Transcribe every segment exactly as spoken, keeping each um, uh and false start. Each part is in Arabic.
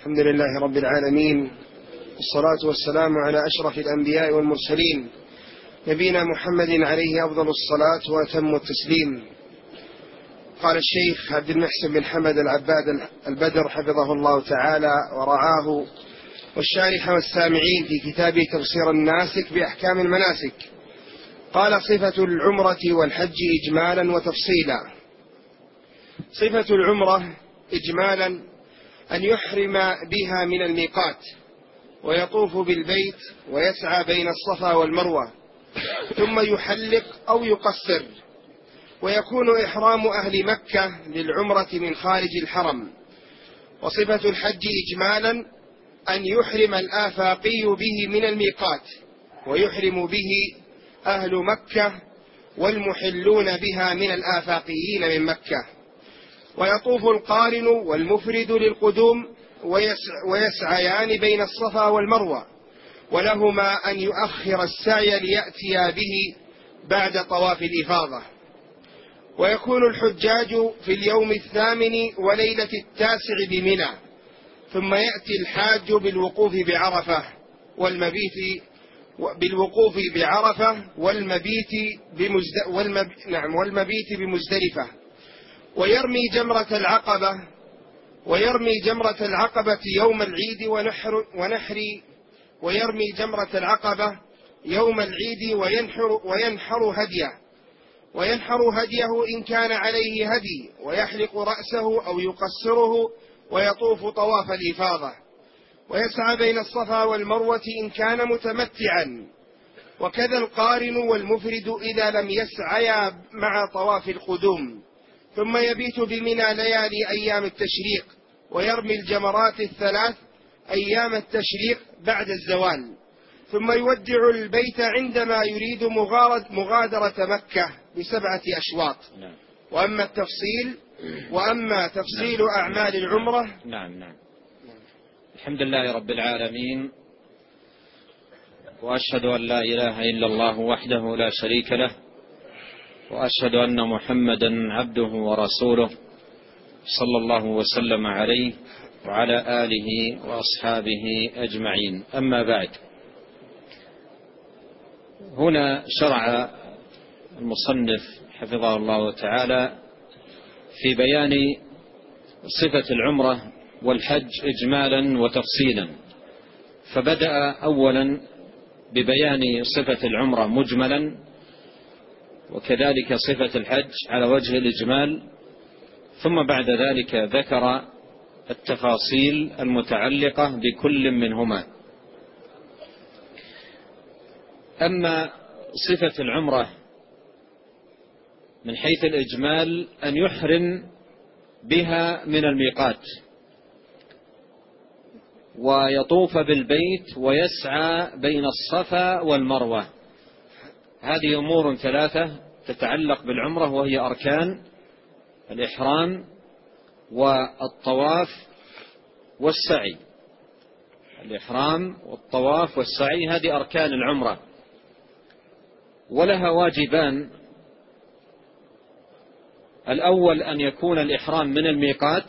الحمد لله رب العالمين، والصلاة والسلام على أشرف الأنبياء والمرسلين، نبينا محمد عليه أفضل الصلاة وأتم التسليم. قال الشيخ عبد المحسن بن حمد العباد البدر حفظه الله تعالى ورعاه، والشارح والسامعين في كتاب تفسير الناسك بأحكام المناسك، قال: صفة العمرة والحج إجمالا وتفصيلا. صفة العمرة إجمالا أن يحرم بها من الميقات، ويطوف بالبيت ويسعى بين الصفا والمروة، ثم يحلق أو يقصر. ويكون إحرام أهل مكة للعمرة من خارج الحرم. وصفة الحج إجمالا أن يحرم الآفاقي به من الميقات، ويحرم به أهل مكة والمحلون بها من الآفاقيين من مكة. ويطوف القارن والمفرد للقدوم ويسعيان بين الصفا والمروة، ولهما أن يؤخر السعي ليأتيا به بعد طواف الإفاضة. ويكون الحجاج في اليوم الثامن وليلة التاسع بمنى، ثم يأتي الحاج بالوقوف بعرفة والمبيت بالوقوف بعرفة والمبيت بمزد... والمب... نعم والمبيت بمزدلفة، ويرمي جمرة العقبة ويرمي جمرة العقبة يوم العيد ونحر ونحر ويرمي جمرة العقبة يوم العيد وينحر وينحر هديه وينحر هديه إن كان عليه هدي، ويحلق رأسه أو يقصره، ويطوف طواف الإفاضة، ويسعى بين الصفا والمروة إن كان متمتعا. وكذا القارن والمفرد إذا لم يسعيا مع طواف القدوم، ثم يبيت بمنى ليالي أيام التشريق، ويرمي الجمرات الثلاث أيام التشريق بعد الزوال، ثم يودع البيت عندما يريد مغادرة مكة بسبعة أشواط. وأما التفصيل وأما تفصيل أعمال العمرة. نعم نعم الحمد لله رب العالمين، وأشهد أن لا إله إلا الله وحده لا شريك له، وأشهد أن محمدا عبده ورسوله، صلى الله وسلم عليه وعلى آله وأصحابه أجمعين. أما بعد، هنا شرع المصنف حفظه الله تعالى في بيان صفة العمرة والحج إجمالا وتفصيلا. فبدأ أولا ببيان صفة العمرة مجملا، وكذلك صفة الحج على وجه الإجمال، ثم بعد ذلك ذكر التفاصيل المتعلقة بكل منهما. أما صفة العمرة من حيث الإجمال أن يحرم بها من الميقات، ويطوف بالبيت ويسعى بين الصفا والمروة. هذه أمور ثلاثة تتعلق بالعمرة، وهي أركان الإحرام والطواف والسعي. الإحرام والطواف والسعي هذه أركان العمرة، ولها واجبان: الأول أن يكون الإحرام من الميقات،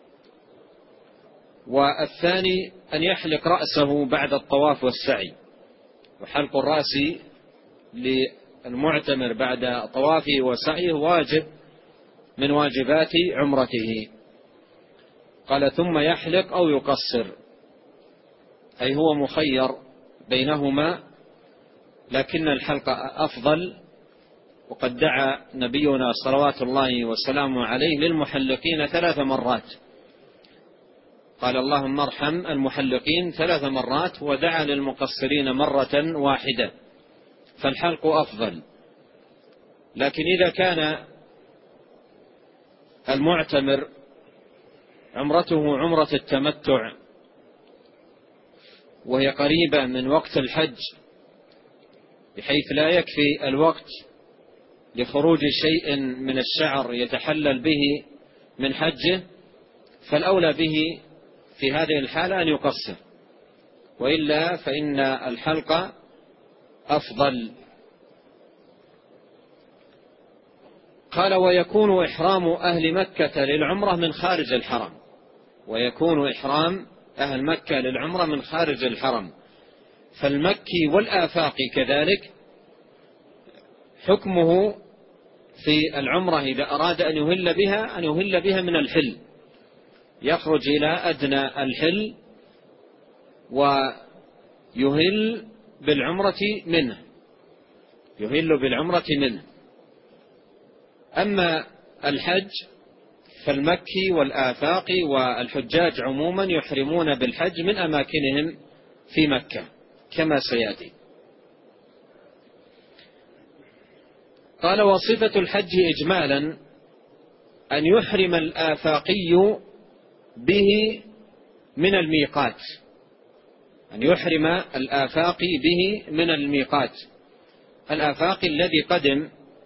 والثاني أن يحلق رأسه بعد الطواف والسعي. وحلق الرأس للمعتمر بعد طوافه وسعيه واجب من واجبات عمرته. قال: ثم يحلق أو يقصر، أي هو مخير بينهما، لكن الحلق أفضل. وقد دعا نبينا صلوات الله وسلامه عليه للمحلقين ثلاث مرات، قال: اللهم ارحم المحلقين ثلاث مرات، ودعا للمقصرين مرة واحدة، فالحلق أفضل. لكن إذا كان المعتمر عمرته عمرة التمتع، وهي قريبة من وقت الحج بحيث لا يكفي الوقت لخروج شيء من الشعر يتحلل به من حجه، فالأولى به في هذه الحالة أن يقصر، وإلا فإن الحلق أفضل. قال: ويكون إحرام أهل مكة للعمرة من خارج الحرم. ويكون إحرام أهل مكة للعمرة من خارج الحرم. فالمكي والآفاقي كذلك حكمه في العمرة إذا أراد أن يهل بها أن يهل بها من الحل، يخرج إلى أدنى الحل ويهل بالعمرة منه، يهل بالعمرة منه. أما الحج فالمكي والآفاقي والحجاج عموما يحرمون بالحج من أماكنهم في مكة كما سيأتي. قال: وصفة الحج إجمالا أن يحرم الآفاقي به من الميقات، أن يحرم الآفاقي به من الميقات. الآفاقي الذي قدم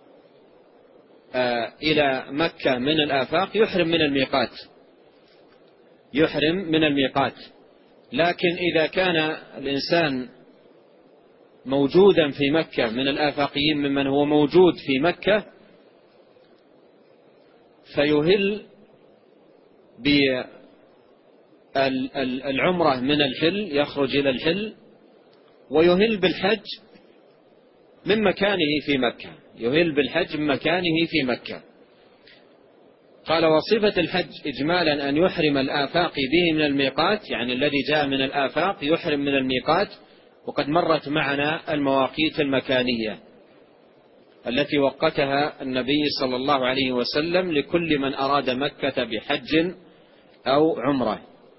آه إلى مكة من الآفاق يحرم من الميقات، يحرم من الميقات. لكن إذا كان الإنسان موجودا في مكة من الآفاقيين ممن هو موجود في مكة فيهل بالعمرة من الحل، يخرج إلى الحل ويهل بالحج من مكانه في مكة، يهل بالحج من مكانه في مكة. قال: وصفة الحج إجمالا أن يحرم الآفاقي به من الميقات، يعني الذي جاء من الآفاق يحرم من الميقات. وقد مرت معنا المواقيت المكانية التي وقتها النبي صلى الله عليه وسلم لكل من أراد مكة بحج أو عمرة.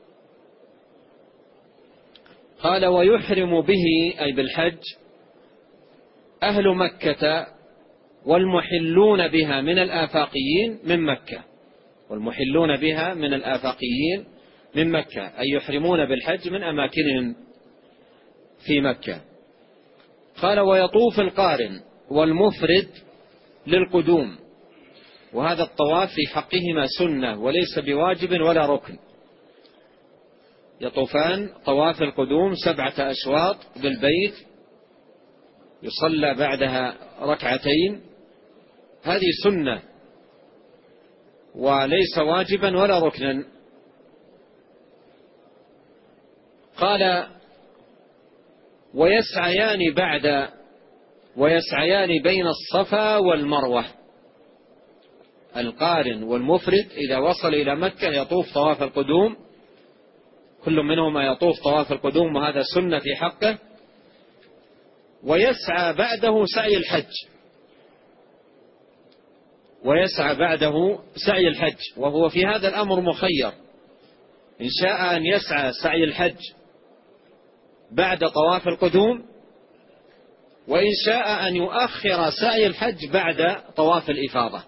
قال: ويحرم به أي بالحج أهل مكة والمحلون بها من الآفاقيين من مكة، والمحلون بها من الآفاقيين من مكة أي يحرمون بالحج من أماكنهم في مكة. قال: ويطوف القارن والمفرد للقدوم، وهذا الطواف في حقهما سنة وليس بواجب ولا ركن. يطوفان طواف القدوم سبعة أشواط بالبيت يصلى بعدها ركعتين، هذه سنة وليس واجبا ولا ركنا. قال: ويسعيان بعد ويسعيان بين الصفا والمروة. القارن والمفرد إذا وصل إلى مكة يطوف طواف القدوم، كل منهما يطوف طواف القدوم وهذا سنة في حقه، ويسعى بعده سعي الحج، ويسعى بعده سعي الحج، وهو في هذا الأمر مخير، إن شاء أن يسعى سعي الحج بعد طواف القدوم، وإن شاء أن يؤخر سعي الحج بعد طواف الإفاضة.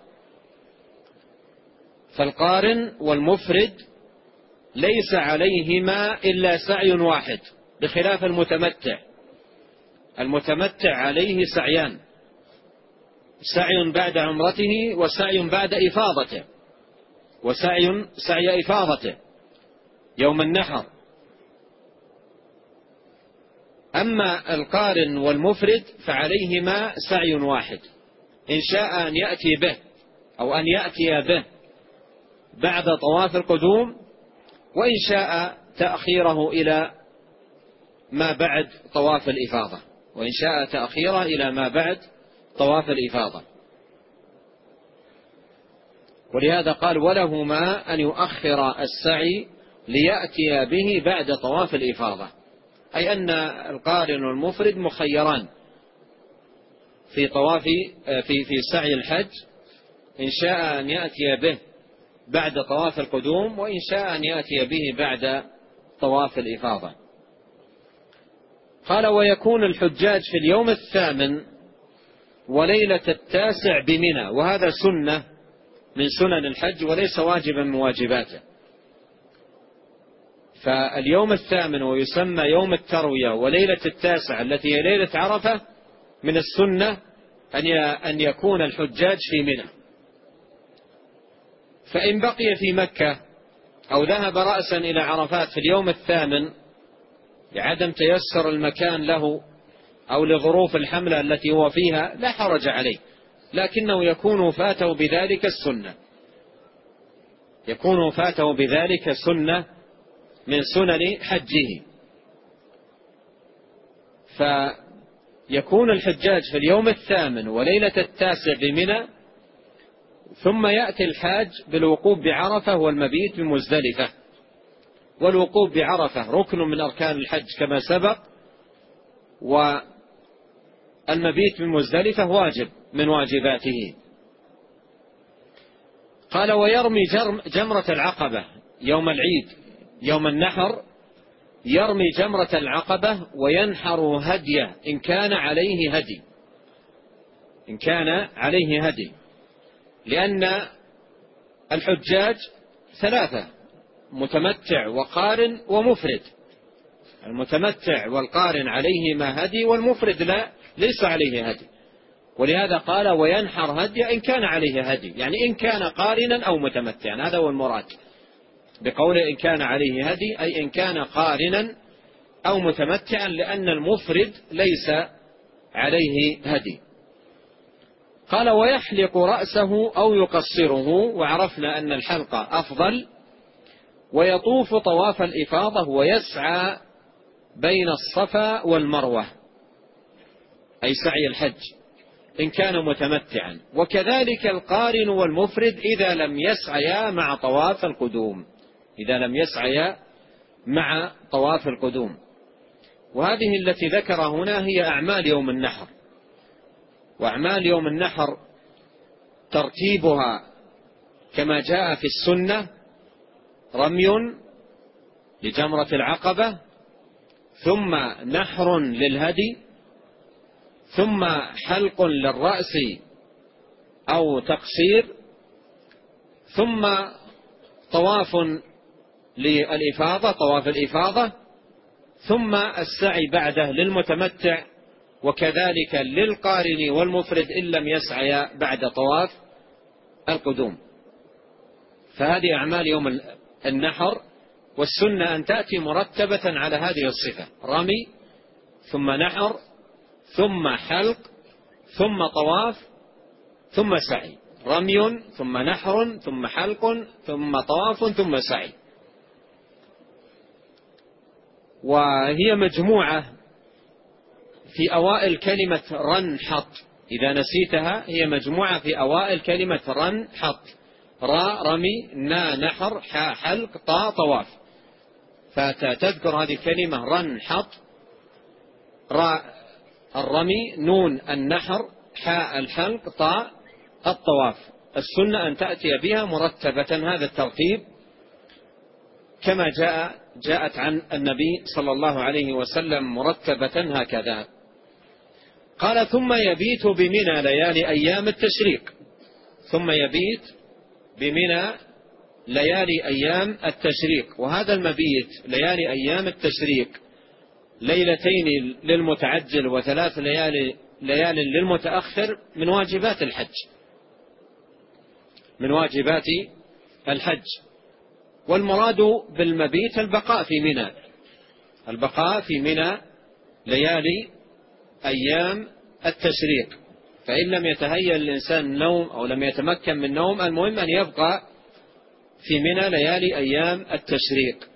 فالقارن والمفرد ليس عليهما إلا سعي واحد بخلاف المتمتع. المتمتع عليه سعيان، سعي بعد عمرته وسعي بعد إفاضته، وسعي سعي إفاضته يوم النحر. أما القارن والمفرد فعليهما سعي واحد، إن شاء أن يأتي به أو أن يأتي به بعد طواف القدوم، وإن شاء تأخيره إلى ما بعد طواف الإفاضة، وإن شاء تأخيره إلى ما بعد طواف الإفاضة. ولهذا قال: ولهما أن يؤخر السعي ليأتي به بعد طواف الإفاضة، أي أن القارن والمفرد مخيران في طواف في في سعي الحج، إن شاء أن يأتي به بعد طواف القدوم، وإن شاء أن يأتي به بعد طواف الإفاضة. قال: ويكون الحجاج في اليوم الثامن وليلة التاسع بمنى، وهذا سنة من سنن الحج وليس واجبا من واجباته. فاليوم الثامن ويسمى يوم التروية وليلة التاسع التي هي ليلة عرفة، من السنة أن يكون الحجاج في منى. فإن بقي في مكة أو ذهب رأسا إلى عرفات في اليوم الثامن لعدم تيسر المكان له أو لظروف الحملة التي هو فيها لا حرج عليه، لكنه يكون فاته بذلك السنة، يكون فاته بذلك سنة من سنن حجه. فيكون الحجاج في اليوم الثامن وليلة التاسع بمنى، ثم يأتي الحاج بالوقوف بعرفة والمبيت بمزدلفة. والوقوف بعرفة ركن من أركان الحج كما سبق، والمبيت بمزدلفة واجب من واجباته. قال ويرمي جمرة العقبة يوم العيد يوم النحر، يرمي جمرة العقبة وينحر هديه إن كان عليه هدي، إن كان عليه هدي، لأن الحجاج ثلاثة: متمتع وقارن ومفرد. المتمتع والقارن عليهما هدي، والمفرد لا ليس عليه هدي، ولهذا قال وينحر هدي إن كان عليه هدي، يعني إن كان قارنا أو متمتعا، هذا هو المراد بقوله إن كان عليه هدي، أي إن كان قارنا أو متمتعا، لأن المفرد ليس عليه هدي. قال ويحلق رأسه أو يقصره، وعرفنا أن الحلق أفضل. ويطوف طواف الإفاضة ويسعى بين الصفا والمروة، أي سعي الحج إن كان متمتعا. وكذلك القارن والمفرد إذا لم يسعيا مع طواف القدوم، إذا لم يسعيا مع طواف القدوم. وهذه التي ذكر هنا هي أعمال يوم النحر. وأعمال يوم النحر ترتيبها كما جاء في السنة: رمي لجمرة العقبة، ثم نحر للهدي، ثم حلق للرأس أو تقصير، ثم طواف للإفاضة طواف الإفاضة، ثم السعي بعده للمتمتع، وكذلك للقارن والمفرد إن لم يسعي بعد طواف القدوم. فهذه أعمال يوم النحر، والسنة أن تأتي مرتبة على هذه الصفة: رمي ثم نحر ثم حلق ثم طواف ثم سعي، رمي ثم نحر ثم حلق ثم طواف ثم سعي. وهي مجموعة في أوائل كلمة رنحط، إذا نسيتها هي مجموعة في أوائل كلمة رنحط: را رمي، نا نحر، حا حلق، طا طواف. فتذكر هذه الكلمة رنحط: را الرمي، نون النحر، حاء الحلق، طاء الطواف. السنة أن تأتي بها مرتبة، هذا الترتيب كما جاء جاءت عن النبي صلى الله عليه وسلم مرتبة هكذا. قال ثم يبيت بمنى ليالي أيام التشريق، ثم يبيت بمنى ليالي أيام التشريق. وهذا المبيت ليالي أيام التشريق ليلتين للمتعجل وثلاث ليالي ليال للمتأخر من واجبات الحج، من واجبات الحج. والمراد بالمبيت البقاء في منى، البقاء في منى ليالي أيام التشريق. فإن لم يتهيأ الإنسان النوم أو لم يتمكن من النوم، المهم أن يبقى في منى ليالي أيام التشريق.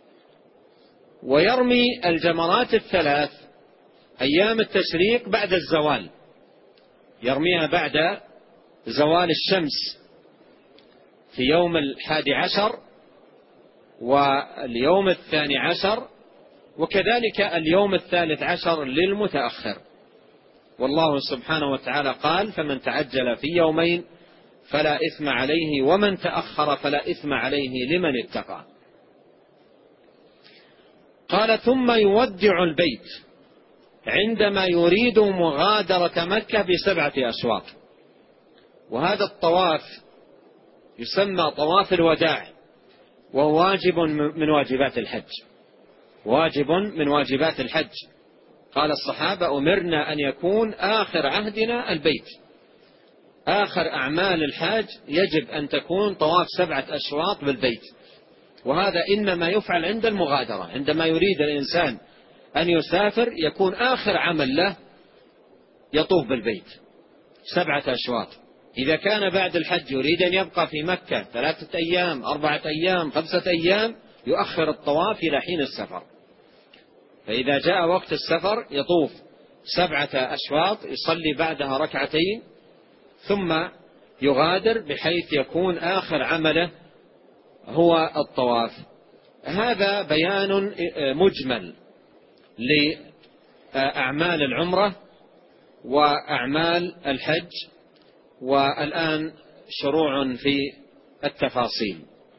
ويرمي الجمرات الثلاث أيام التشريق بعد الزوال، يرميها بعد زوال الشمس في يوم الحادي عشر واليوم الثاني عشر، وكذلك اليوم الثالث عشر للمتأخر. والله سبحانه وتعالى قال: فمن تعجل في يومين فلا إثم عليه، ومن تأخر فلا إثم عليه لمن اتقى. قال ثم يودع البيت عندما يريد مغادرة مكة بسبعة أشواط. وهذا الطواف يسمى طواف الوداع، وهو واجب من واجبات الحج، واجب من واجبات الحج. قال الصحابة: أمرنا أن يكون آخر عهدنا البيت، آخر أعمال الحاج يجب أن تكون طواف سبعة أشواط بالبيت. وهذا إنما يفعل عند المغادرة، عندما يريد الإنسان أن يسافر يكون آخر عمل له يطوف بالبيت سبعة أشواط. إذا كان بعد الحج يريد أن يبقى في مكة ثلاثة أيام أربعة أيام خمسة أيام، يؤخر الطواف إلى حين السفر. فإذا جاء وقت السفر يطوف سبعة أشواط يصلي بعدها ركعتين ثم يغادر بحيث يكون آخر عمله هو الطواف. هذا بيان مجمل لأعمال العمرة وأعمال الحج، والآن شروع في التفاصيل.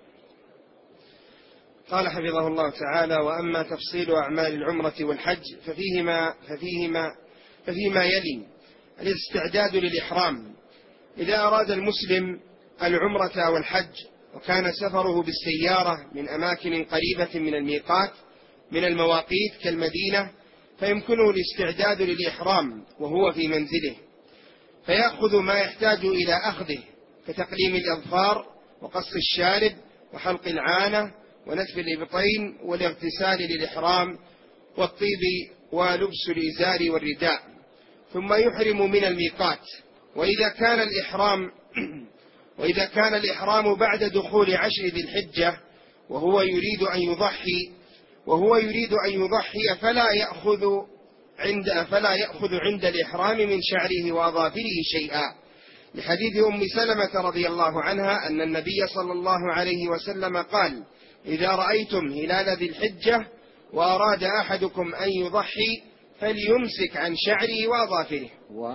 قال حفظه الله تعالى: وأما تفصيل أعمال العمرة والحج ففيهما, ففيهما, ففيما يلي: الاستعداد للإحرام. إذا أراد المسلم العمرة والحج وكان سفره بالسيارة من أماكن قريبة من الميقات من المواقيت كالمدينة، فيمكنه الاستعداد للإحرام وهو في منزله، فيأخذ ما يحتاج إلى أخذه كتقليم الأظفار وقص الشارب وحلق العانة ونتف الإبطين والاغتسال للإحرام والطيب ولبس الإزار والرداء، ثم يحرم من الميقات. وإذا كان الإحرام وإذا كان الإحرام بعد دخول عشر ذي الحجة وهو يريد أن يضحي وهو يريد أن يضحي فلا يأخذ عند فلا يأخذ عند الإحرام من شعره وأظافره شيئا، لحديث أم سلمة رضي الله عنها أن النبي صلى الله عليه وسلم قال: إذا رأيتم هلال ذي الحجة وأراد أحدكم أن يضحي فليمسك عن شعره وأظافره و...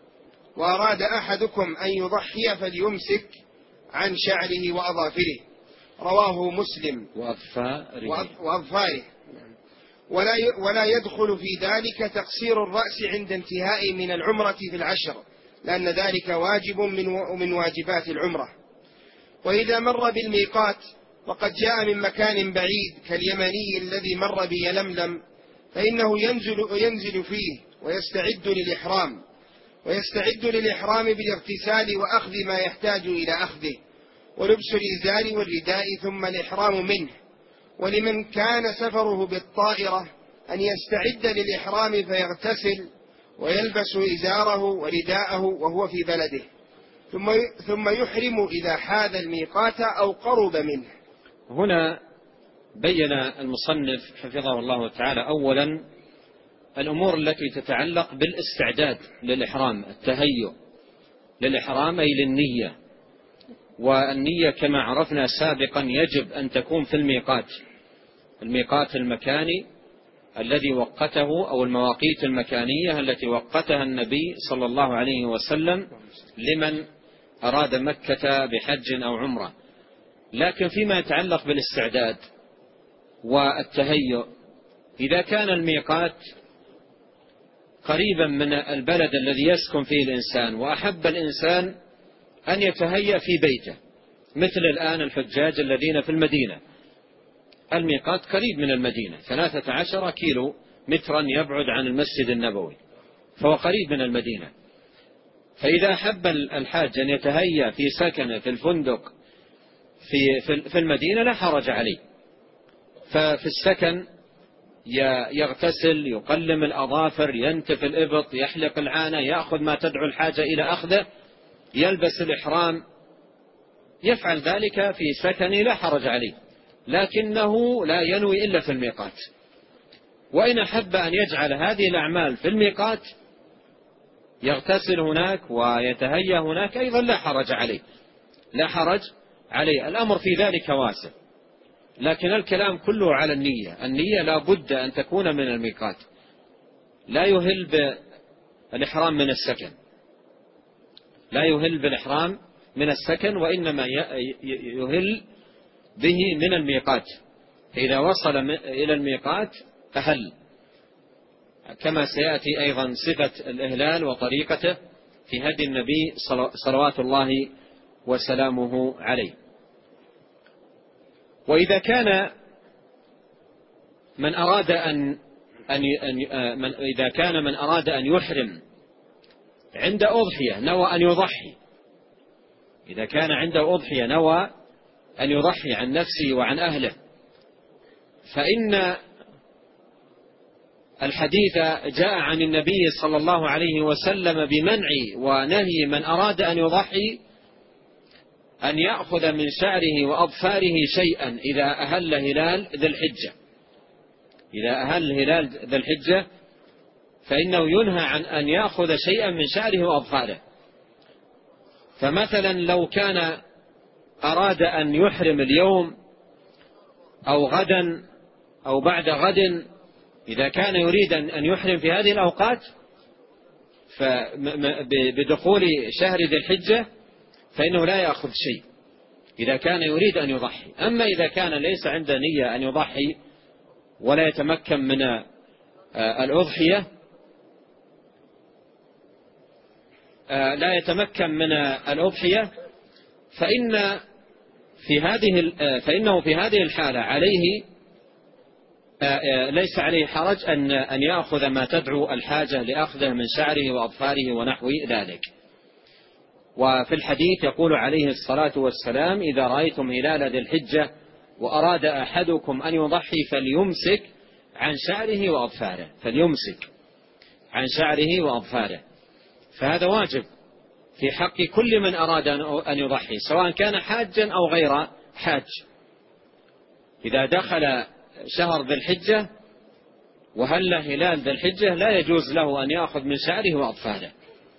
وأراد أحدكم أن يضحي فليمسك عن شعره وأظافره. رواه مسلم. وأظفاره. وأظفاره. ولا ولا يدخل في ذلك تقصير الرأس عند انتهاء من العمرة في العشر، لأن ذلك واجب من واجبات العمرة. وإذا مر بالميقات وقد جاء من مكان بعيد كاليمني الذي مر بيلملم، فإنه ينزل, ينزل فيه ويستعد للإحرام ويستعد للإحرام بالاغتسال وأخذ ما يحتاج إلى أخذه ولبس الإزار والرداء ثم الإحرام منه. ولمن كان سفره بالطائرة أن يستعد للإحرام فيغتسل ويلبس إزاره ورداءه وهو في بلده، ثم ثم يحرم إذا حاذ الميقات أو قرب منه. هنا بين المصنف حفظه الله تعالى أولا الأمور التي تتعلق بالاستعداد للإحرام، التهيؤ للإحرام أي للنية. والنية كما عرفنا سابقا يجب أن تكون في الميقات، الميقات المكاني الذي وقته أو المواقيت المكانية التي وقتها النبي صلى الله عليه وسلم لمن أراد مكة بحج أو عمرة. لكن فيما يتعلق بالاستعداد والتهيؤ، إذا كان الميقات قريبا من البلد الذي يسكن فيه الإنسان وأحب الإنسان أن يتهيأ في بيته، مثل الآن الحجاج الذين في المدينة، الميقات قريب من المدينة ثلاثة عشر كيلو مترا يبعد عن المسجد النبوي، فهو قريب من المدينة. فإذا أحب الحاج أن يتهيأ في سكنه في الفندق في في المدينة لا حرج عليه، ففي السكن يغتسل، يقلم الأظافر، ينتف الإبط، يحلق العانة، يأخذ ما تدعو الحاجة إلى أخذه، يلبس الإحرام، يفعل ذلك في سكنه لا حرج عليه، لكنه لا ينوي إلا في الميقات. وإن أحب أن يجعل هذه الأعمال في الميقات يغتسل هناك ويتهيأ هناك أيضا لا حرج عليه، لا حرج عليه، الأمر في ذلك واسع. لكن الكلام كله على النية، النية لا بد أن تكون من الميقات، لا يهل بالإحرام من السكن، لا يهل بالإحرام من السكن، وإنما يهل به من الميقات. إذا وصل إلى الميقات أهل، كما سيأتي أيضا صفة الإهلال وطريقته في هدي النبي صلوات الله وسلامه عليه. وإذا كان من أراد أن أن من إذا كان من أراد أن يحرم عند أضحية نوى أن يضحي، إذا كان عنده أضحية نوى أن يضحي عن نفسه وعن أهله، فإن الحديث جاء عن النبي صلى الله عليه وسلم بمنع ونهي من أراد أن يضحي أن يأخذ من شعره وأظفاره شيئا إذا أهل هلال ذي الحجة، إذا أهل هلال ذي الحجة فإنه ينهى عن أن يأخذ شيئا من شعره وأظفاره. فمثلا لو كان أراد أن يحرم اليوم أو غدا أو بعد غد، إذا كان يريد أن يحرم في هذه الأوقات بدخول شهر ذي الحجة فإنه لا يأخذ شيء إذا كان يريد أن يضحي. أما إذا كان ليس عنده نية أن يضحي ولا يتمكن من الأضحية لا يتمكن من الأضحية فإن في هذه فإنه في هذه الحالة عليه ليس عليه حرج أن أن يأخذ ما تدعو الحاجة لأخذه من شعره وأظفاره ونحو ذلك. وفي الحديث يقول عليه الصلاة والسلام: إذا رأيتم هلال ذي الحجة وأراد أحدكم أن يضحي فليمسك عن شعره وأظفاره، فليمسك عن شعره وأظفاره. فهذا واجب في حق كل من أراد أن يضحي سواء كان حاجا أو غير حاج. إذا دخل شهر ذي الحجة وهل هلال ذي الحجة لا يجوز له أن يأخذ من شعره وأظفاره.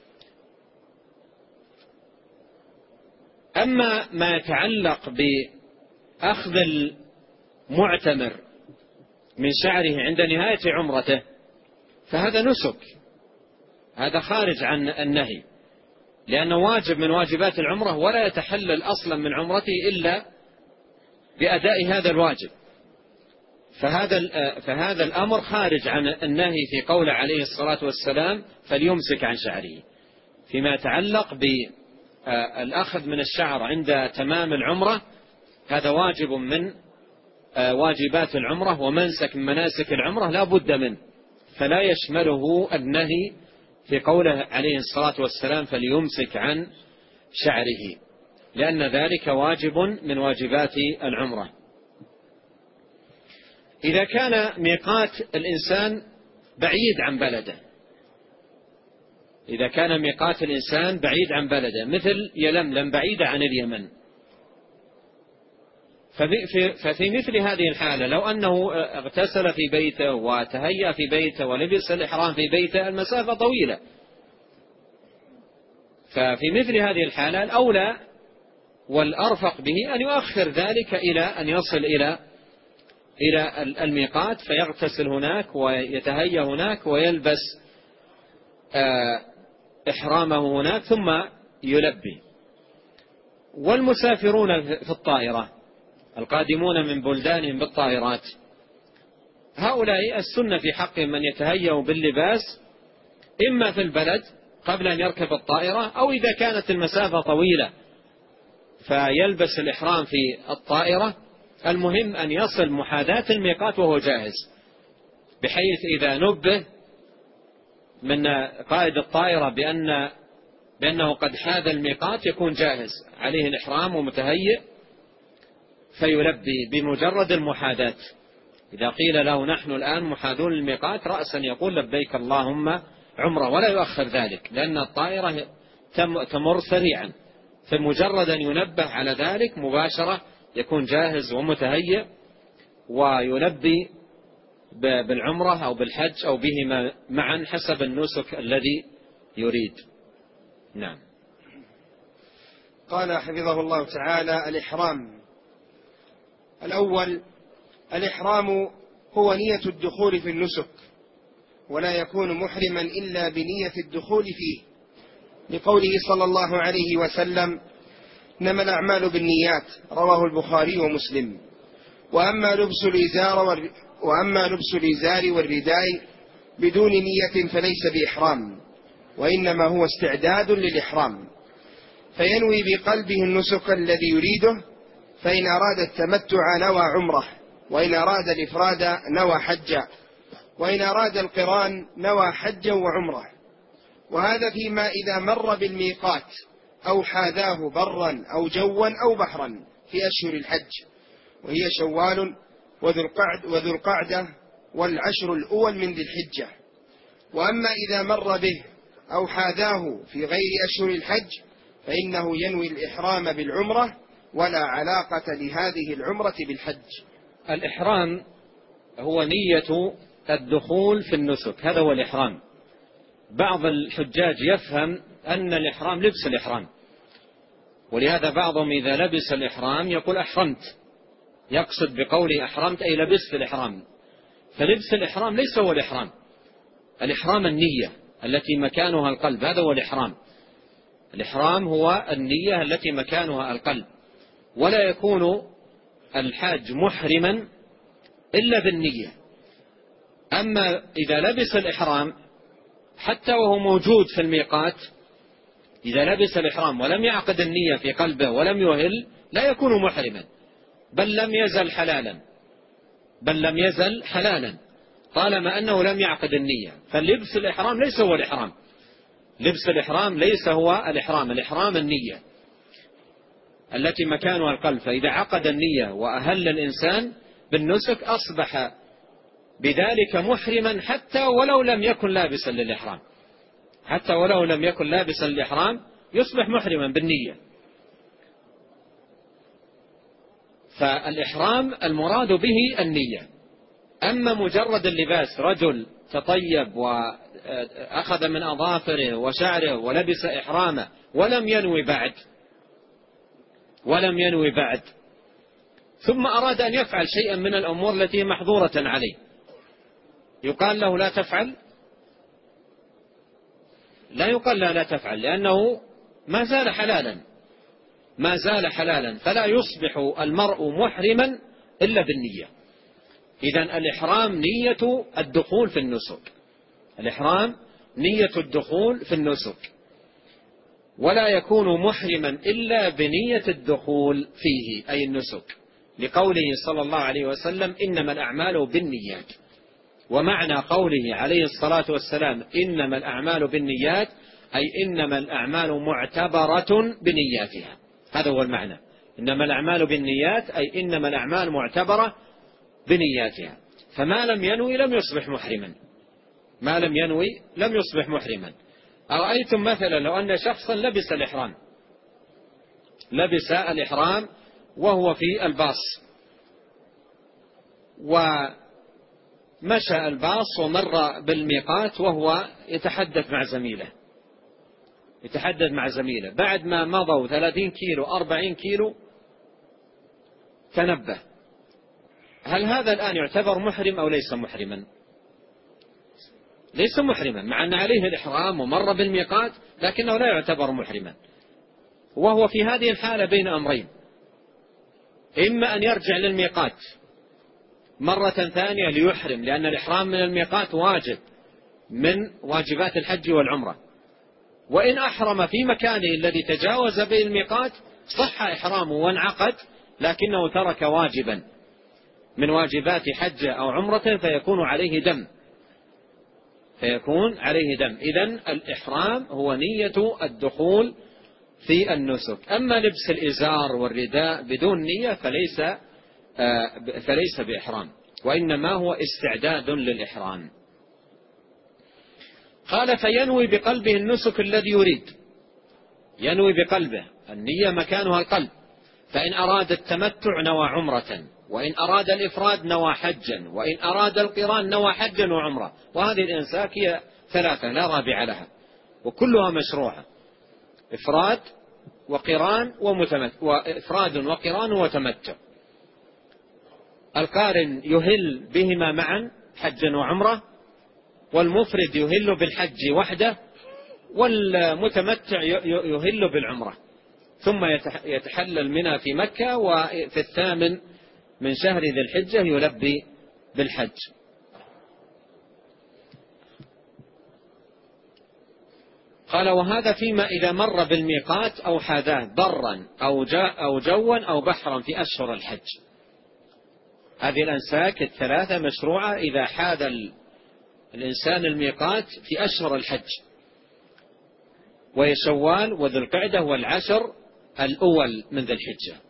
أما ما يتعلق بأخذ المعتمر من شعره عند نهاية عمرته فهذا نسك، هذا خارج عن النهي، لأنه واجب من واجبات العمرة ولا يتحلل أصلا من عمرته إلا بأداء هذا الواجب. فهذا فهذا الأمر خارج عن النهي في قول عليه الصلاة والسلام: فليمسك عن شعره. فيما يتعلق بالأخذ من الشعر عند تمام العمرة هذا واجب من واجبات العمرة ومنسك من مناسك العمرة لا بد منه، فلا يشمله النهي في قوله عليه الصلاة والسلام: فليمسك عن شعره، لأن ذلك واجب من واجبات العمرة. إذا كان ميقات الإنسان بعيد عن بلده، إذا كان ميقات الإنسان بعيد عن بلده مثل يلملم بعيدة عن اليمن، ففي مثل هذه الحالة لو أنه اغتسل في بيته وتهيأ في بيته ولبس الإحرام في بيته المسافة طويلة، ففي مثل هذه الحالة الأولى والأرفق به أن يؤخر ذلك إلى أن يصل إلى إلى الميقات فيغتسل هناك ويتهيأ هناك ويلبس إحرامه هناك ثم يلبي. والمسافرون في الطائرة القادمون من بلدانهم بالطائرات هؤلاء السنة في حقهم من يتهيأ باللباس إما في البلد قبل أن يركب الطائرة، أو إذا كانت المسافة طويلة فيلبس الإحرام في الطائرة. المهم أن يصل محاذاة الميقات وهو جاهز، بحيث إذا نبه من قائد الطائرة بأن بأنه قد حاذ الميقات يكون جاهز عليه الإحرام ومتهيئ فيلبي بمجرد المحاذاة. إذا قيل له نحن الآن محاذون الميقات رأسا يقول لبيك اللهم عمرة، ولا يؤخر ذلك لأن الطائرة تمر سريعا، فمجرد أن ينبه على ذلك مباشرة يكون جاهز ومتهيئ ويلبي بالعمرة أو بالحج أو بهما معا حسب النسك الذي يريد. نعم. قال حفظه الله تعالى: الإحرام. الأول: الإحرام هو نية الدخول في النسك، ولا يكون محرما إلا بنية الدخول فيه، لقوله صلى الله عليه وسلم: إنما الأعمال بالنيات، رواه البخاري ومسلم. وأما لبس الإزار وال... وأما لبس الإزار والرداء بدون نية فليس بإحرام، وإنما هو استعداد للإحرام، فينوي بقلبه النسك الذي يريده، فإن أراد التمتع نوى عمره، وإن أراد الإفراد نوى حجا، وإن أراد القران نوى حجا وعمره. وهذا فيما إذا مر بالميقات أو حاذاه برا أو جوا أو بحرا في أشهر الحج، وهي شوال وذو القعدة والعشر الأول من ذي الحجة. وأما إذا مر به أو حاذاه في غير أشهر الحج فإنه ينوي الإحرام بالعمرة ولا علاقة لهذه العمرة بالحج. الإحرام هو نية الدخول في النسك، هذا هو الإحرام. بعض الحجاج يفهم أن الإحرام لبس الإحرام، ولهذا بعضهم إذا لبس الإحرام يقول أحرمت، يقصد بقوله أحرمت أي لبست الإحرام. فلبس الإحرام ليس هو الإحرام. الإحرام النية التي مكانها القلب، هذا هو الإحرام. الإحرام هو النية التي مكانها القلب، ولا يكون الحاج محرما إلا بالنية. أما إذا لبس الإحرام حتى وهو موجود في الميقات، إذا لبس الإحرام ولم يعقد النية في قلبه ولم يهل لا يكون محرما، بل لم يزل حلالا، بل لم يزل حلالا طالما أنه لم يعقد النية. فلبس الإحرام ليس هو الإحرام. لبس الإحرام ليس هو الإحرام. الإحرام النية التي مكانها القلب. فإذا عقد النية وأهل الإنسان بالنسك أصبح بذلك محرما حتى ولو لم يكن لابسا للإحرام، حتى ولو لم يكن لابسا للإحرام يصبح محرما بالنية. فالإحرام المراد به النية. أما مجرد اللباس، رجل تطيب وأخذ من أظافره وشعره ولبس إحرامه ولم ينوي بعد ولم ينوي بعد ثم أراد أن يفعل شيئا من الأمور التي محظورة عليه، يقال له لا تفعل؟ لا يقال لا لا تفعل، لأنه ما زال حلالا، ما زال حلالا، فلا يصبح المرء محرما إلا بالنية. إذن الإحرام نية الدخول في النسك، الإحرام نية الدخول في النسك، ولا يكون محرما إلا بنية الدخول فيه أي النسك، لقوله صلى الله عليه وسلم إنما الأعمال بالنيات. ومعنى قوله عليه الصلاة والسلام إنما الأعمال بالنيات أي إنما الأعمال معتبرة بنياتها، هذا هو المعنى. إنما الأعمال بالنيات أي إنما الأعمال معتبرة بنياتها. فما لم ينوي لم يصبح محرما، ما لم ينوي لم يصبح محرما. أرأيتم مثلا لو أن شخصا لبس الإحرام، لبس الإحرام وهو في الباص، ومشى الباص ومر بالميقات وهو يتحدث مع زميله، يتحدث مع زميله، بعد ما مضوا ثلاثين كيلو أربعين كيلو تنبه، هل هذا الآن يعتبر محرم أو ليس محرما؟ ليس محرما، مع أن عليه الإحرام ومر بالميقات، لكنه لا يعتبر محرما. وهو في هذه الحالة بين أمرين، إما أن يرجع للميقات مرة ثانية ليحرم، لأن الإحرام من الميقات واجب من واجبات الحج والعمرة، وإن أحرم في مكانه الذي تجاوز به الميقات صح إحرامه وانعقد، لكنه ترك واجبا من واجبات حج أو عمرة فيكون عليه دم، فيكون عليه دم. إذن الإحرام هو نية الدخول في النسك. أما لبس الإزار والرداء بدون نية فليس فليس بإحرام، وإنما هو استعداد للإحرام. قال فينوي بقلبه النسك الذي يريد، ينوي بقلبه، النية مكانها القلب. فإن أراد التمتع نوى عمرة، وإن أراد الإفراد نوى حجا، وإن أراد القران نوى حجا وعمرة. وهذه الإنساك هي ثلاثة لا رابع لها، وكلها مشروعة، إفراد وقران ومتمتع، وإفراد وقران وتمتع. القارن يهل بهما معا حجا وعمرة، والمفرد يهل بالحج وحده، والمتمتع يهل بالعمرة، ثم يتحلل منها في مكة، وفي الثامن من شهر ذي الحجة يلبي بالحج. قال وهذا فيما إذا مر بالميقات أو حاذاه برا أو, جاء أو جوا أو بحرا في أشهر الحج. هذه الأنساك الثلاثة مشروعة إذا حاذ الإنسان الميقات في أشهر الحج، وهي شوال وذو القعدة والعشر الأول من ذي الحجة.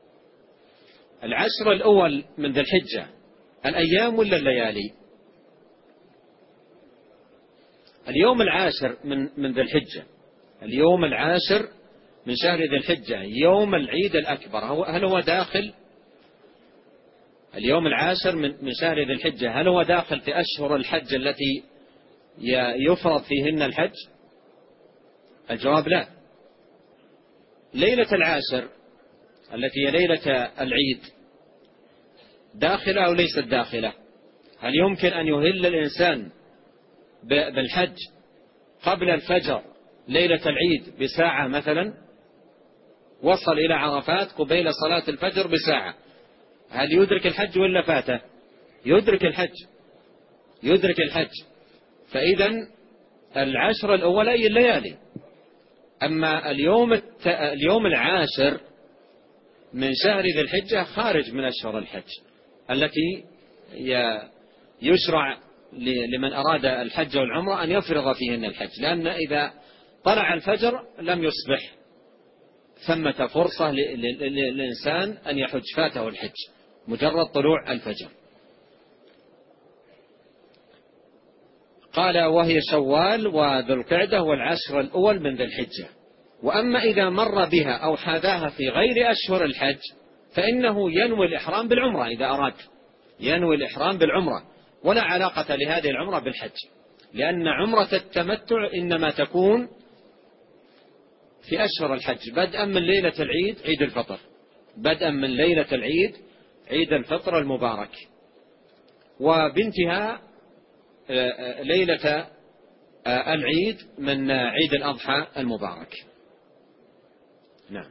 العشر الأول من ذي الحجة الأيام ولا الليالي؟ اليوم العاشر من من ذي الحجة، اليوم العاشر من شهر ذي الحجة يوم العيد الأكبر، هل هو داخل اليوم العاشر من شهر ذي الحجة، هل هو داخل في أشهر الحج التي يفرض فيهن الحج؟ الجواب لا. ليلة العاشر التي هي ليلة العيد داخلة أو ليست داخلة؟ هل يمكن أن يهل الإنسان بالحج قبل الفجر ليلة العيد بساعة مثلا، وصل إلى عرفات قبيل صلاة الفجر بساعة، هل يدرك الحج ولا فاته؟ يدرك الحج، يدرك الحج. فإذا العشر الأول أي الليالي. أما اليوم الت... اليوم العاشر من شهر ذي الحجة خارج من أشهر الحج التي يشرع لمن أراد الحج والعمرة أن يفرض فيهن الحج، لأن إذا طلع الفجر لم يصبح ثمة فرصة للإنسان أن يحج، فاته الحج مجرد طلوع الفجر. قال وهي شوال وذو القعدة والعشر الأول من ذي الحجة. وأما إذا مر بها أو حاذاها في غير أشهر الحج فإنه ينوي الإحرام بالعمرة، إذا أراد ينوي الإحرام بالعمرة، ولا علاقة لهذه العمرة بالحج، لأن عمرة التمتع إنما تكون في أشهر الحج بدءا من ليلة العيد عيد الفطر، بدءا من ليلة العيد عيد الفطر المبارك، وبنتها ليلة العيد من عيد الأضحى المبارك. نعم.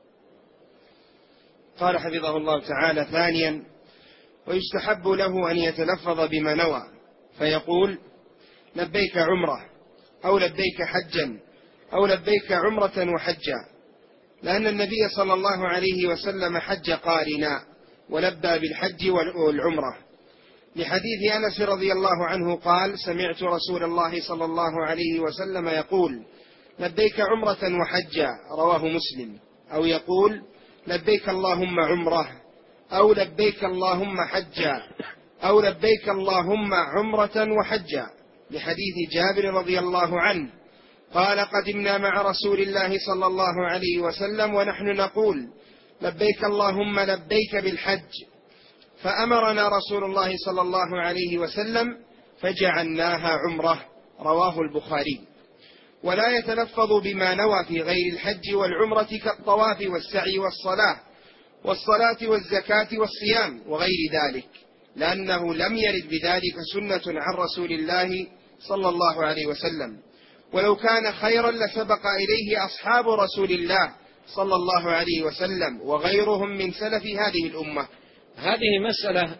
قال حفظه الله تعالى: ثانيا، ويستحب له أن يتلفظ بما نوى فيقول لبيك عمرة أو لبيك حجا أو لبيك عمرة وحجا، لأن النبي صلى الله عليه وسلم حج قارنا ولبى بالحج والعمرة، لحديث أنس رضي الله عنه قال: سمعت رسول الله صلى الله عليه وسلم يقول لبيك عمرة وحجا، رواه مسلم، أو يقول لبيك اللهم عمرة أو لبيك اللهم حجا أو لبيك اللهم عمرة وحجا، لحديث جابر رضي الله عنه قال: قدمنا مع رسول الله صلى الله عليه وسلم ونحن نقول لبيك اللهم لبيك بالحج، فأمرنا رسول الله صلى الله عليه وسلم فجعلناها عمرة، رواه البخاري. ولا يتلفظ بما نوى في غير الحج والعمرة كالطواف والسعي والصلاة والصلاة والزكاة والصيام وغير ذلك، لأنه لم يرد بذلك سنة عن رسول الله صلى الله عليه وسلم، ولو كان خيرا لسبق إليه أصحاب رسول الله صلى الله عليه وسلم وغيرهم من سلف هذه الأمة. هذه مسألة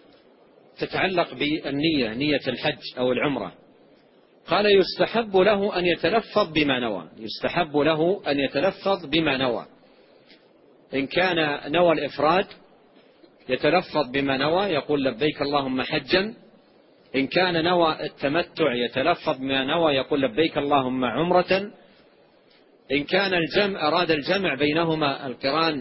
تتعلق بالنية، نية الحج أو العمرة. قال يستحب له أن يتلفظ بما نوى، يستحب له أن يتلفظ بما نوى. إن كان نوى الإفراد يتلفظ بما نوى، يقول لبيك اللهم حجا. إن كان نوى التمتع يتلفظ بما نوى، يقول لبيك اللهم عمرة. إن كان الجمع أراد الجمع بينهما القران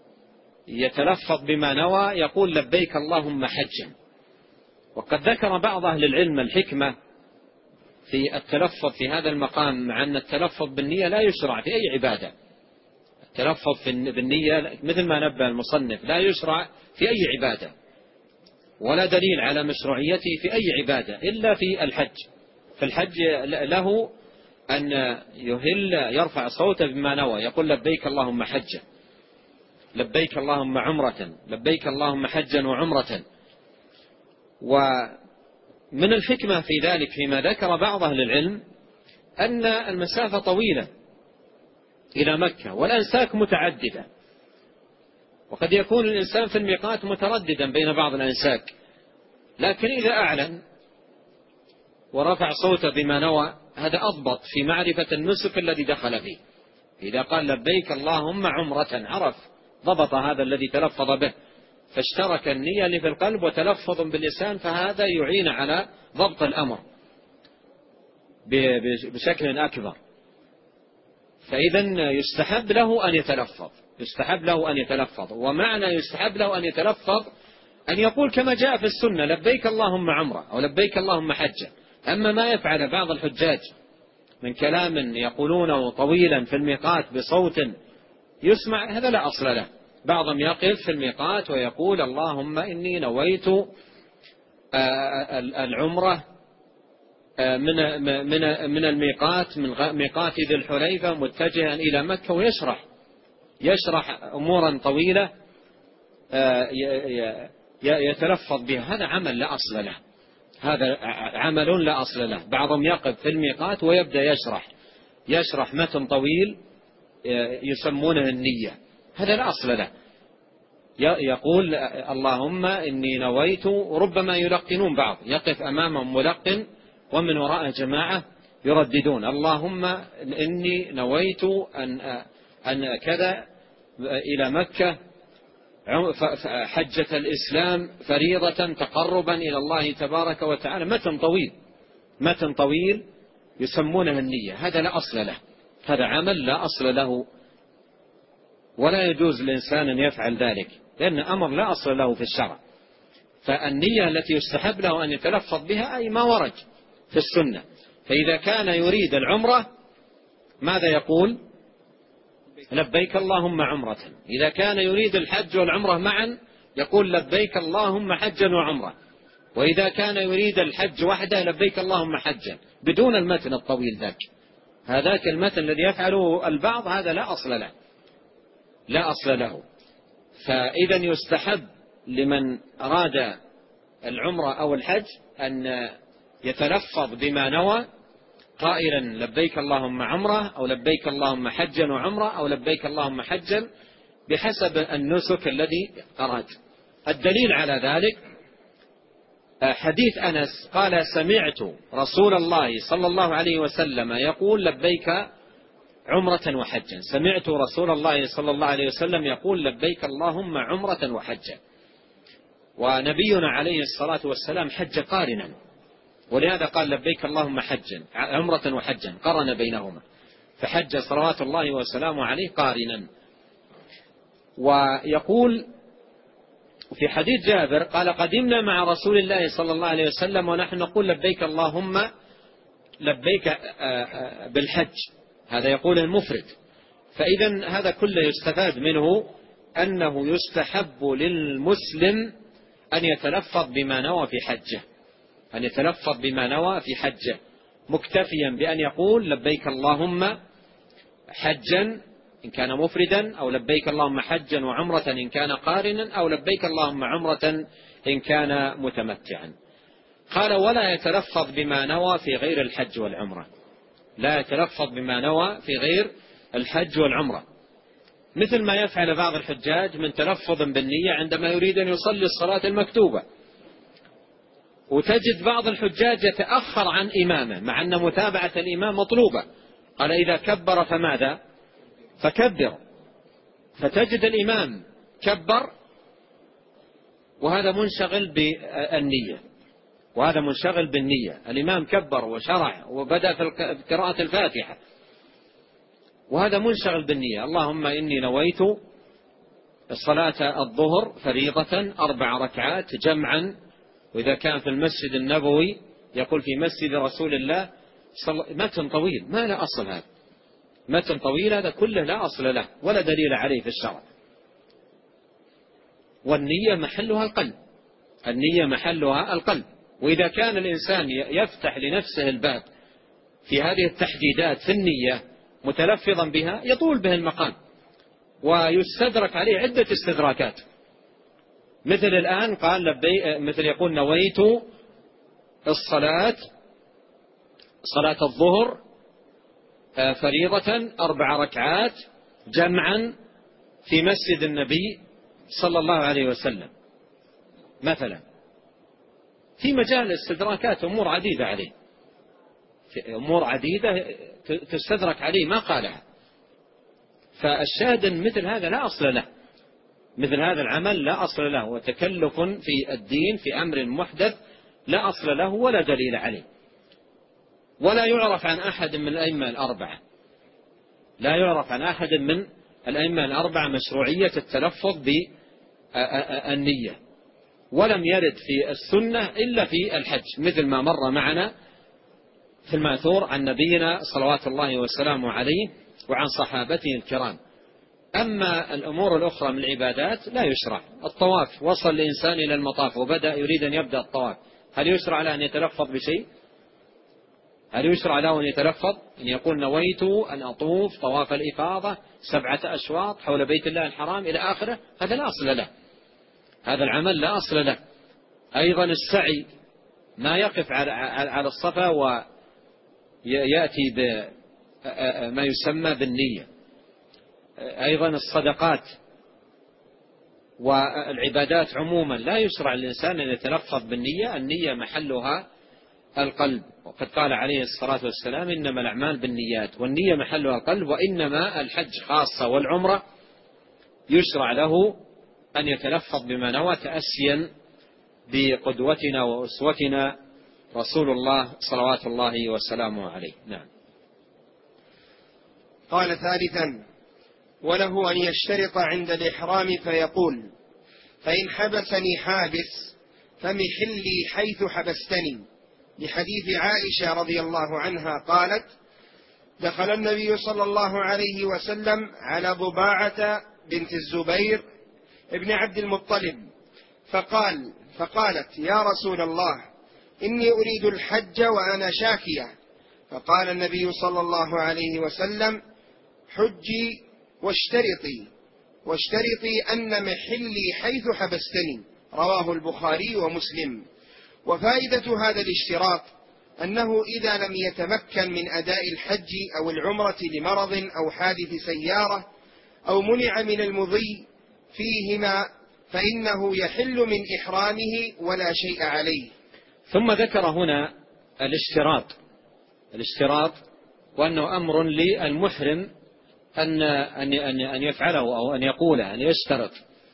يتلفظ بما نوى، يقول لبيك اللهم حجا. وقد ذكر بعض أهل العلم الحكمة في التلفظ في هذا المقام، مع أن التلفظ بالنية لا يشرع في أي عبادة. التلفظ بالنية مثل ما نبه المصنف لا يشرع في أي عبادة، ولا دليل على مشروعيته في أي عبادة إلا في الحج. في الحج له أن يهل يرفع صوته بما نوى، يقول لبيك اللهم حجا، لبيك اللهم عمرة، لبيك اللهم حجا وعمرة. ومن الحكمة في ذلك فيما ذكر بعض أهل العلم أن المسافة طويلة إلى مكة والأنساك متعددة، وقد يكون الإنسان في الميقات مترددا بين بعض الأنساك، لكن إذا أعلن ورفع صوته بما نوى هذا أضبط في معرفة النسك الذي دخل فيه. إذا قال لبيك اللهم عمرة عرف ضبط هذا الذي تلفظ به، فاشترك النية اللي في القلب وتلفظ باللسان، فهذا يعين على ضبط الأمر بشكل أكبر. فإذا يستحب له أن يتلفظ، يستحب له أن يتلفظ. ومعنى يستحب له أن يتلفظ أن يقول كما جاء في السنة لبيك اللهم عمرة أو لبيك اللهم حجة. أما ما يفعل بعض الحجاج من كلام يقولونه طويلا في الميقات بصوت يسمع، هذا لا أصل له. بعضهم يقف في الميقات ويقول اللهم إني نويت العمرة من من من الميقات من ميقات ذي الحليفة متجها إلى مكة، ويشرح يشرح أمورا طويلة يتلفظ بها. هذا عمل لا أصل له، هذا عمل لا أصل له. بعضهم يقف في الميقات ويبدأ يشرح يشرح متن طويل يسمونه النية، هذا لا أصل له. يقول اللهم إني نويت، وربما يلقنون بعض، يقف أمامهم ملقن ومن وراء جماعة يرددون اللهم إني نويت أن أن كذا إلى مكة حجة الإسلام فريضة تقربا إلى الله تبارك وتعالى. متن طويل متن طويل يسمونه النية، هذا لا أصل له، هذا عمل لا أصل له، ولا يجوز للإنسان أن يفعل ذلك، لأن أمر لا أصل له في الشرع. فالنية التي يستحب له أن يتلفظ بها أي ما ورد في السنة. فإذا كان يريد العمرة ماذا يقول؟ لبيك اللهم عمرة. إذا كان يريد الحج والعمرة معا يقول لبيك اللهم حجا وعمرة. وإذا كان يريد الحج وحده لبيك اللهم حجا بدون المتن الطويل ذاك. هذاك المتن الذي يفعله البعض هذا لا أصل له، لا أصل له. فإذا يستحب لمن أراد العمرة أو الحج أن يتلفظ بما نوى قائلا لبيك اللهم عمرة أو لبيك اللهم حجا وعمرة أو لبيك اللهم حجا بحسب النسك الذي أراد. الدليل على ذلك حديث أنس قال سمعت رسول الله صلى الله عليه وسلم يقول لبيك عمرة وحجا. سمعت رسول الله صلى الله عليه وسلم يقول لبيك اللهم عمرة وحجا. ونبينا عليه الصلاة والسلام حج قارنا، ولهذا قال لبيك اللهم حجا عمرة وحجا، قرن بينهما، فحج صلوات الله وسلامه عليه قارنا. ويقول في حديث جابر قال قدمنا مع رسول الله صلى الله عليه وسلم ونحن نقول لبيك اللهم لبيك بالحج، هذا يقول المفرد. فإذا هذا كله يستفاد منه أنه يستحب للمسلم أن يتلفظ بما نوى في حجه، أن يتلفظ بما نوى في حجه مكتفيا بأن يقول لبيك اللهم حجا إن كان مفردا، أو لبيك اللهم حجا وعمرة إن كان قارنا، أو لبيك اللهم عمرة إن كان متمتعا. قال ولا يتلفظ بما نوى في غير الحج والعمرة، لا يتلفظ بما نوى في غير الحج والعمرة، مثل ما يفعل بعض الحجاج من تلفظ بالنية عندما يريد أن يصلي الصلاة المكتوبة. وتجد بعض الحجاج يتأخر عن إمامه مع أن متابعة الإمام مطلوبة، قال إذا كبر فماذا؟ فكبر. فتجد الإمام كبر وهذا منشغل بالنية، وهذا منشغل بالنية. الإمام كبر وشرع وبدأ في قراءة الفاتحة وهذا منشغل بالنية. اللهم إني نويت الصلاة الظهر فريضة أربع ركعات جمعا، وإذا كان في المسجد النبوي يقول في مسجد رسول الله صل... متن طويل ما لا أصل، هذا متن طويل هذا كله لا أصل له ولا دليل عليه في الشرع. والنية محلها القلب، النية محلها القلب. وإذا كان الإنسان يفتح لنفسه الباب في هذه التحديدات في النية متلفظا بها يطول به المقام ويستدرك عليه عدة استدراكات. مثل الآن قال لبي، مثل يقول نويت الصلاة صلاة الظهر فريضة أربع ركعات جمعا في مسجد النبي صلى الله عليه وسلم مثلا، في مجال استدراكات أمور عديدة عليه، في أمور عديدة تستدرك عليه ما قالها. فالشاهد مثل هذا لا أصل له، مثل هذا العمل لا أصل له، وتكلف في الدين في أمر محدث لا أصل له ولا دليل عليه، ولا يعرف عن أحد من الأئمة الأربعة، لا يعرف عن أحد من الأئمة الأربعة مشروعية التلفظ بالنية، ولم يرد في السنة إلا في الحج، مثل ما مر معنا في المأثور عن نبينا صلوات الله وسلامه عليه وعن صحابته الكرام. أما الأمور الأخرى من العبادات لا يشرع. الطواف، وصل الإنسان إلى المطاف وبدأ يريد أن يبدأ الطواف، هل يشرع له أن يتلفظ بشيء؟ هل يشرع له أن يتلفظ، أن يقول نويت أن أطوف طواف الإفاضة سبعة أشواط حول بيت الله الحرام إلى آخره؟ هذا لا أصل له، هذا العمل لا أصل له. أيضا السعي، ما يقف على الصفا ويأتي بما يسمى بالنية. أيضا الصدقات والعبادات عموما لا يشرع الإنسان أن يتلفظ بالنية، النية محلها القلب، وقد قال عليه الصلاة والسلام إنما الأعمال بالنيات، والنية محلها القلب. وإنما الحج خاصة والعمرة يشرع له أن يتلفظ بما نوى تأسيا بقدوتنا وأسوتنا رسول الله صلوات الله وسلامه عليه. نعم. قال ثالثا: وله أن يشترط عند الإحرام فيقول: فإن حبسني حابس فمحلي حيث حبستني، لحديث عائشة رضي الله عنها قالت: دخل النبي صلى الله عليه وسلم على ضباعة بنت الزبير ابن عبد المطلب فقال فقالت: يا رسول الله، إني أريد الحج وأنا شاكية. فقال النبي صلى الله عليه وسلم: حجي واشترطي واشترطي أن محلي حيث حبستني. رواه البخاري ومسلم. وفائدة هذا الاشتراط أنه إذا لم يتمكن من أداء الحج أو العمرة لمرض أو حادث سيارة أو منع من المضي فيهما فإنه يحل من إحرامه ولا شيء عليه. ثم ذكر هنا الاشتراط الاشتراط وأنه أمر للمحرم أن أن يفعله أو أن يقوله، أن يشترط.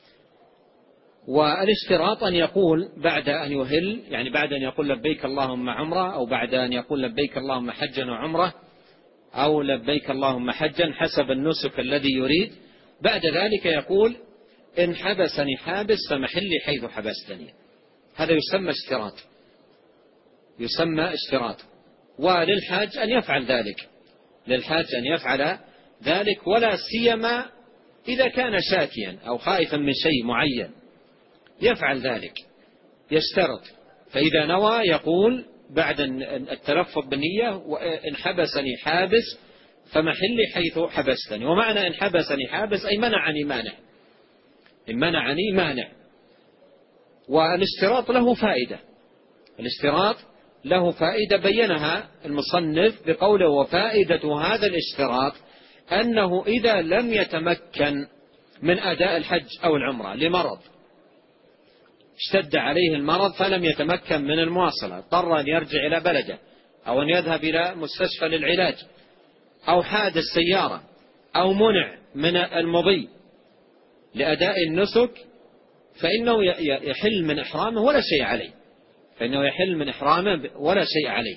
والاشتراط أن يقول بعد أن يهل، يعني بعد أن يقول لبيك اللهم عمرة، أو بعد أن يقول لبيك اللهم حجا وعمرة، أو لبيك اللهم حجا حسب النسك الذي يريد. بعد ذلك يقول: إن حبسني حابس فمحلي حيث حبستني. هذا يسمى اشتراط، يسمى اشتراط. وللحاج أن يفعل ذلك، للحاج أن يفعل ذلك، ولا سيما إذا كان شاكيا أو خائفا من شيء معين يفعل ذلك، يشترط. فإذا نوى يقول بعد التلفظ بالنية: وإن حبسني حابس فمحلي حيث حبستني. ومعنى إن حبسني حابس أي منعني مانع، إن منعني مانع. والاشتراط له فائدة، الاشتراط له فائدة بينها المصنف بقوله: وفائدة هذا الاشتراط أنه إذا لم يتمكن من أداء الحج أو العمرة لمرض، اشتد عليه المرض فلم يتمكن من المواصلة، اضطر أن يرجع إلى بلده أو أن يذهب إلى مستشفى للعلاج، أو حادث سيارة، أو منع من المضي لأداء النسك، فإنه يحل من إحرامه ولا شيء عليه، فإنه يحل من إحرامه ولا شيء عليه.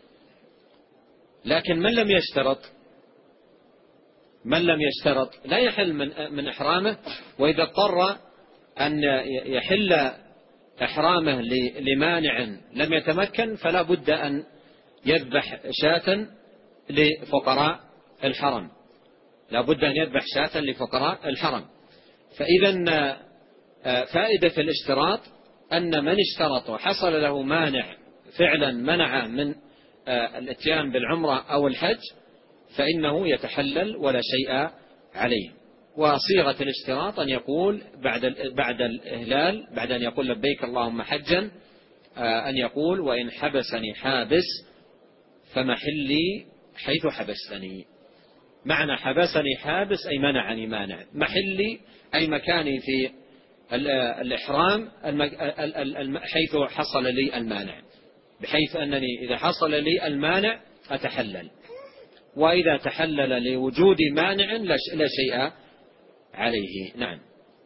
لكن من لم يشترط من لم يشترط لا يحل من من إحرامه. وإذا اضطر أن يحل إحرامه لمانع لم يتمكن فلا بد أن يذبح شاة لفقراء الحرم، لا بد أن يذبح شاة لفقراء الحرم. فإذا فائدة الاشتراط أن من اشترط وحصل له مانع فعلا منع من الاتيان بالعمرة أو الحج فإنه يتحلل ولا شيء عليه. وصيغة الاشتراط أن يقول بعد بعد الإهلال، بعد أن يقول لبيك اللهم حجا، أن يقول: وإن حبسني حابس فمحلي حيث حبستني. معنى حبسني حابس أي منعني مانع، محلي أي مكاني في الإحرام حيث حصل لي المانع، بحيث أنني إذا حصل لي المانع أتحلل، وإذا تحلل لوجود مانع لا شيء عليه. نعم.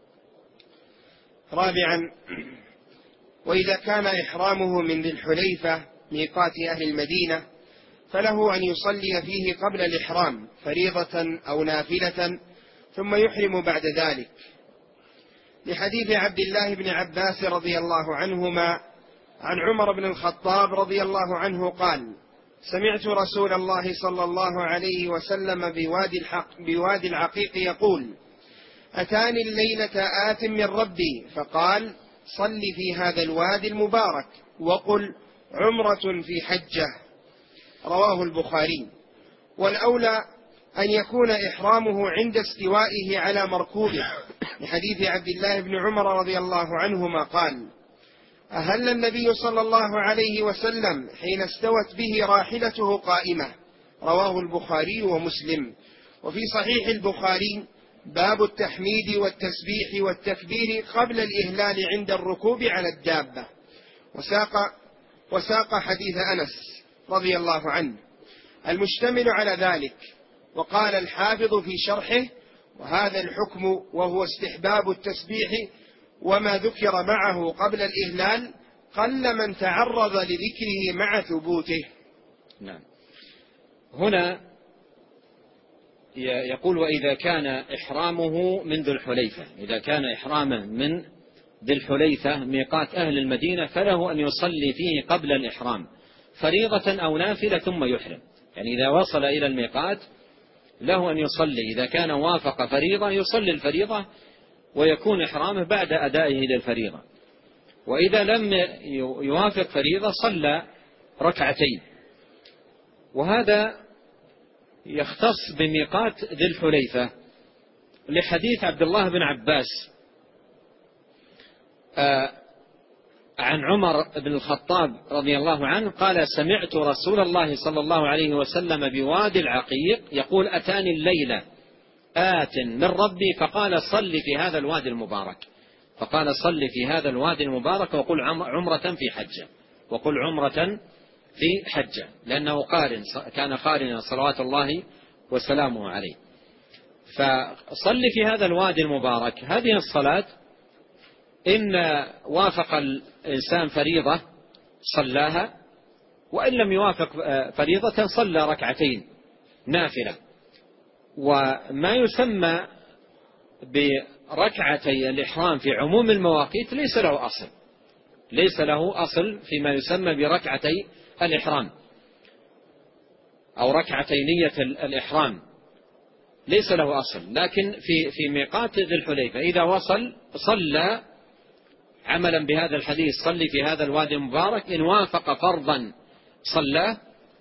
رابعا: وإذا كان إحرامه من ذي الحليفة ميقات أهل المدينة فله أن يصلي فيه قبل الإحرام فريضة أو نافلة ثم يحرم بعد ذلك، لحديث عبد الله بن عباس رضي الله عنهما عن عمر بن الخطاب رضي الله عنه قال: سمعت رسول الله صلى الله عليه وسلم بوادي, الحق بوادي العقيق يقول: أتاني الليلة آت من ربي فقال: صل في هذا الوادي المبارك وقل عمرة في حجة. رواه البخاري. والأولى أن يكون إحرامه عند استوائه على مركوبه، لحديث عبد الله بن عمر رضي الله عنهما قال: أهل النبي صلى الله عليه وسلم حين استوت به راحلته قائمة. رواه البخاري ومسلم. وفي صحيح البخاري باب التحميد والتسبيح والتكبير قبل الإهلال عند الركوب على الدابة، وساق, وساق حديث أنس رضي الله عنه المشتمل على ذلك. وقال الحافظ في شرحه: وهذا الحكم وهو استحباب التسبيح وما ذكر معه قبل الإهلال قل من تعرض لذكره مع ثبوته. نعم. هنا يقول: وإذا كان إحرامه من ذي الحليفة، إذا كان إحرامه من ذي الحليفة ميقات أهل المدينة فله أن يصلي فيه قبل الإحرام فريضة أو نافلة ثم يحرم. يعني إذا وصل إلى الميقات له أن يصلي، إذا كان وافق فريضة يصلي الفريضة ويكون إحرامه بعد أدائه للفريضة، وإذا لم يوافق فريضة صلى ركعتين. وهذا يختص بميقات ذي الحليفة لحديث عبد الله بن عباس عن عمر بن الخطاب رضي الله عنه قال: سمعت رسول الله صلى الله عليه وسلم بوادي العقيق يقول: أتاني الليلة آت من ربي فقال: صل في هذا الوادي المبارك فقال صل في هذا الوادي المبارك وقل عمرة في حجة وقل عمرة في حجة، لأنه قارن، كان قارنا صلوات الله وسلامه عليه. فصل في هذا الوادي المبارك، هذه الصلاة إن وافق الإنسان فريضة صلاها، وإن لم يوافق فريضة صلى ركعتين نافلة. وما يسمى بركعتي الإحرام في عموم المواقيت ليس له أصل، ليس له أصل فيما يسمى بركعتي الإحرام أو ركعتي نية الإحرام، ليس له أصل. لكن في في ميقات ذي الحليفة إذا وصل صلى عملا بهذا الحديث: صلي في هذا الوادي المبارك، إن وافق فرضا صلى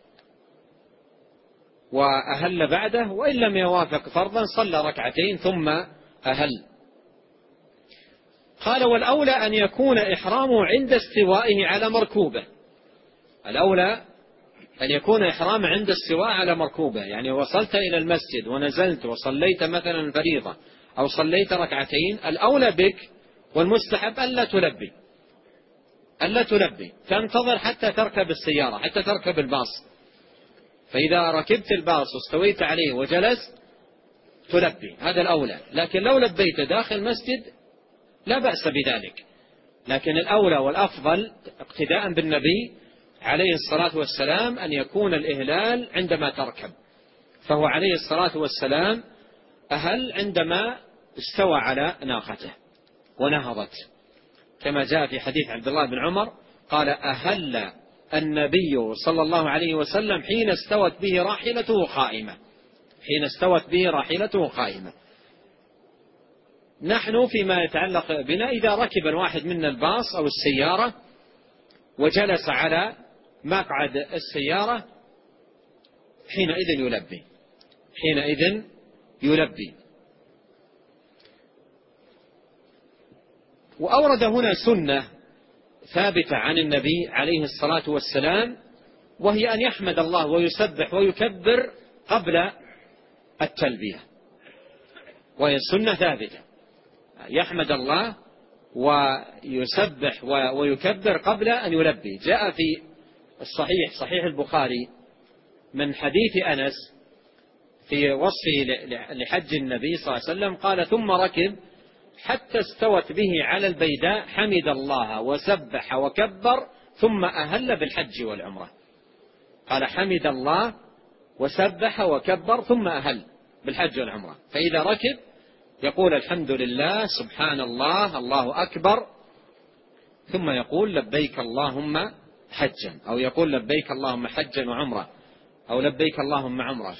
وأهل بعده، وإن لم يوافق فرضا صلى ركعتين ثم أهل. قال: والأولى أن يكون إحرامه عند استوائه على مركوبه. الأولى أن يكون إحرامه عند استواء على مركوبه، يعني وصلت إلى المسجد ونزلت وصليت مثلا فريضة أو صليت ركعتين، الأولى بك والمستحب ألا تلبي ألا تلبي تنتظر حتى تركب السيارة، حتى تركب الباص. فإذا ركبت الباص واستويت عليه وجلست تلبي، هذا الأولى. لكن لو لبيت داخل المسجد لا بأس بذلك، لكن الأولى والأفضل اقتداء بالنبي عليه الصلاة والسلام أن يكون الإهلال عندما تركب، فهو عليه الصلاة والسلام أهل عندما استوى على ناقته ونهضت، كما جاء في حديث عبد الله بن عمر قال: أهل النبي صلى الله عليه وسلم حين استوت به راحلته قائمة حين استوت به راحلته قائمة. نحن فيما يتعلق بنا إذا ركب الواحد منا الباص أو السيارة وجلس على مقعد السيارة حينئذ يلبي حينئذ يلبي وأورد هنا سنة ثابتة عن النبي عليه الصلاة والسلام، وهي أن يحمد الله ويسبح ويكبر قبل التلبية، وهي سنة ثابتة، يحمد الله ويسبح ويكبر قبل أن يلبي. جاء في الصحيح صحيح البخاري من حديث أنس في وصفه لحج النبي صلى الله عليه وسلم قال: ثم ركب حتى استوت به على البيداء حمد الله وسبح وكبر ثم أهل بالحج والعمرة. قال: حمد الله وسبح وكبر ثم أهل بالحج والعمرة. فإذا ركب يقول: الحمد لله، سبحان الله، الله أكبر، ثم يقول: لبيك اللهم حجا، أو يقول لبيك اللهم حجا وعمرة، أو لبيك اللهم عمرة.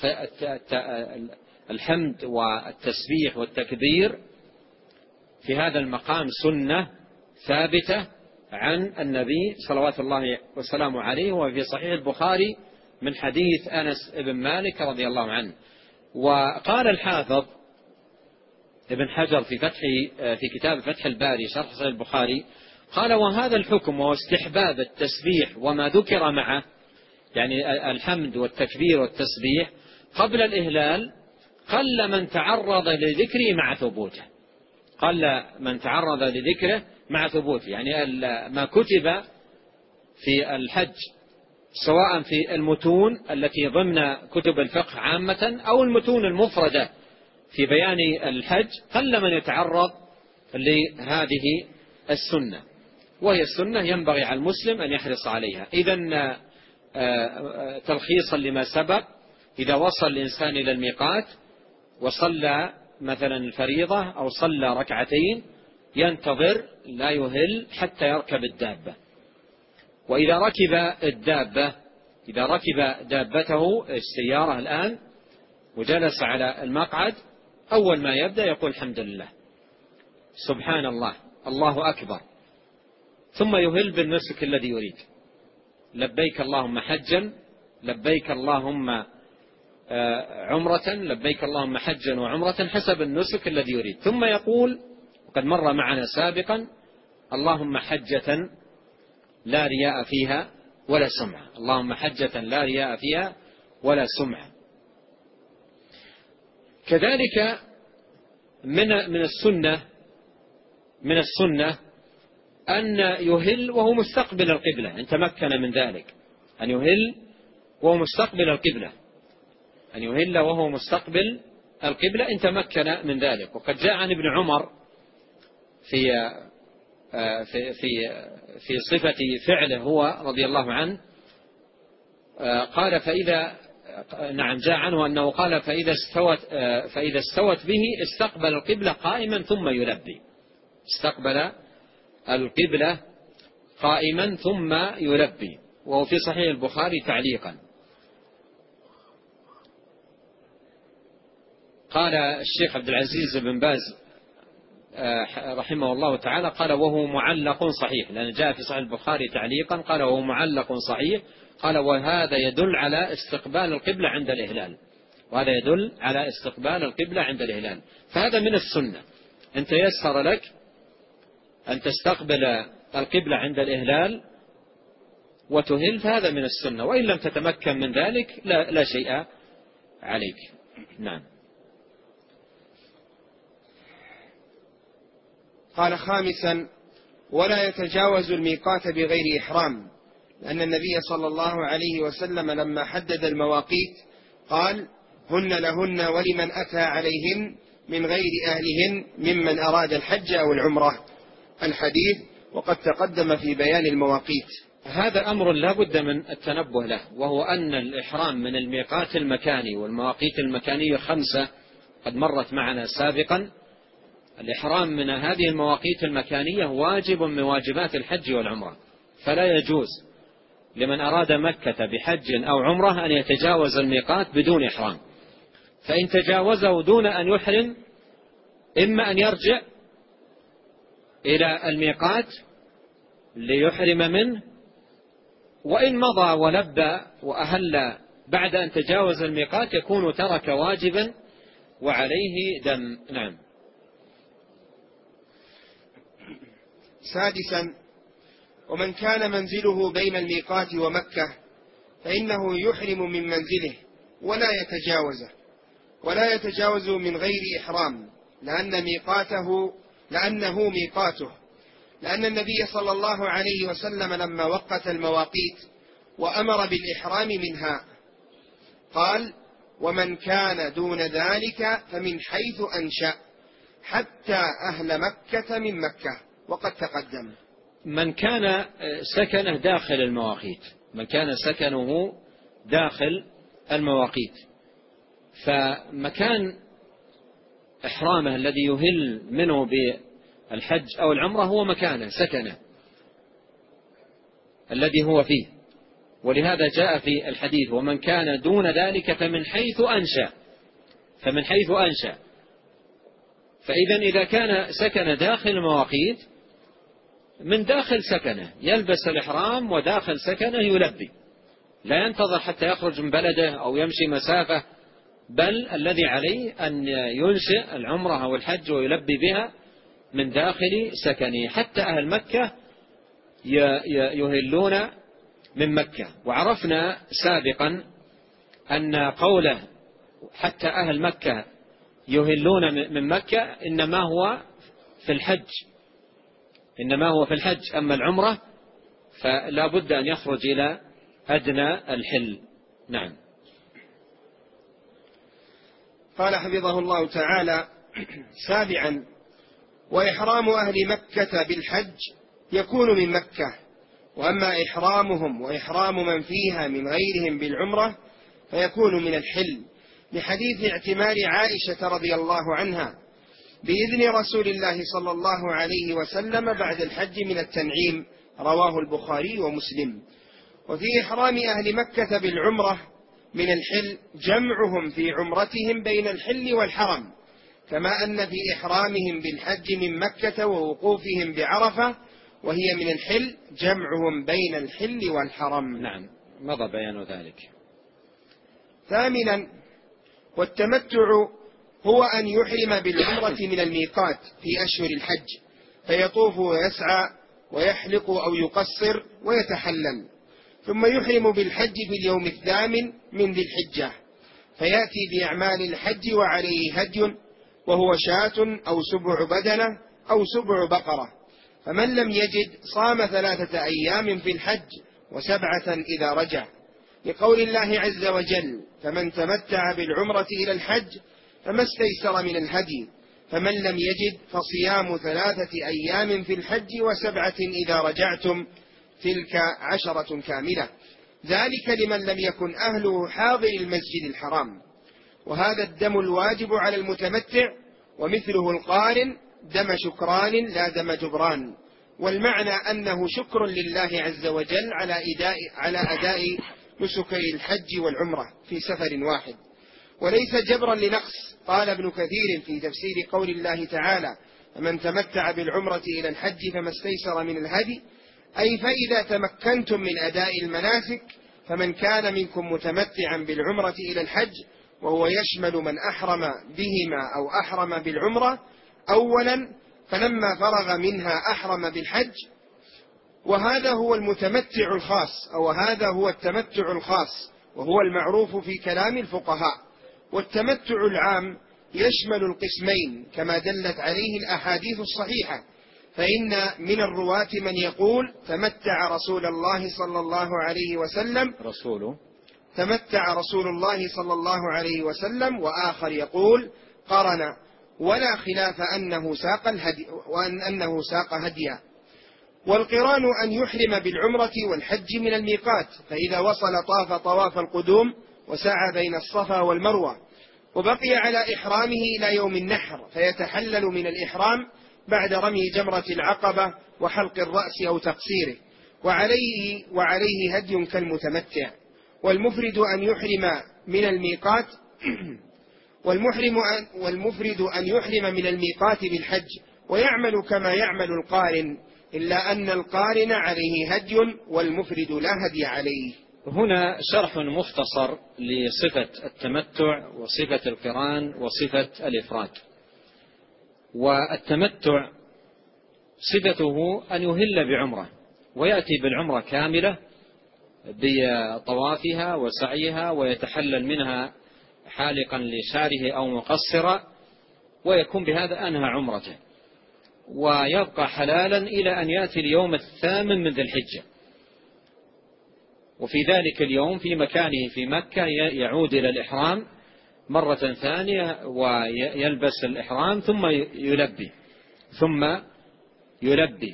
فالحمد والتسبيح والتكبير في هذا المقام سنة ثابتة عن النبي صلوات الله وسلامه عليه، وفي صحيح البخاري من حديث أنس بن مالك رضي الله عنه. وقال الحافظ ابن حجر في فتح في كتاب فتح الباري شرح صحيح البخاري، قال وهذا الحكم وهو استحباب التسبيح وما ذكر معه، يعني الحمد والتكبير والتسبيح قبل الإهلال، قل من تعرض لذكره مع ثبوته، قل من تعرض لذكره مع ثبوته، يعني ما كتب في الحج سواء في المتون التي ضمن كتب الفقه عامة أو المتون المفردة في بيان الحج، قل من يتعرض لهذه السنة، وهي السنة ينبغي على المسلم أن يحرص عليها. إذن تلخيصا لما سبق، إذا وصل الإنسان إلى الميقات وصلى مثلا الفريضة أو صلى ركعتين ينتظر لا يهل حتى يركب الدابة. وإذا ركب الدابة إذا ركب دابته السيارة الآن وجلس على المقعد، أول ما يبدأ يقول الحمد لله، سبحان الله، الله أكبر، ثم يهل بالنسك الذي يريد، لبيك اللهم حجا، لبيك اللهم عمرة، لبيك اللهم حجا وعمرة، حسب النسك الذي يريد. ثم يقول، وقد مر معنا سابقا، اللهم حجة لا رياء فيها ولا سمعة، اللهم حجة لا رياء فيها ولا سمعة. كذلك من من السنة من السنة أن يهل وهو مستقبل القبلة، إن تمكن من ذلك، أن يهل وهو مستقبل القبلة، أن يهل وهو مستقبل القبلة إن تمكن من ذلك. وقد جاء عن ابن عمر في في في في صفة فعله هو رضي الله عنه، قال فإذا نعم جاء عنه أنه قال فإذا استوت فإذا استوت به استقبل القبلة قائما ثم يلبي، استقبل القبلة قائما ثم يلبي، وهو في صحيح البخاري تعليقا. قال الشيخ عبد العزيز بن باز رحمه الله تعالى، قال وهو معلق صحيح، لأن جاء في صحيح البخاري تعليقا، قال وهو معلق صحيح، قال وهذا يدل على استقبال القبلة عند الإهلال، وهذا يدل على استقبال القبلة عند الإهلال. فهذا من السنة، أن تيسر لك أن تستقبل القبلة عند الإهلال وتهل، فهذا من السنة، وإن لم تتمكن من ذلك لا, لا شيء عليك. نعم. قال خامسا ولا يتجاوز الميقات بغير إحرام، لأن النبي صلى الله عليه وسلم لما حدد المواقيت قال هن لهن ولمن أتى عليهن من غير أهلهن ممن أراد الحج أو العمرة، الحديث، وقد تقدم في بيان المواقيت. هذا أمر لا بد من التنبه له، وهو أن الإحرام من الميقات المكاني، والمواقيت المكانية خمسة قد مرت معنا سابقا. الإحرام من هذه المواقيت المكانية واجب من واجبات الحج والعمرة، فلا يجوز لمن أراد مكة بحج أو عمرة أن يتجاوز الميقات بدون إحرام، فإن تجاوزه دون أن يحرم إما أن يرجع إلى الميقات ليحرم منه، وإن مضى ولبى وأهل بعد أن تجاوز الميقات يكون ترك واجبا وعليه دم. نعم. سادسا ومن كان منزله بين الميقات ومكة فإنه يحرم من منزله ولا يتجاوزه ولا يتجاوز من غير إحرام، لأن ميقاته لأنه ميقاته، لأن النبي صلى الله عليه وسلم لما وقت المواقيت وأمر بالإحرام منها قال ومن كان دون ذلك فمن حيث أنشأ حتى أهل مكة من مكة، وقد تقدم. من كان سكنه داخل المواقيت، من كان سكنه داخل المواقيت، فمكان إحرامه الذي يهل منه بالحج أو العمرة هو مكانه سكنه. الذي هو فيه. ولهذا جاء في الحديث: ومن كان دون ذلك فمن حيث أنشأ فمن حيث أنشأ. فإذا إذا كان سكن داخل المواقيت، من داخل سكنه يلبس الإحرام وداخل سكنه يلبي، لا ينتظر حتى يخرج من بلده أو يمشي مسافة، بل الذي عليه أن ينشئ العمرة أو الحج ويلبي بها من داخل سكنه. حتى أهل مكة يهلون من مكة. وعرفنا سابقا أن قوله حتى أهل مكة يهلون من مكة إنما هو في الحج إنما هو في الحج أما العمرة فلا بد أن يخرج إلى أدنى الحل. نعم. قال حفظه الله تعالى: سابعا: وإحرام أهل مكة بالحج يكون من مكة، وأما إحرامهم وإحرام من فيها من غيرهم بالعمرة فيكون من الحل، لحديث اعتمار عائشة رضي الله عنها بإذن رسول الله صلى الله عليه وسلم بعد الحج من التنعيم، رواه البخاري ومسلم. وفي إحرام أهل مكة بالعمرة من الحل جمعهم في عمرتهم بين الحل والحرم، كما أن في إحرامهم بالحج من مكة ووقوفهم بعرفة وهي من الحل جمعهم بين الحل والحرم. نعم، مضى بيان ذلك. ثامنا: والتمتع هو أن يحرم بالعمرة من الميقات في أشهر الحج، فيطوف ويسعى ويحلق أو يقصر ويتحلل، ثم يحرم بالحج في اليوم الثامن من ذي الحجة، فيأتي بأعمال الحج وعليه هدي، وهو شاة أو سبع بدنة أو سبع بقرة. فمن لم يجد صام ثلاثة أيام في الحج وسبعة إذا رجع، لقول الله عز وجل: فمن تمتع بالعمرة إلى الحج فما استيسر من الهدي، فمن لم يجد فصيام ثلاثة أيام في الحج وسبعة إذا رجعتم، تلك عشرة كاملة، ذلك لمن لم يكن أهله حاضر المسجد الحرام. وهذا الدم الواجب على المتمتع، ومثله القارن دم شكران لا دم جبران. والمعنى أنه شكر لله عز وجل على أداء, على أداء نسكي الحج والعمرة في سفر واحد، وليس جبرا لنقص. قال ابن كثير في تفسير قول الله تعالى: فمن تمتع بالعمرة إلى الحج فما استيسر من الهدي، أي فإذا تمكنتم من أداء المناسك، فمن كان منكم متمتعا بالعمرة إلى الحج، وهو يشمل من أحرم بهما أو أحرم بالعمرة أولا فلما فرغ منها أحرم بالحج. وهذا هو المتمتع الخاص، أو هذا هو التمتع الخاص، وهو المعروف في كلام الفقهاء. والتمتع العام يشمل القسمين كما دلت عليه الأحاديث الصحيحة، فإن من الرواة من يقول: تمتع رسول الله صلى الله عليه وسلم رسوله تمتع رسول الله صلى الله عليه وسلم، وآخر يقول: قرن، ولا خلاف أنه ساق الهدي وأن أنه ساق هديا. والقران أن يحرم بالعمرة والحج من الميقات، فإذا وصل طاف طواف القدوم وسعى بين الصفا والمروة، وبقي على إحرامه إلى يوم النحر، فيتحلل من الإحرام بعد رمي جمرة العقبة وحلق الرأس أو تقصيره، وعليه, وعليه هدي كالمتمتع. والمفرد أن يحرم من الميقات والمحرم أن والمفرد أن يحرم من الميقات بالحج ويعمل كما يعمل القارن، إلا أن القارن عليه هدي والمفرد لا هدي عليه. هنا شرح مختصر لصفة التمتع وصفة القران وصفة الإفراد. والتمتع صفته أن يهل بعمرة ويأتي بالعمرة كاملة بطوافها وسعيها، ويتحلل منها حالقا لشاره أو مقصرا، ويكون بهذا أنهى عمرته، ويبقى حلالا إلى أن يأتي اليوم الثامن من ذي الحجة. وفي ذلك اليوم في مكانه في مكة يعود إلى الإحرام مرة ثانية ويلبس الإحرام ثم يلبي ثم يلبي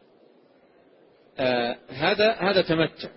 آه هذا هذا تمتع.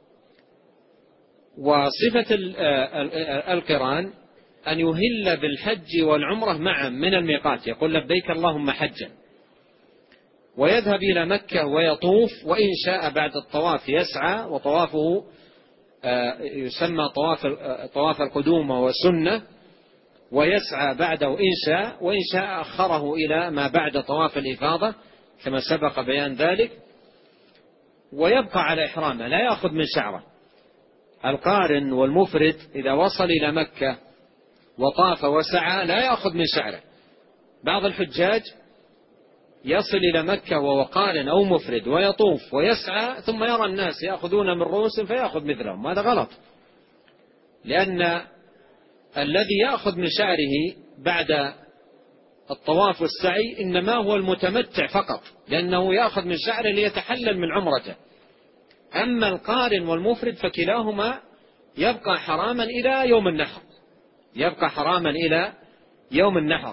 وصفة القران أن يهل بالحج والعمرة معا من الميقات، يقول: لبيك اللهم حجا. ويذهب إلى مكة ويطوف، وإن شاء بعد الطواف يسعى، وطوافه يسمى طواف طواف القدوم وهو سنة، ويسعى بعده إن شاء، وإن شاء أخره إلى ما بعد طواف الإفاضة كما سبق بيان ذلك، ويبقى على إحرامه لا يأخذ من شعره. القارن والمفرد إذا وصل إلى مكة وطاف وسعى لا يأخذ من شعره. بعض الحجاج يصل إلى مكة وهو قارن أو مفرد ويطوف ويسعى، ثم يرى الناس يأخذون من رؤوسهم فيأخذ مثلهم. هذا غلط، لأن الذي يأخذ من شعره بعد الطواف والسعي إنما هو المتمتع فقط، لأنه يأخذ من شعره ليتحلل من عمرته. أما القارن والمفرد فكلاهما يبقى حراما إلى يوم النحر، يبقى حراما إلى يوم النحر.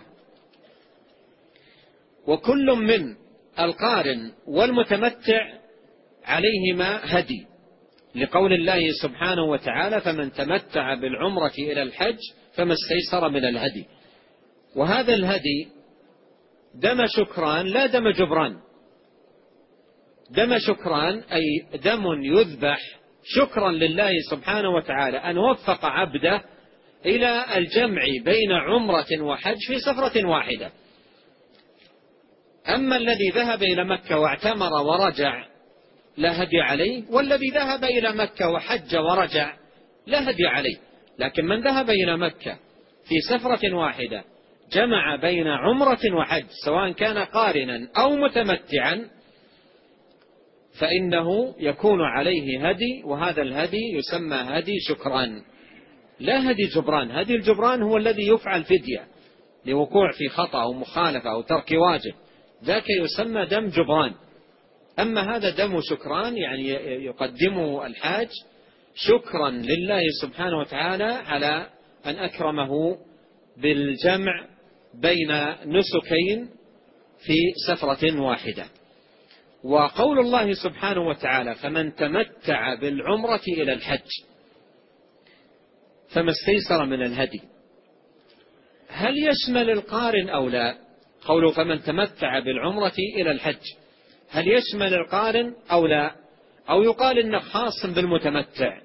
وكل من القارن والمتمتع عليهما هدي، لقول الله سبحانه وتعالى: فمن تمتع بالعمرة إلى الحج فما استيسر من الهدي. وهذا الهدي دم شكران لا دم جبران. دم شكران أي دم يذبح شكرا لله سبحانه وتعالى أن وفق عبده إلى الجمع بين عمرة وحج في سفرة واحدة. أما الذي ذهب إلى مكة واعتمر ورجع لا هدي عليه، والذي ذهب إلى مكة وحج ورجع لا هدي عليه. لكن من ذهب إلى مكة في سفرة واحدة جمع بين عمرة وحج سواء كان قارنا أو متمتعا فإنه يكون عليه هدي، وهذا الهدي يسمى هدي شكران لا هدي جبران. هدي الجبران هو الذي يفعل فدية لوقوع في خطأ أو مخالفة أو ترك واجب، ذاك يسمى دم جبران. أما هذا دم شكران، يعني يقدمه الحاج شكرا لله سبحانه وتعالى على أن أكرمه بالجمع بين نسكين في سفرة واحدة. وقول الله سبحانه وتعالى: فمن تمتع بالعمرة إلى الحج فما استيسر من الهدي، هل يشمل القارن أو لا؟ قوله فمن تمتع بالعمرة إلى الحج هل يشمل القارن أو لا؟ أو يقال إنه خاص بالمتمتع؟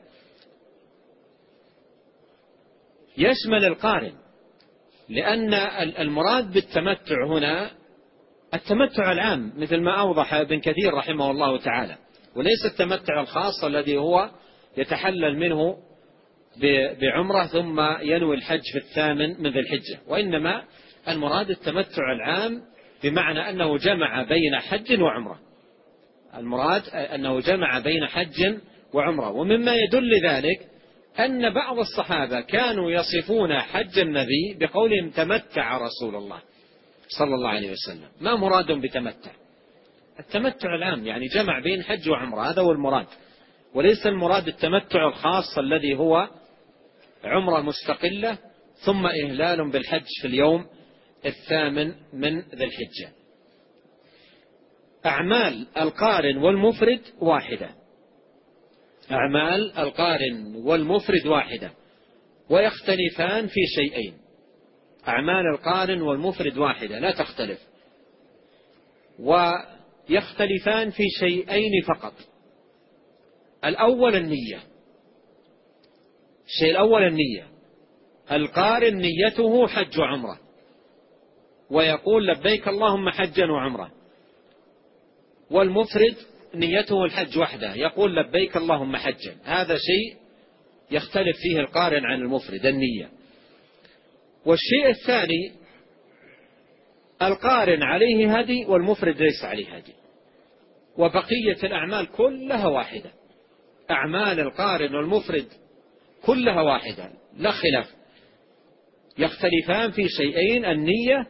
يشمل القارن، لأن المراد بالتمتع هنا التمتع العام مثل ما أوضح ابن كثير رحمه الله تعالى، وليس التمتع الخاص الذي هو يتحلل منه بعمرة ثم ينوي الحج في الثامن من ذي الحجة، وإنما المراد التمتع العام بمعنى أنه جمع بين حج وعمرة. المراد أنه جمع بين حج وعمرة. ومما يدل ذلك أن بعض الصحابة كانوا يصفون حج النبي بقولهم تمتع رسول الله صلى الله عليه وسلم. ما مرادهم بتمتع؟ التمتع العام يعني جمع بين حج وعمرة، هذا هو المراد، وليس المراد التمتع الخاص الذي هو عمرة مستقلة ثم إهلال بالحج في اليوم الثامن من ذي الحجة. أعمال القارن والمفرد واحدة، أعمال القارن والمفرد واحدة، ويختلفان في شيئين. أعمال القارن والمفرد واحدة لا تختلف، ويختلفان في شيئين فقط. الأول النية. الشيء الأول النية. القارن نيته حج وعمرة ويقول لبيك اللهم حجا وعمرة، والمفرد نيته الحج وحده يقول لبيك اللهم حجا. هذا شيء يختلف فيه القارن عن المفرد، النية. والشيء الثاني القارن عليه هدي والمفرد ليس عليه هدي، وبقية الأعمال كلها واحدة. أعمال القارن والمفرد كلها واحدة لا خلاف، يختلفان في شيئين: النية،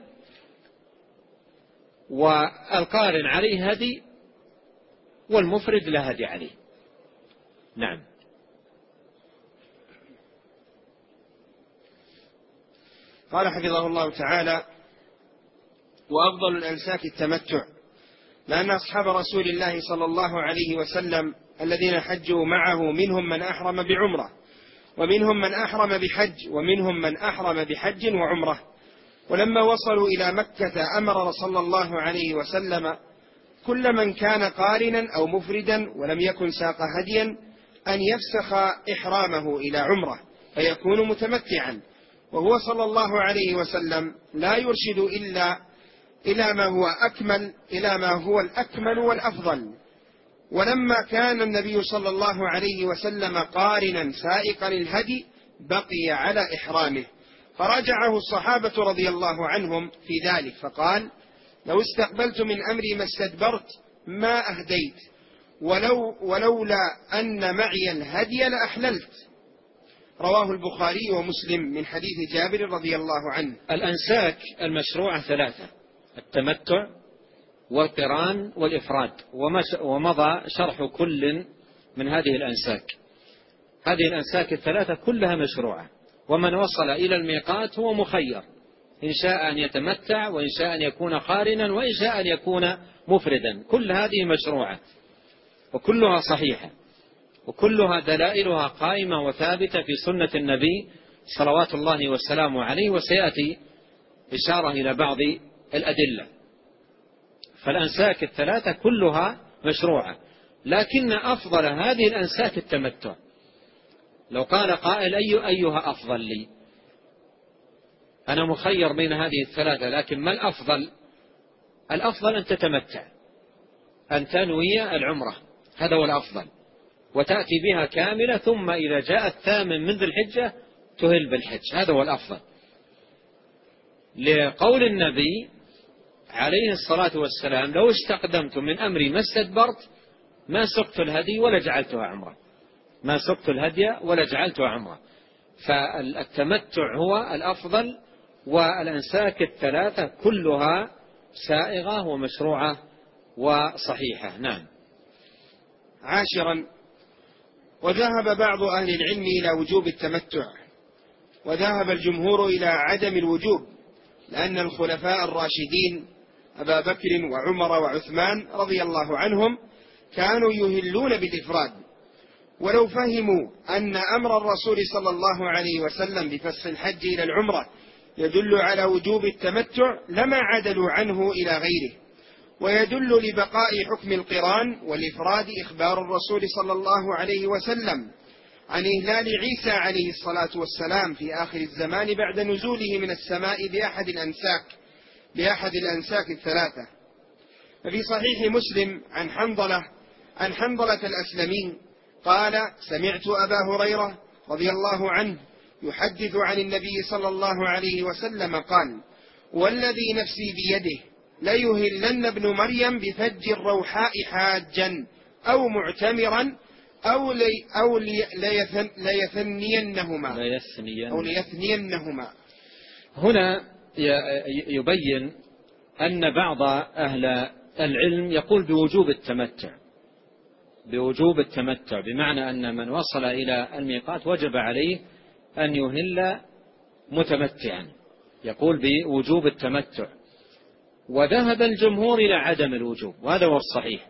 والقارن عليه هدي والمفرد لا هدي عليه. نعم. قال حفظه الله تعالى: وأفضل الأنساك التمتع، لأن أصحاب رسول الله صلى الله عليه وسلم الذين حجوا معه منهم من أحرم بعمرة، ومنهم من أحرم بحج، ومنهم من أحرم بحج وعمرة. ولما وصلوا إلى مكة أمر صلى الله عليه وسلم كل من كان قارنا أو مفردا ولم يكن ساق هديا أن يفسخ إحرامه إلى عمرة فيكون متمتعا، وهو صلى الله عليه وسلم لا يرشد إلا إلى ما هو أكمل إلى ما هو الأكمل والأفضل. ولما كان النبي صلى الله عليه وسلم قارنا سائقا الهدي بقي على إحرامه، فرجعه الصحابة رضي الله عنهم في ذلك فقال: لو استقبلت من أمري ما استدبرت ما أهديت، ولو ولولا أن معي الهدي لأحللت. رواه البخاري ومسلم من حديث جابر رضي الله عنه. الأنساك المشروعة ثلاثة: التمتع والقران والإفراد، ومضى شرح كل من هذه الأنساك. هذه الأنساك الثلاثة كلها مشروعة، ومن وصل إلى الميقات هو مخير، إن شاء أن يتمتع وإن شاء أن يكون قارنا وإن شاء أن يكون مفردا. كل هذه مشروعة وكلها صحيحة، وكلها دلائلها قائمة وثابتة في سنة النبي صلوات الله والسلام عليه، وسيأتي إشارة إلى بعض الأدلة. فالأنساك الثلاثة كلها مشروعة، لكن أفضل هذه الأنساك التمتع. لو قال قائل: أي أيها أفضل لي؟ أنا مخير بين هذه الثلاثة، لكن ما الأفضل؟ الأفضل أن تتمتع، أن تنوي العمرة، هذا هو الأفضل، وتأتي بها كاملة، ثم إذا جاء الثامن من ذي الحجة تهل بالحج، هذا هو الأفضل، لقول النبي عليه الصلاة والسلام: لو استقدمت من أمري ما استدبرت ما سقت الهدي ولا جعلتها عمرة، ما سقت الهدي ولا جعلتها عمرة. فالتمتع هو الأفضل، والأنساك الثلاثة كلها سائغة ومشروعة وصحيحة. نعم. عاشرا: وذهب بعض أهل العلم إلى وجوب التمتع، وذهب الجمهور إلى عدم الوجوب، لأن الخلفاء الراشدين أبا بكر وعمر وعثمان رضي الله عنهم كانوا يهلون بالإفراد، ولو فهموا أن أمر الرسول صلى الله عليه وسلم بفسخ الحج إلى العمرة يدل على وجوب التمتع لما عدلوا عنه إلى غيره. ويدل لبقاء حكم القران والإفراد إخبار الرسول صلى الله عليه وسلم عن إهلال عيسى عليه الصلاة والسلام في آخر الزمان بعد نزوله من السماء بأحد الأنساك بأحد الأنساك الثلاثة. ففي صحيح مسلم عن حنظلة عن حنظلة الأسلمي قال: سمعت أبا هريرة رضي الله عنه يحدث عن النبي صلى الله عليه وسلم قال: والذي نفسي بيده ليهلن ابن مريم بفج الروحاء حاجا أو معتمرا أو, لي أو لي ليثن ليثنينهما أو ليثنينهما. هنا يبين أن بعض أهل العلم يقول بوجوب التمتع، بوجوب التمتع بمعنى أن من وصل إلى الميقات وجب عليه أن يهل متمتعا، يقول بوجوب التمتع. وذهب الجمهور إلى عدم الوجوب، وهذا هو الصحيح.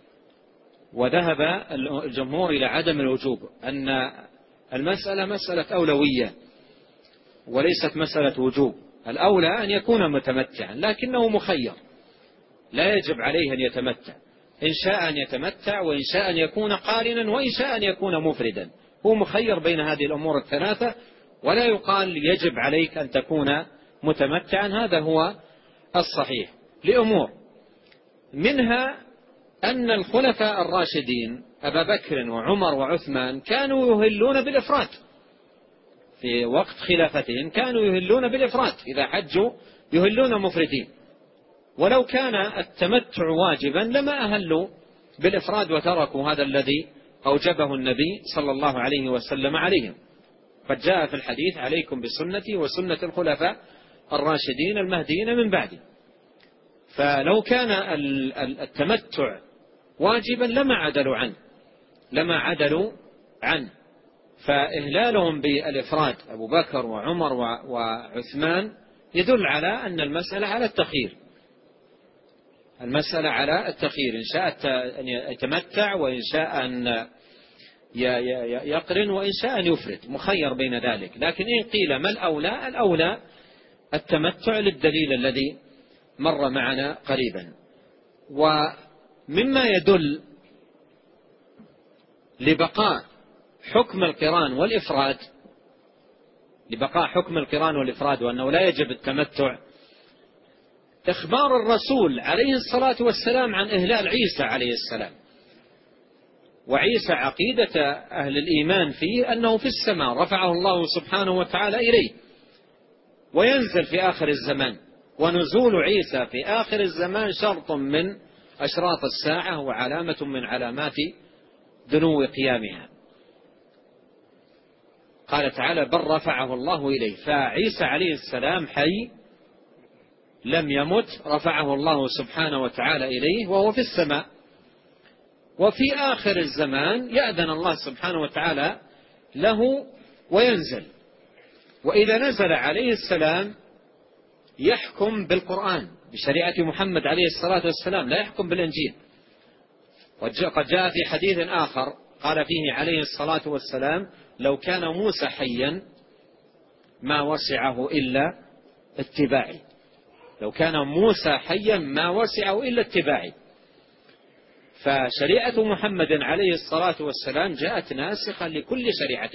وذهب الجمهور إلى عدم الوجوب، أن المسألة مسألة أولوية وليست مسألة وجوب. الأولى أن يكون متمتعا، لكنه مخير، لا يجب عليه أن يتمتع، إن شاء أن يتمتع وإن شاء أن يكون قارنا وإن شاء أن يكون مفردا، هو مخير بين هذه الأمور الثلاثة، ولا يقال يجب عليك أن تكون متمتعا. هذا هو الصحيح لأمور، منها أن الخلفاء الراشدين أبا بكر وعمر وعثمان كانوا يهلون بالإفراد، في وقت خلافتهم كانوا يهلون بالإفراد، إذا حجوا يهلون مفردين، ولو كان التمتع واجبا لما أهلوا بالإفراد وتركوا هذا الذي أوجبه النبي صلى الله عليه وسلم عليهم. قد جاء في الحديث: عليكم بسنتي وسنة الخلفاء الراشدين المهديين من بعدي. فلو كان التمتع واجبا لما عدلوا عنه لما عدلوا عنه فإهلالهم بالإفراد أبو بكر وعمر وعثمان يدل على أن المسألة على التخيير، المسألة على التخيير، إن شاء أن يتمتع وإن شاء أن يقرن وإن شاء أن يفرد، مخير بين ذلك. لكن إن قيل ما الأولى؟ الأولى التمتع للدليل الذي مر معنا قريبا. مما يدل لبقاء حكم القران والإفراد لبقاء حكم القران والإفراد وأنه لا يجب التمتع إخبار الرسول عليه الصلاة والسلام عن إهلال عيسى عليه السلام. وعيسى عقيدة أهل الإيمان فيه أنه في السماء رفعه الله سبحانه وتعالى إليه وينزل في آخر الزمان، ونزول عيسى في آخر الزمان شرط من أشراط الساعة وعلامة من علامات دنو قيامها. قال تعالى بل رفعه الله إليه، فعيسى عليه السلام حي لم يمت، رفعه الله سبحانه وتعالى إليه وهو في السماء. وفي آخر الزمان يأذن الله سبحانه وتعالى له وينزل، وإذا نزل عليه السلام يحكم بالقرآن بشريعة محمد عليه الصلاة والسلام، لا يحكم بالإنجيل. وقد جاء في حديث آخر قال فيه عليه الصلاة والسلام لو كان موسى حيا ما وسعه إلا اتباعي، لو كان موسى حيا ما وسعه إلا اتباعي. فشريعة محمد عليه الصلاة والسلام جاءت ناسخة لكل شريعة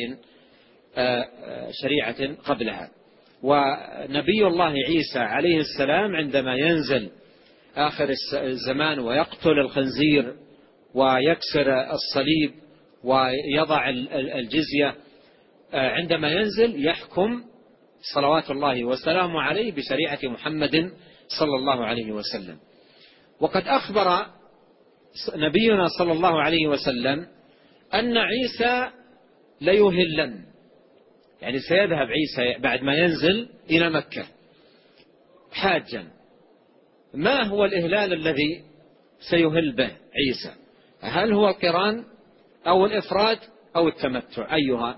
شريعة قبلها. ونبي الله عيسى عليه السلام عندما ينزل آخر الزمان ويقتل الخنزير ويكسر الصليب ويضع الجزية، عندما ينزل يحكم صلوات الله وسلامه عليه بشريعة محمد صلى الله عليه وسلم. وقد أخبر نبينا صلى الله عليه وسلم أن عيسى ليهلن، يعني سيذهب عيسى بعد ما ينزل إلى مكة حاجا. ما هو الإهلال الذي سيهل به عيسى؟ هل هو القران أو الإفراد أو التمتع؟ أيها؟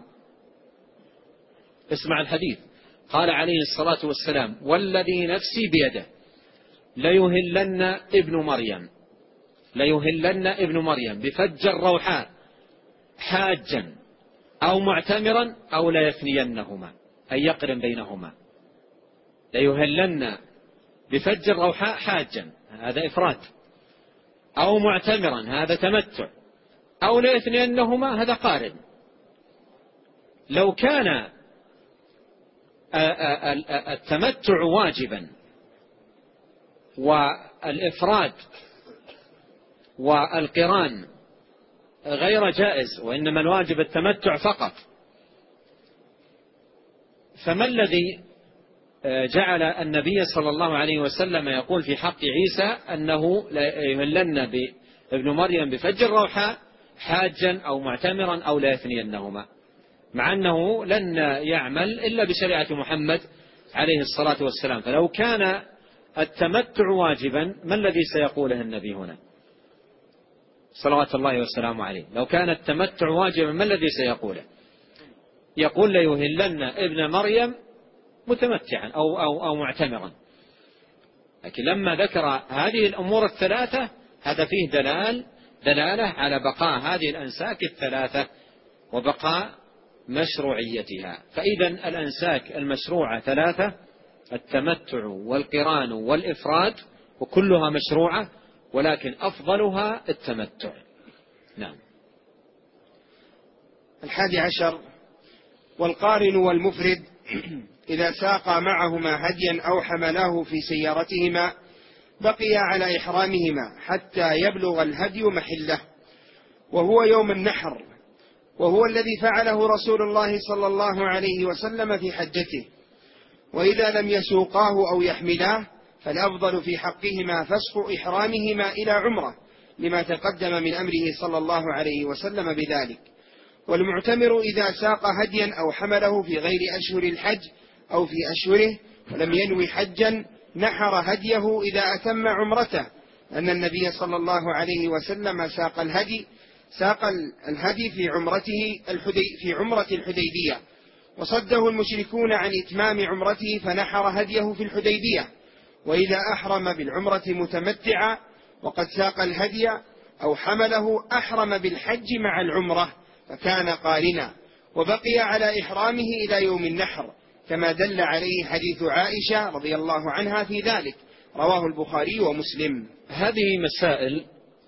اسمع الحديث. قال عليه الصلاة والسلام والذي نفسي بيده ليهلن ابن مريم ليهلن ابن مريم بفج الروحاء حاجا أو معتمرا أو ليثنينهما، أي يقرن بينهما. ليهلن بفج الروحاء حاجا هذا إفراد، أو معتمرا هذا تمتع، أو ليثنينهما هذا قارن. لو كان التمتع واجبا والإفراد والقران غير جائز وإنما الواجب التمتع فقط، فما الذي جعل النبي صلى الله عليه وسلم يقول في حق عيسى أنه يهلن بابن مريم بفج الروحاء حاجا أو معتمرا أو لا يثنينهما، مع أنه لن يعمل إلا بشريعة محمد عليه الصلاة والسلام؟ فلو كان التمتع واجبا ما الذي سيقوله النبي هنا صلوات الله والسلام عليه؟ لو كان التمتع واجبا ما الذي سيقوله؟ يقول ليهلن ابن مريم متمتعا أو, أو, أو معتمرا. لكن لما ذكر هذه الأمور الثلاثة هذا فيه دلال دلالة على بقاء هذه الأنساك الثلاثة وبقاء مشروعيتها. فإذا الأنساك المشروعة ثلاثة: التمتع والقران والإفراد، وكلها مشروعة ولكن أفضلها التمتع. نعم. الحادي عشر: والقارن والمفرد إذا ساقا معهما هديا أو حملاه في سيارتهما بقيا على إحرامهما حتى يبلغ الهدي محله، وهو يوم النحر، وهو الذي فعله رسول الله صلى الله عليه وسلم في حجته. وإذا لم يسوقاه أو يحملاه فالأفضل في حقهما فسخ إحرامهما إلى عمرة، لما تقدم من أمره صلى الله عليه وسلم بذلك. والمعتمر إذا ساق هديا أو حمله في غير أشهر الحج أو في أشهره ولم ينوي حجا نحر هديه إذا أتم عمرته، أن النبي صلى الله عليه وسلم ساق الهدي ساق الهدي في عمرته الحدي في عمرة الحديبية، وصده المشركون عن إتمام عمرته فنحر هديه في الحديبية. وإذا أحرم بالعمرة متمتعا وقد ساق الهدي أو حمله أحرم بالحج مع العمرة فكان قارنا، وبقي على إحرامه إلى يوم النحر، كما دل عليه حديث عائشة رضي الله عنها في ذلك، رواه البخاري ومسلم. هذه مسائل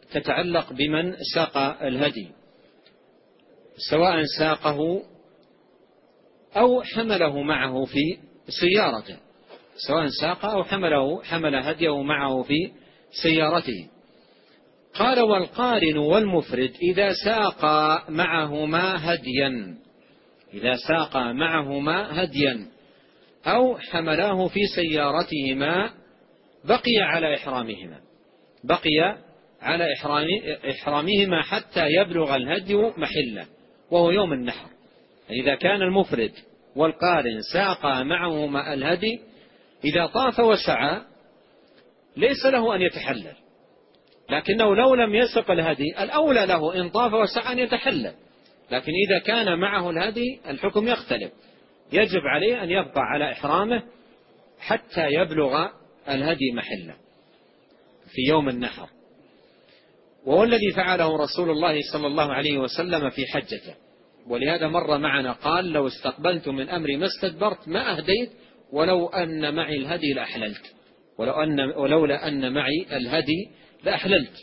تتعلق بمن ساق الهدي، سواء ساقه أو حمله معه في سيارته، سواء ساق أو حمله حمل هديه معه في سيارته. قال: والقارن والمفرد إذا ساق معهما هديا، إذا ساق معهما هديا أو حملاه في سيارتهما بقي على إحرامهما، بقي على إحرامهما حتى يبلغ الهدي محله وهو يوم النحر. إذا كان المفرد والقارن ساق معهما الهدي، إذا طاف وسعى ليس له أن يتحلل، لكنه لو لم يسق الهدي الأولى له إن طاف وسعى أن يتحلل، لكن إذا كان معه الهدي الحكم يختلف، يجب عليه أن يبقى على إحرامه حتى يبلغ الهدي محله في يوم النحر. وهو الذي فعله رسول الله صلى الله عليه وسلم في حجته، ولهذا مر معنا قال: لو استقبلت من أمري ما استدبرت ما أهديت ولو أن معي الهدي لأحللت، ولو أن ولولا أن معي الهدي لأحللت.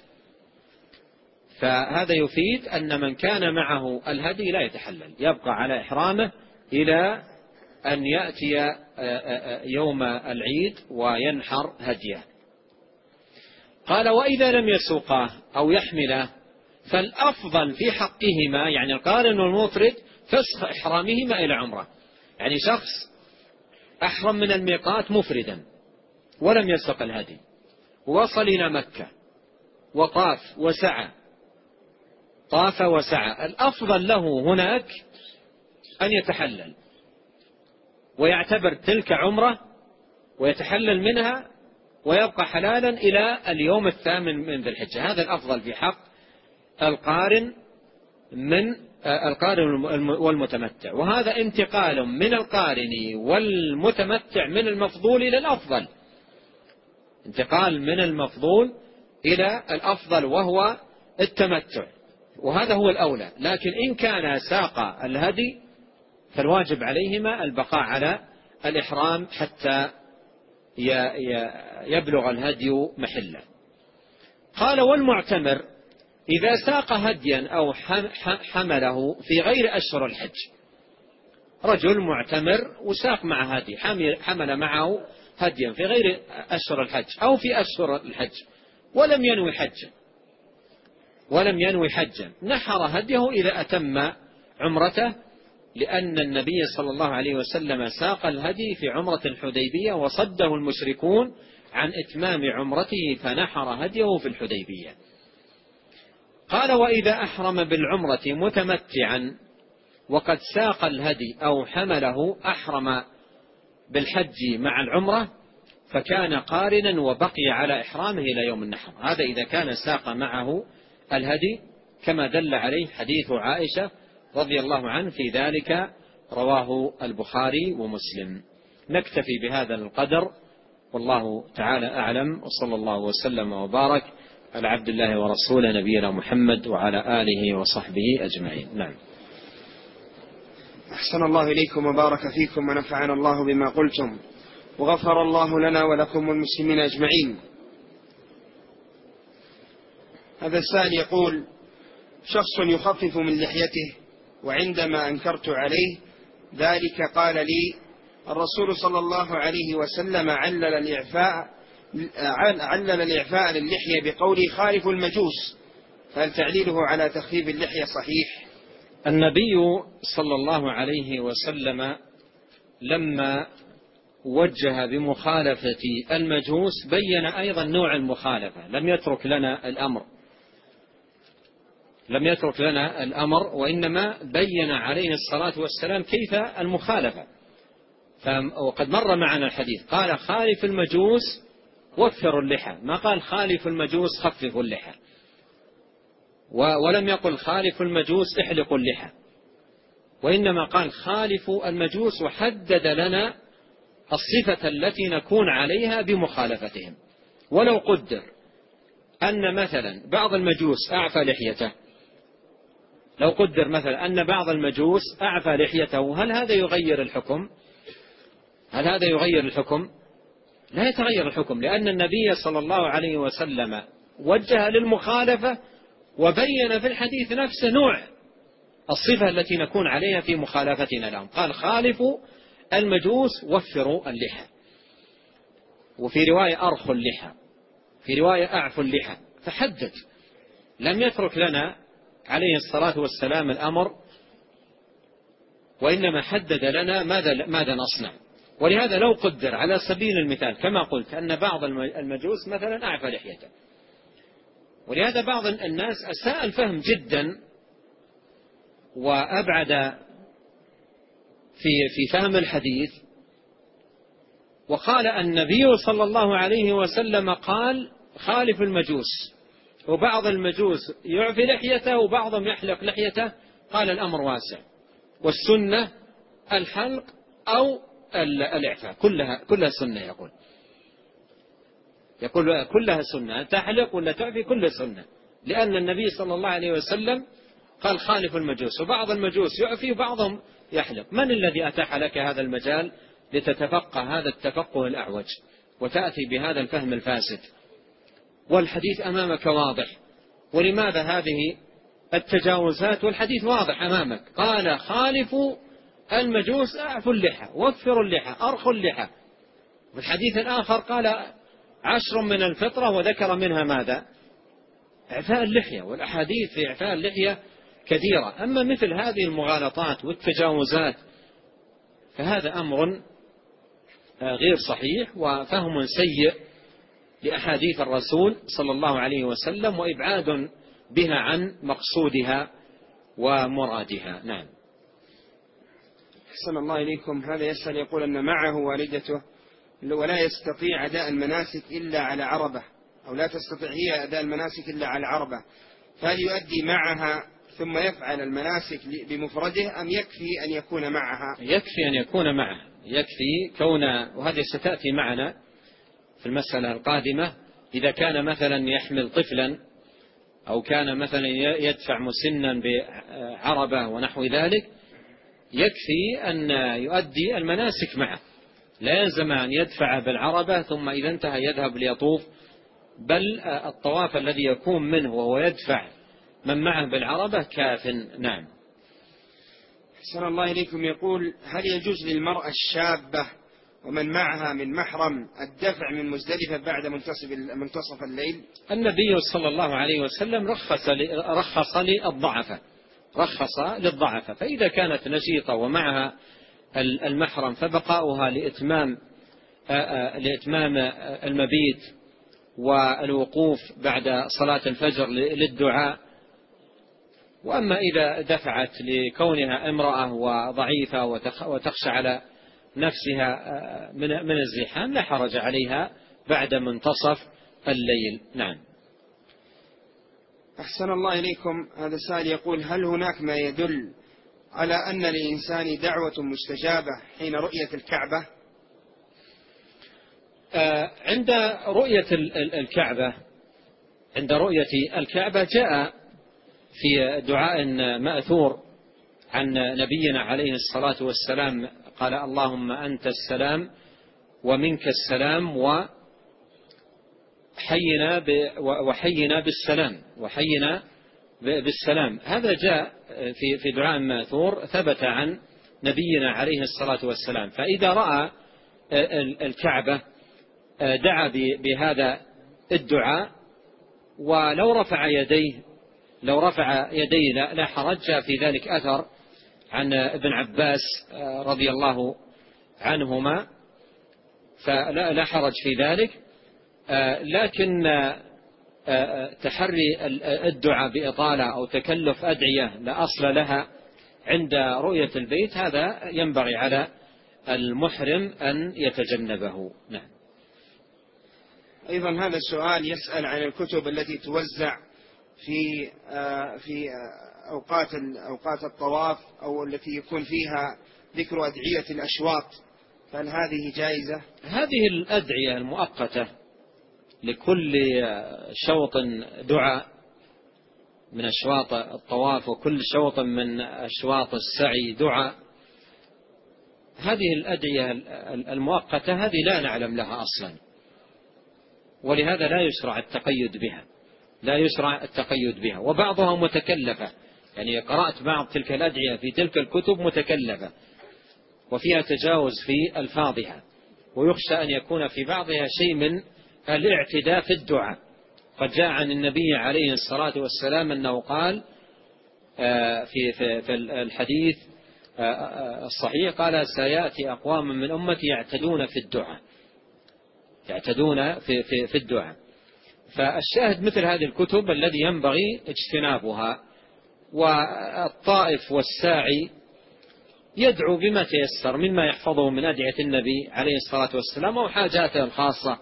فهذا يفيد أن من كان معه الهدي لا يتحلل، يبقى على إحرامه إلى أن يأتي يوم العيد وينحر هديه. قال: وإذا لم يسوقاه أو يحمله فالأفضل في حقهما، يعني القارن والمفرد، فسخ إحرامهما إلى عمرة. يعني شخص أحرم من الميقات مفردا ولم يسق الهدي، وصل إلى مكة وطاف وسعى، طاف وسعى، الأفضل له هناك أن يتحلل ويعتبر تلك عمرة ويتحلل منها ويبقى حلالا إلى اليوم الثامن من ذي الحجة. هذا الأفضل في حق القارن من القارن والمتمتع، وهذا انتقال من القارن والمتمتع من المفضول إلى الأفضل، انتقال من المفضول إلى الأفضل وهو التمتع، وهذا هو الأولى. لكن إن كان ساق الهدي فالواجب عليهما البقاء على الإحرام حتى يبلغ الهدي محله. قال: والمعتمر إذا ساق هديا أو حمله في غير أشهر الحج، رجل معتمر وساق مع هدي، حمل معه هديا في غير أشهر الحج أو في أشهر الحج ولم ينوي حجا ولم ينوي حجا نحر هديه إذا أتم عمرته، لأن النبي صلى الله عليه وسلم ساق الهدي في عمرة الحديبية وصده المشركون عن إتمام عمرته فنحر هديه في الحديبية. قال: وإذا أحرم بالعمرة متمتعا وقد ساق الهدي أو حمله أحرم بالحج مع العمرة فكان قارنا وبقي على إحرامه إلى يوم النحر. هذا إذا كان ساق معه الهدي، كما دل عليه حديث عائشة رضي الله عنه في ذلك، رواه البخاري ومسلم. نكتفي بهذا القدر، والله تعالى أعلم، وصلى الله وسلم وبارك على عبد الله ورسوله نبينا محمد وعلى آله وصحبه أجمعين. نعم. أحسن الله إليكم وبارك فيكم ونفعنا الله بما قلتم، وغفر الله لنا ولكم والمسلمين أجمعين. هذا السائل يقول: شخص يخفف من لحيته، وعندما أنكرت عليه ذلك قال لي الرسول صلى الله عليه وسلم علل الإعفاء علل الإعفاء للحية بقوله خالف المجوس، فهل تعليله على تخفيف اللحية صحيح؟ النبي صلى الله عليه وسلم لما وجه بمخالفة المجوس بين أيضا نوع المخالفة، لم يترك لنا الأمر لم يترك لنا الأمر وإنما بين عليه الصلاة والسلام كيف المخالفة. وقد مر معنا الحديث، قال: خالف المجوس وفروا اللحى، ما قال خالف المجوس خففوا اللحى، ولم يقل خالف المجوس احلقوا اللحى، وإنما قال خالفوا المجوس، وحدد لنا الصفة التي نكون عليها بمخالفتهم. ولو قدر أن مثلا بعض المجوس أعفى لحيته، لو قدر مثلا أن بعض المجوس أعفى لحيته، هل هذا يغير الحكم؟ هل هذا يغير الحكم؟ لا يتغير الحكم، لأن النبي صلى الله عليه وسلم وجه للمخالفة وبين في الحديث نفسه نوع الصفة التي نكون عليها في مخالفتنا لهم. قال خالفوا المجوس وفروا اللحى، وفي رواية أرخوا اللحى، في رواية أعفوا اللحى، فحدد، لم يترك لنا عليه الصلاة والسلام الأمر، وإنما حدد لنا ماذا ماذا نصنع. ولهذا لو قدر على سبيل المثال كما قلت أن بعض المجوس مثلا أعفى لحيته، ولهذا بعض الناس أساء الفهم جدا وأبعد في في فهم الحديث، وقال النبي صلى الله عليه وسلم قال خالف المجوس، وبعض المجوس يعفي لحيته وبعضهم يحلق لحيته. قال الأمر واسع، والسنة الحلق أو الإعفاء، كلها كلها سنة. يقول يقول كلها سنة، تحلق ولا تعفي كلها سنة، لأن النبي صلى الله عليه وسلم قال خالف المجوس، وبعض المجوس يعفي وبعضهم يحلق. من الذي أتاح لك هذا المجال لتتفقه هذا التفقه الأعوج وتأتي بهذا الفهم الفاسد؟ والحديث أمامك واضح، ولماذا هذه التجاوزات والحديث واضح أمامك؟ قال خالفوا المجوس أعفوا اللحى، وفروا اللحى، أرخوا اللحى. والحديث الآخر قال عشر من الفطرة، وذكر منها ماذا؟ إعفاء اللحية. والأحاديث في إعفاء اللحية كثيرة. أما مثل هذه المغالطات والتجاوزات فهذا أمر غير صحيح وفهم سيء لأحاديث الرسول صلى الله عليه وسلم، وإبعاد بها عن مقصودها ومرادها. نعم. أحسن الله إليكم. هذا يسأل يقول أن معه والدته ولا يستطيع أداء المناسك إلا على عربة، أو لا تستطيع هي أداء المناسك إلا على عربة، فهل يؤدي معها ثم يفعل المناسك بمفرده أم يكفي أن يكون معها؟ يكفي أن يكون معه، يكفي كون، وهذه ستأتي معنا في المسألة القادمة. إذا كان مثلا يحمل طفلا أو كان مثلا يدفع مسنا بعربة ونحو ذلك، يكفي أن يؤدي المناسك معه، لا يلزم أن يدفع بالعربة ثم إذا انتهى يذهب ليطوف، بل الطواف الذي يكون منه وهو يدفع من معه بالعربة كاف. نعم. أحسن الله إليكم. يقول هل يجوز للمرأة الشابة ومن معها من محرم الدفع من مزدلفة بعد منتصف الليل؟ النبي صلى الله عليه وسلم رخص رخص للضعفة رخص للضعفة فإذا كانت نشيطة ومعها المحرم فبقاؤها لإتمام لإتمام المبيت والوقوف بعد صلاة الفجر للدعاء. وأما إذا دفعت لكونها امرأة وضعيفة وتخشى على نفسها من الزحام لا حرج عليها بعد منتصف الليل. نعم. أحسن الله إليكم. هذا سائل يقول هل هناك ما يدل على أن للإنسان دعوة مستجابة حين رؤية الكعبة؟ عند رؤية الكعبة عند رؤية الكعبة جاء في دعاء مأثور عن نبينا عليه الصلاة والسلام قال اللهم أنت السلام ومنك السلام وحينا وحينا بالسلام وحينا بالسلام. هذا جاء في في دعاء مأثور ثبت عن نبينا عليه الصلاة والسلام. فإذا رأى الكعبة دعا بهذا الدعاء، ولو رفع يديه لو رفع يديه لا حرج. في ذلك أثر عن ابن عباس رضي الله عنهما فلا لا حرج في ذلك، لكن تحري الدعاء بإطالة أو تكلف أدعية لا أصل لها عند رؤية البيت هذا ينبغي على المحرم أن يتجنبه. نعم. أيضا هذا السؤال يسأل عن الكتب التي توزع في في أوقات أوقات الطواف أو التي يكون فيها ذكر أدعية الأشواط، فهل هذه جائزة؟ هذه الأدعية المؤقتة لكل شوط دعاء من أشواط الطواف وكل شوط من أشواط السعي دعاء، هذه الأدعية المؤقتة هذه لا نعلم لها أصلا، ولهذا لا يشرع التقيد بها. لا يشرع التقيد بها، وبعضها متكلفة، يعني قرأت بعض تلك الأدعية في تلك الكتب متكلفة وفيها تجاوز في ألفاظها، ويخشى أن يكون في بعضها شيء من الاعتداء في الدعاء. قد جاء عن النبي عليه الصلاة والسلام أنه قال في في الحديث الصحيح، قال سيأتي أقوام من أمتي يعتدون في الدعاء، يعتدون في في في الدعاء. فالشاهد مثل هذه الكتب الذي ينبغي اجتنابها، والطائف والساعي يدعو بما تيسر مما يحفظه من أدعية النبي عليه الصلاة والسلام أو حاجاته الخاصة،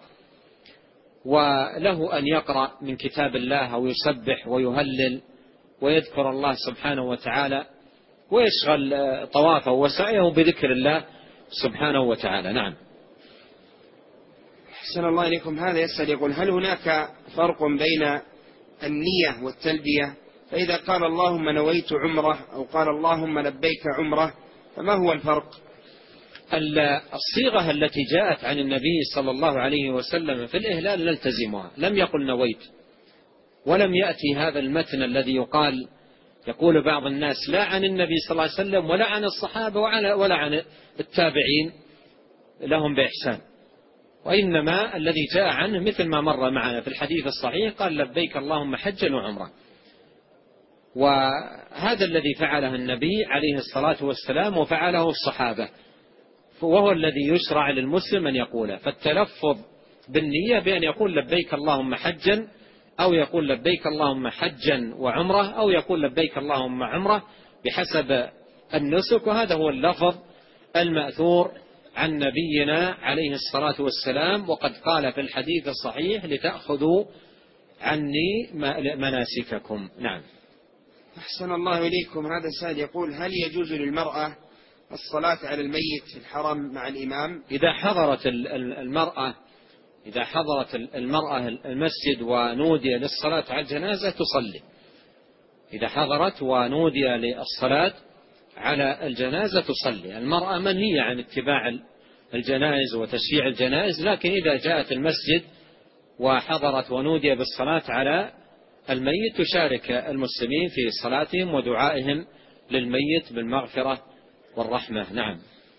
وله أن يقرأ من كتاب الله أو يسبح ويهلل ويذكر الله سبحانه وتعالى، ويشغل طوافه وسعيه بذكر الله سبحانه وتعالى. نعم. أحسن الله إليكم. هذا يسأل يقول: هل هناك فرق بين النية والتلبية؟ فإذا قال اللهم نويت عمره أو قال اللهم لبيك عمره، فما هو الفرق؟ الصيغة التي جاءت عن النبي صلى الله عليه وسلم في الإهلال نلتزمها، لم يقل نويت، ولم يأتي هذا المتن الذي يقال يقول بعض الناس لا عن النبي صلى الله عليه وسلم ولا عن الصحابة ولا عن التابعين لهم بإحسان، وإنما الذي جاء عنه مثل ما مر معنا في الحديث الصحيح، قال لبيك اللهم حجا وعمرة. وهذا الذي فعله النبي عليه الصلاة والسلام وفعله الصحابة، وهو الذي يشرع للمسلم أن يقوله. فالتلفظ بالنية بأن يقول لبيك اللهم حجا، أو يقول لبيك اللهم حجا وعمرة، أو يقول لبيك اللهم عمرة بحسب النسك، وهذا هو اللفظ المأثور عن نبينا عليه الصلاة والسلام. وقد قال في الحديث الصحيح لتأخذوا عني مناسككم. نعم. أحسن الله إليكم. هذا سائل يقول: هل يجوز للمرأة الصلاة على الميت في الحرم مع الإمام؟ إذا حضرت المرأة إذا حضرت المرأة المسجد ونودي للصلاة على الجنازة تصلي. إذا حضرت ونودي للصلاة على الجنازة تصلي. المرأة منهية عن اتباع الجنائز وتشييع الجنائز، لكن إذا جاءت المسجد وحضرت ونودي بالصلاة على الميت تشارك المسلمين في صلاتهم ودعائهم للميت بالمغفرة والرحمة. نعم.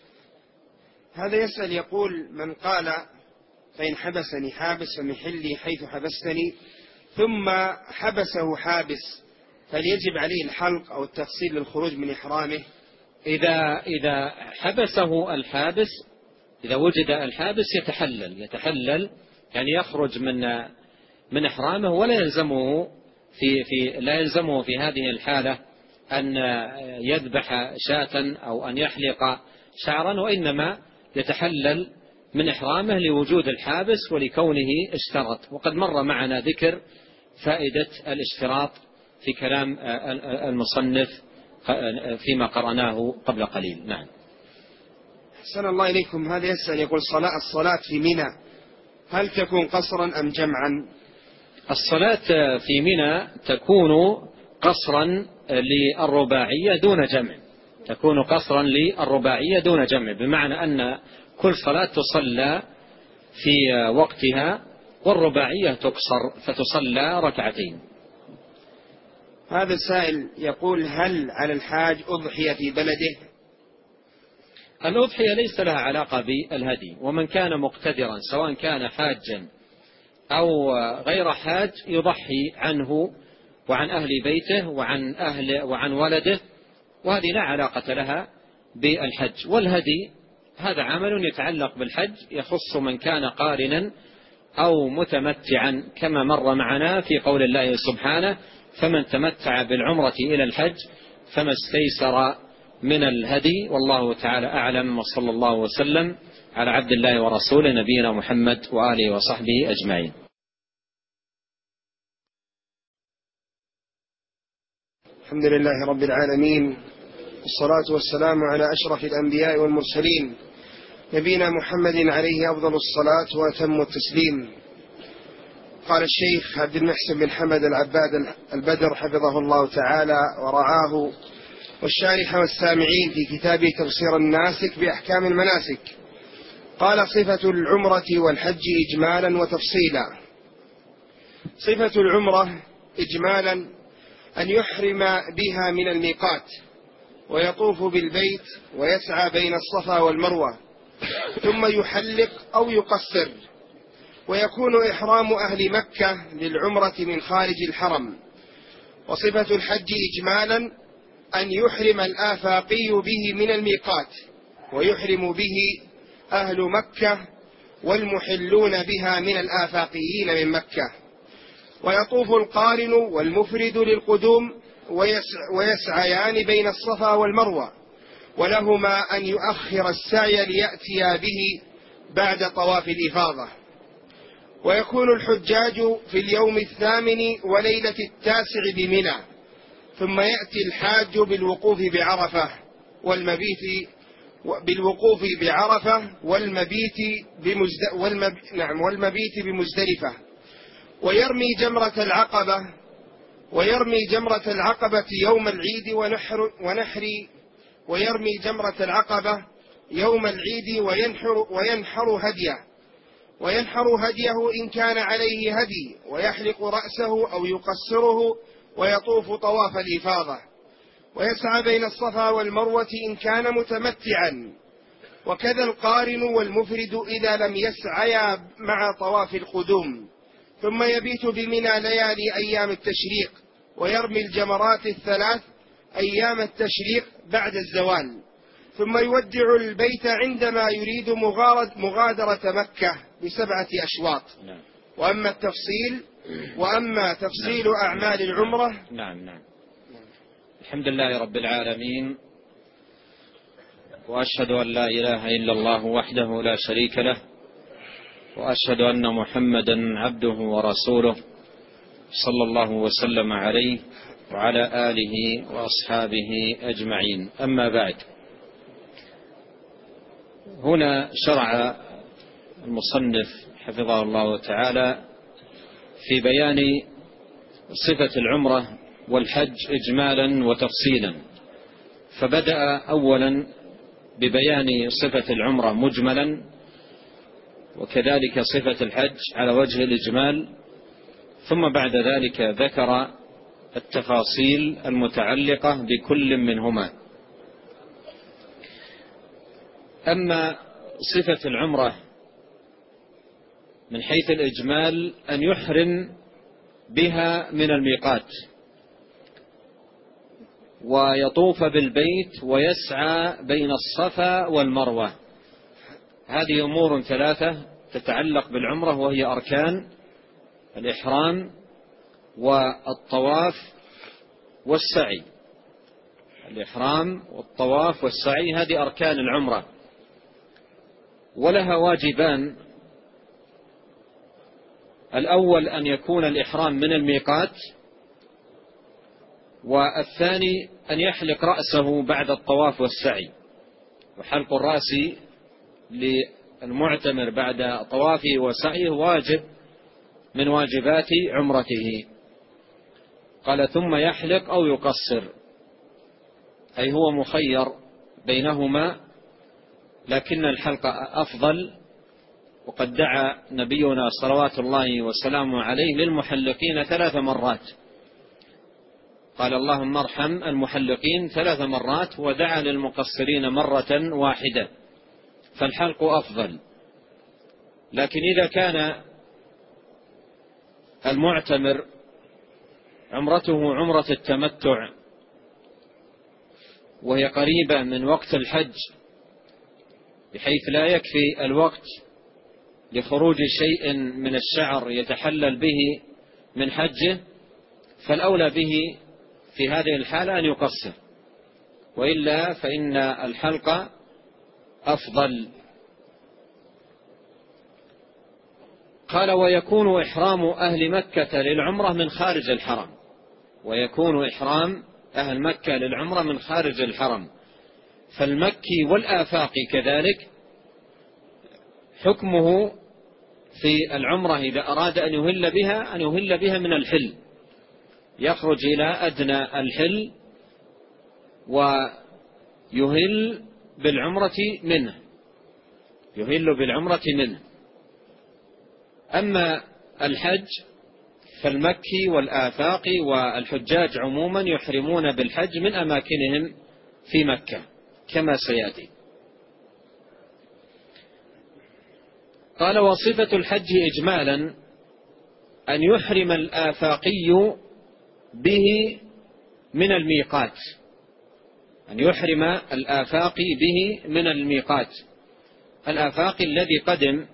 هذا يسأل يقول: من قال فإن حبسني حابس فمحلي حيث حبستني، ثم حبسه حابس، فليجب عليه الحلق أو التفصيل للخروج من إحرامه؟ إذا إذا حبسه الحابس، إذا وجد الحابس يتحلل يتحلل يعني يخرج من من إحرامه، ولا يلزمه في في لا يلزمه في هذه الحالة أن يذبح شاة أو أن يحلق شعرا، وإنما يتحلل من إحرامه لوجود الحابس ولكونه اشترط. وقد مر معنا ذكر فائدة الاشتراط في كلام المصنف فيما قرأناه قبل قليل. نعم. أحسن الله إليكم. هذا يسأل يقول: صلاة الصلاة في منى هل تكون قصرا أم جمعا؟ الصلاة في منى تكون قصرا للرباعية دون جمع، تكون قصرا للرباعية دون جمع، بمعنى أن كل صلاة تصلى في وقتها، والرباعية تقصر فتصلى ركعتين. هذا السائل يقول: هل على الحاج أضحية في بلده؟ الأضحية ليس لها علاقة بالهدي، ومن كان مقتدرا سواء كان حاجا أو غير حاج يضحي عنه وعن أهل بيته وعن أهل وعن ولده، وهذه لا علاقة لها بالحج. والهدي هذا عمل يتعلق بالحج، يخص من كان قارنا أو متمتعا، كما مر معنا في قول الله سبحانه: فمن تمتع بالعمرة إلى الحج فما استيسر من الهدي. والله تعالى أعلم، وصلى الله وسلم على عبد الله ورسوله نبينا محمد وآله وصحبه أجمعين. الحمد لله رب العالمين، والصلاة والسلام على أشرف الأنبياء والمرسلين نبينا محمد عليه أفضل الصلاة وأتم التسليم. قال الشيخ عبد المحسن بن حمد العباد البدر حفظه الله تعالى ورعاه، والشارح والسامعين في كتابه تبصير الناسك بأحكام المناسك، قال: صفة العمرة والحج إجمالا وتفصيلا. صفة العمرة إجمالا أن يحرم بها من الميقات ويطوف بالبيت ويسعى بين الصفا والمروة، ثم يحلق أو يقصر. ويكون إحرام أهل مكة للعمرة من خارج الحرم. وصفة الحج إجمالا أن يحرم الآفاقي به من الميقات، ويحرم به أهل مكة والمحلون بها من الآفاقيين من مكة. ويطوف القارن والمفرد للقدوم ويسعيان بين الصفا والمروة، ولهما أن يؤخر السعي ليأتيا به بعد طواف الإفاضة. ويكون الحجاج في اليوم الثامن وليلة التاسع بمنى، ثم يأتي الحاج بالوقوف بعرفة والمبيت بالوقوف بعرفة والمبيت بمزد والمب... نعم والمبيت بمزدلفة، ويرمي جمرة العقبة ويرمي جمرة العقبة يوم العيد ونحر ونحر ويرمي جمرة العقبة يوم العيد وينحر وينحر هديه وينحر هديه إن كان عليه هدي، ويحلق رأسه أو يقصره، ويطوف طواف الإفاضة، ويسعى بين الصفا والمروة إن كان متمتعا. وكذا القارن والمفرد إذا لم يسعيا مع طواف القدوم، ثم يبيت بمنى ليالي أيام التشريق، ويرمي الجمرات الثلاث أيام التشريق بعد الزوال، ثم يودع البيت عندما يريد مغادرة مكة بسبعة أشواط. وأما التفصيل وأما تفصيل أعمال العمرة. نعم نعم الحمد لله رب العالمين، وأشهد أن لا إله إلا الله وحده لا شريك له، وأشهد أن محمدا عبده ورسوله صلى الله وسلم عليه وعلى آله وأصحابه أجمعين. أما بعد، هنا شرع المصنف حفظه الله تعالى في بيان صفة العمرة والحج إجمالا وتفصيلا، فبدأ أولا ببيان صفة العمرة مجملا، وكذلك صفة الحج على وجه الإجمال، ثم بعد ذلك ذكر التفاصيل المتعلقة بكل منهما. أما صفة العمرة من حيث الإجمال أن يحرم بها من الميقات، ويطوف بالبيت ويسعى بين الصفا والمروة. هذه أمور ثلاثة تتعلق بالعمرة، وهي أركان الإحرام والطواف والسعي. الإحرام والطواف والسعي هذه أركان العمرة، ولها واجبان: الأول أن يكون الإحرام من الميقات، والثاني أن يحلق رأسه بعد الطواف والسعي. وحلق الرأس للمعتمر بعد طوافه وسعيه واجب من واجبات عمرته. قال ثم يحلق أو يقصر، أي هو مخير بينهما، لكن الحلق أفضل. وقد دعا نبينا صلوات الله وسلامه عليه للمحلقين ثلاث مرات، قال اللهم ارحم المحلقين ثلاث مرات، ودعا للمقصرين مرة واحدة، فالحلق أفضل. لكن إذا كان المعتمر عمرته عمرة التمتع وهي قريبة من وقت الحج بحيث لا يكفي الوقت لخروج شيء من الشعر يتحلل به من حجه، فالأولى به في هذه الحالة أن يقصر، وإلا فإن الحلق أفضل. قال ويكون إحرام أهل مكة للعمرة من خارج الحرم. ويكون إحرام أهل مكة للعمرة من خارج الحرم، فالمكي والآفاقي كذلك حكمه في العمرة إذا أراد أن يهل بها أن يهل بها من الحل، يخرج إلى أدنى الحل ويهل بالعمرة منه يهل بالعمرة منه. أما الحج فالمكي والآفاقي والحجاج عموما يحرمون بالحج من أماكنهم في مكة كما سيأتي. قال: وصفة الحج إجمالا أن يحرم الآفاقي به من الميقات، أن يحرم الآفاقي به من الميقات. الآفاقي الذي قدم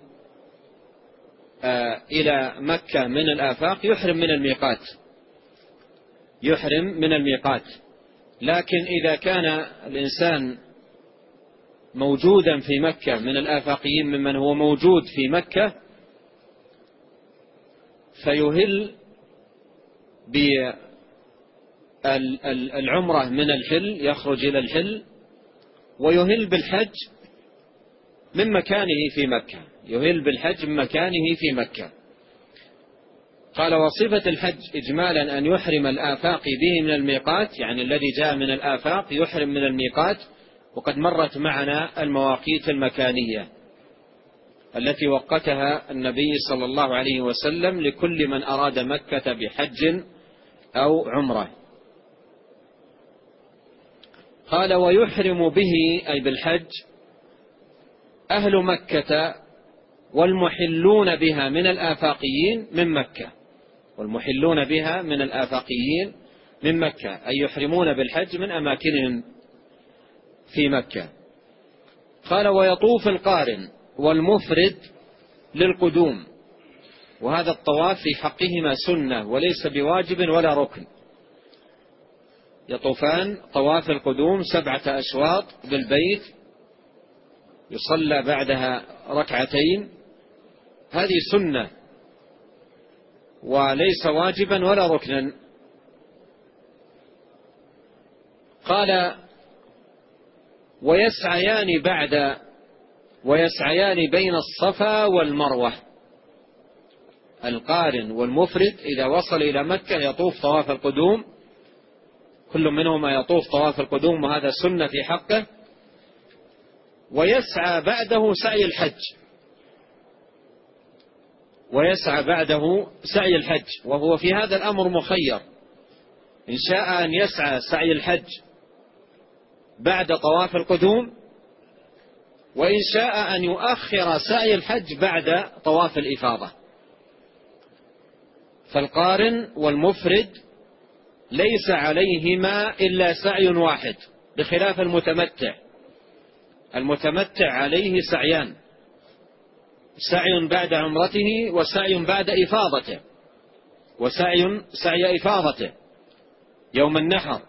آه إلى مكة من الآفاق يحرم من الميقات، يحرم من الميقات. لكن إذا كان الإنسان موجودا في مكة من الآفاقيين ممن هو موجود في مكة فيهل بالعمرة من الحل، يخرج إلى الحل ويهل بالحج من مكانه في مكة، يهل بالحج من مكانه في مكة. قال: وصفة الحج إجمالا أن يحرم الآفاقي به من الميقات، يعني الذي جاء من الآفاق يحرم من الميقات. وقد مرت معنا المواقيت المكانية التي وقتها النبي صلى الله عليه وسلم لكل من أراد مكة بحج أو عمرة. قال: ويحرم به أي بالحج أهل مكة والمحلون بها من الآفاقيين من مكة، والمحلون بها من الآفاقيين من مكة، أي يحرمون بالحج من أماكنهم في مكة. قال: ويطوف القارن والمفرد للقدوم، وهذا الطواف في حقهما سنة وليس بواجب ولا ركن. يطوفان طواف القدوم سبعة أشواط بالبيت يصلى بعدها ركعتين، هذه سنة وليس واجبا ولا ركنا. قال: ويسعيان بعد ويسعيان بين الصفا والمروة. القارن والمفرد إذا وصل إلى مكة يطوف طواف القدوم، كل منهما يطوف طواف القدوم وهذا سنة في حقه، ويسعى بعده سعي الحج، ويسعى بعده سعي الحج، وهو في هذا الأمر مخير، إن شاء أن يسعى سعي الحج بعد طواف القدوم، وإن شاء أن يؤخر سعي الحج بعد طواف الإفاضة. فالقارن والمفرد ليس عليهما إلا سعي واحد بخلاف المتمتع. المتمتع عليه سعيان، سعي بعد عمرته وسعي بعد إفاضته، وسعي سعي إفاضته يوم النحر.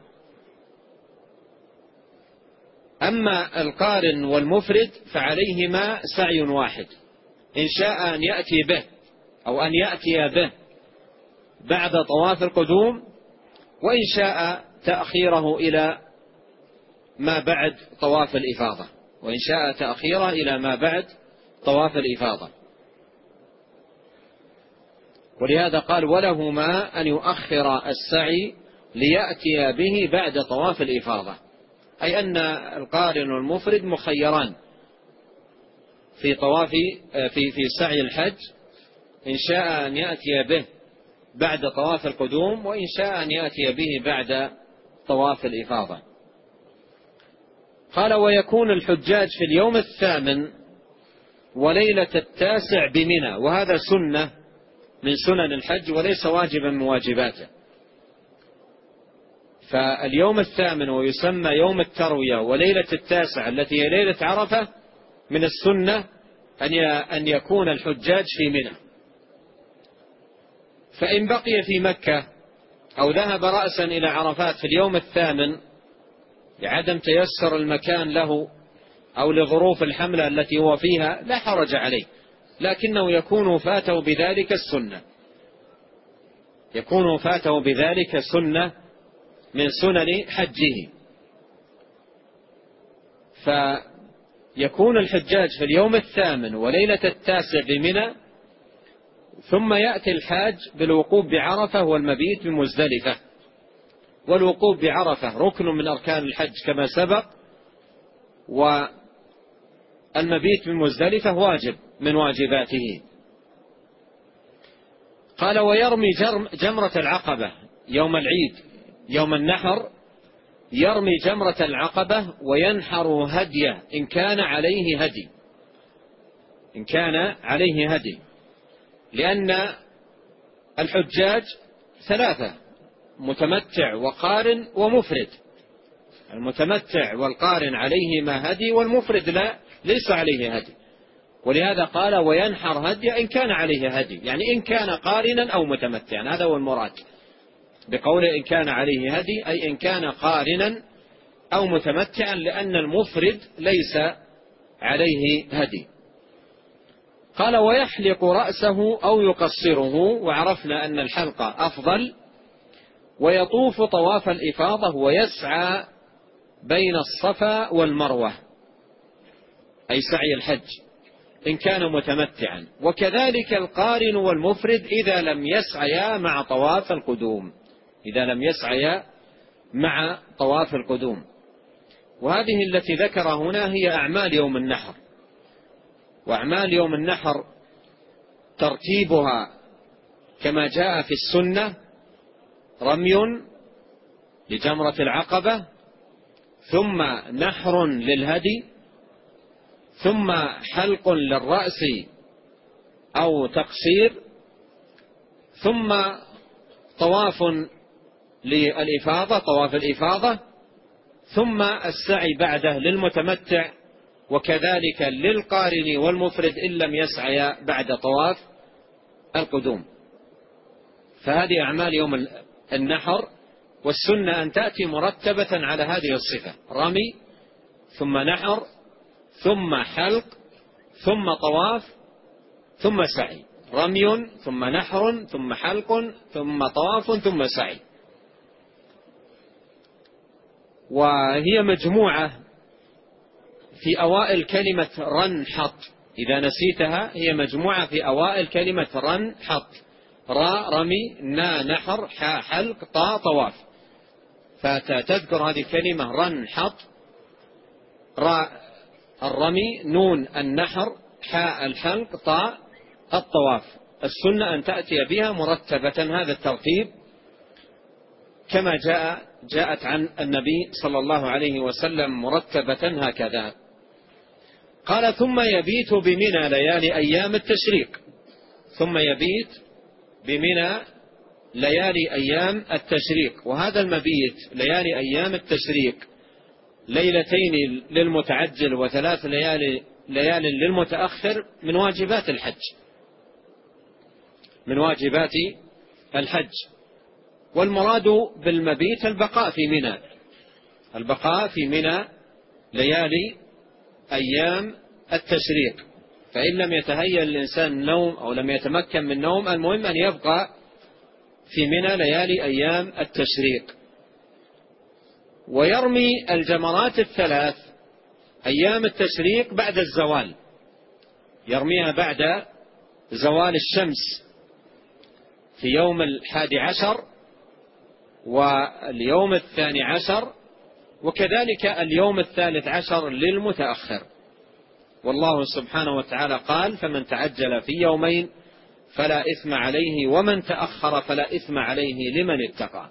أما القارن والمفرد فعليهما سعي واحد، إن شاء أن يأتي به أو أن يأتي به بعد طواف القدوم، وإن شاء تأخيره إلى ما بعد طواف الإفاضة، وإن شاء تأخيره إلى ما بعد طواف الإفاضة. ولهذا قال: ولهما أن يؤخر السعي ليأتي به بعد طواف الإفاضة، أي أن القارن والمفرد مخيران في طواف في في سعي الحج، إن شاء أن يأتي به بعد طواف القدوم، وإن شاء أن يأتي به بعد طواف الإفاضة. قال: ويكون الحجاج في اليوم الثامن وليلة التاسع بمنى، وهذا سنة من سنن الحج وليس واجبا من واجباته. فاليوم الثامن ويسمى يوم التروية وليلة التاسع التي هي ليلة عرفة من السنة أن يكون الحجاج في منى. فإن بقي في مكة أو ذهب رأسا إلى عرفات في اليوم الثامن لعدم تيسر المكان له أو لظروف الحملة التي هو فيها لا حرج عليه، لكنه يكون فاته بذلك السنة، يكون فاته بذلك سنة من سنن حجه. فيكون الحجاج في اليوم الثامن وليلة التاسع بمنى، ثم يأتي الحاج بالوقوف بعرفة والمبيت بمزدلفة. والوقوف بعرفة ركن من أركان الحج كما سبق، والمبيت بمزدلفة واجب من واجباته. قال ويرمي جمرة العقبة يوم العيد يوم النحر، يرمي جمرة العقبة وينحر هديه إن كان عليه هدي، إن كان عليه هدي، لأن الحجاج ثلاثة: متمتع وقارن ومفرد. المتمتع والقارن عليهما هدي، والمفرد لا ليس عليه هدي، ولهذا قال وينحر هدي إن كان عليه هدي، يعني إن كان قارنا أو متمتعا، هذا هو المراد بقول إن كان عليه هدي، أي إن كان قارنا أو متمتعا، لأن المفرد ليس عليه هدي. قال ويحلق رأسه أو يقصره، وعرفنا أن الحلق أفضل، ويطوف طواف الإفاضة ويسعى بين الصفا والمروة، أي سعي الحج إن كان متمتعا، وكذلك القارن والمفرد إذا لم يسعيا مع طواف القدوم، إذا لم يسعيا مع طواف القدوم. وهذه التي ذكر هنا هي أعمال يوم النحر. وأعمال يوم النحر ترتيبها كما جاء في السنة: رمي لجمرة العقبة، ثم نحر للهدي، ثم حلق للرأس أو تقصير، ثم طواف للإفاضة طواف الإفاضة، ثم السعي بعده للمتمتع، وكذلك للقارن والمفرد إن لم يسعي بعد طواف القدوم. فهذه أعمال يوم النحر، والسنة أن تأتي مرتبة على هذه الصفة: رمي ثم نحر ثم حلق ثم طواف ثم سعي، رمي ثم نحر ثم حلق ثم طواف ثم سعي. وهي مجموعة في أوائل كلمة رنحط، إذا نسيتها هي مجموعة في أوائل كلمة رنحط: را رمي، نا نحر، حا حلق، طا طواف. فتذكر هذه الكلمة رنحط: را الرمي، نون النحر، حاء الحلق، طاء الطواف. السنة أن تأتي بها مرتبة، هذا الترتيب كما جاء جاءت عن النبي صلى الله عليه وسلم مرتبة هكذا. قال ثم يبيت بمنى ليالي أيام التشريق، ثم يبيت بمنى ليالي أيام التشريق. وهذا المبيت ليالي أيام التشريق، ليلتين للمتعجل وثلاث ليالي ليال للمتأخر، من واجبات الحج، من واجبات الحج. والمراد بالمبيت البقاء في منى، البقاء في منى ليالي أيام التشريق. فإن لم يتهيأ الإنسان النوم أو لم يتمكن من النوم، المهم أن يبقى في منى ليالي أيام التشريق. ويرمي الجمرات الثلاث أيام التشريق بعد الزوال، يرميها بعد زوال الشمس في يوم الحادي عشر واليوم الثاني عشر، وكذلك اليوم الثالث عشر للمتأخر. والله سبحانه وتعالى قال: فمن تعجل في يومين فلا إثم عليه، ومن تأخر فلا إثم عليه لمن اتقى.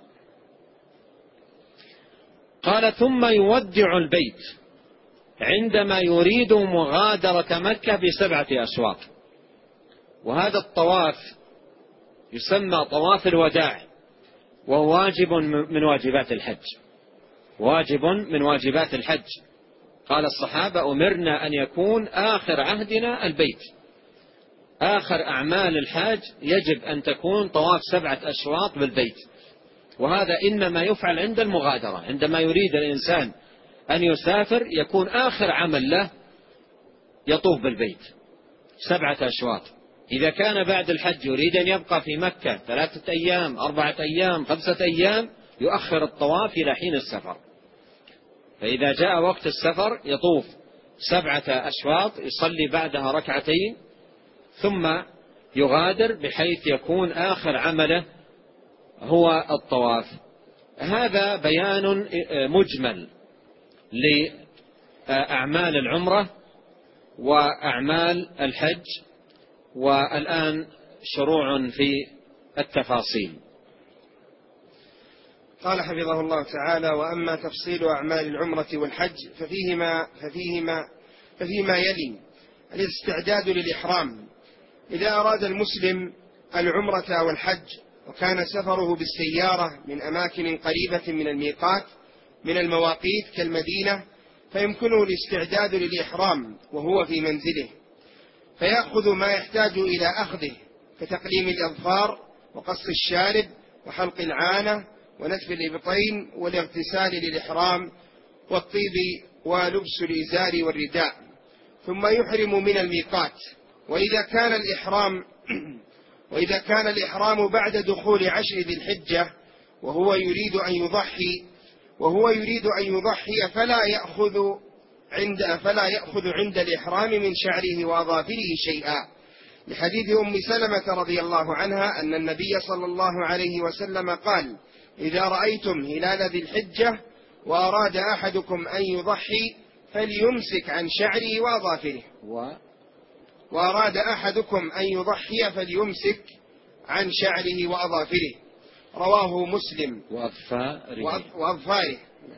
قال ثم يودع البيت عندما يريد مغادرة مكة بسبعة أشواط. وهذا الطواف يسمى طواف الوداع، وهو واجب من واجبات الحج، واجب من واجبات الحج. قال الصحابة: أمرنا أن يكون آخر عهدنا البيت، آخر أعمال الحاج يجب أن تكون طواف سبعة أشواط بالبيت. وهذا إنما يفعل عند المغادرة، عندما يريد الإنسان أن يسافر يكون آخر عمل له يطوف بالبيت سبعة أشواط. إذا كان بعد الحج يريد أن يبقى في مكة ثلاثة أيام، أربعة أيام، خمسة أيام، يؤخر الطواف إلى حين السفر. فإذا جاء وقت السفر يطوف سبعة أشواط، يصلي بعدها ركعتين، ثم يغادر بحيث يكون آخر عمله هو الطواف. هذا بيان مجمل لأعمال العمرة وأعمال الحج. والآن شروع في التفاصيل. قال حفظه الله تعالى: وأما تفصيل أعمال العمرة والحج ففيهما, ففيهما, ففيما يلي: الاستعداد للإحرام. إذا أراد المسلم العمرة أو الحج وكان سفره بالسيارة من أماكن قريبة من الميقات من المواقيت كالمدينة، فيمكنه الاستعداد للإحرام وهو في منزله، فيأخذ ما يحتاج إلى أخذه كتقليم الأظفار وقص الشارب وحلق العانة ونتف الإبطين والاغتسال للإحرام والطيب ولبس الإزار والرداء، ثم يحرم من الميقات. وإذا كان الإحرام وإذا كان الإحرام بعد دخول عشر ذي الحجة وهو يريد أن يضحي وهو يريد أن يضحي فلا يأخذ عند فلا يأخذ عند الإحرام من شعره وأظافره شيئا، لحديث أم سلمة رضي الله عنها أن النبي صلى الله عليه وسلم قال: إذا رأيتم هلال ذي الحجة وأراد أحدكم أن يضحي فليمسك عن شعره وأظافره و... وأراد أحدكم أن يضحي فليمسك عن شعره وأظافره. رواه مسلم. وأظفاره, وأظفاره.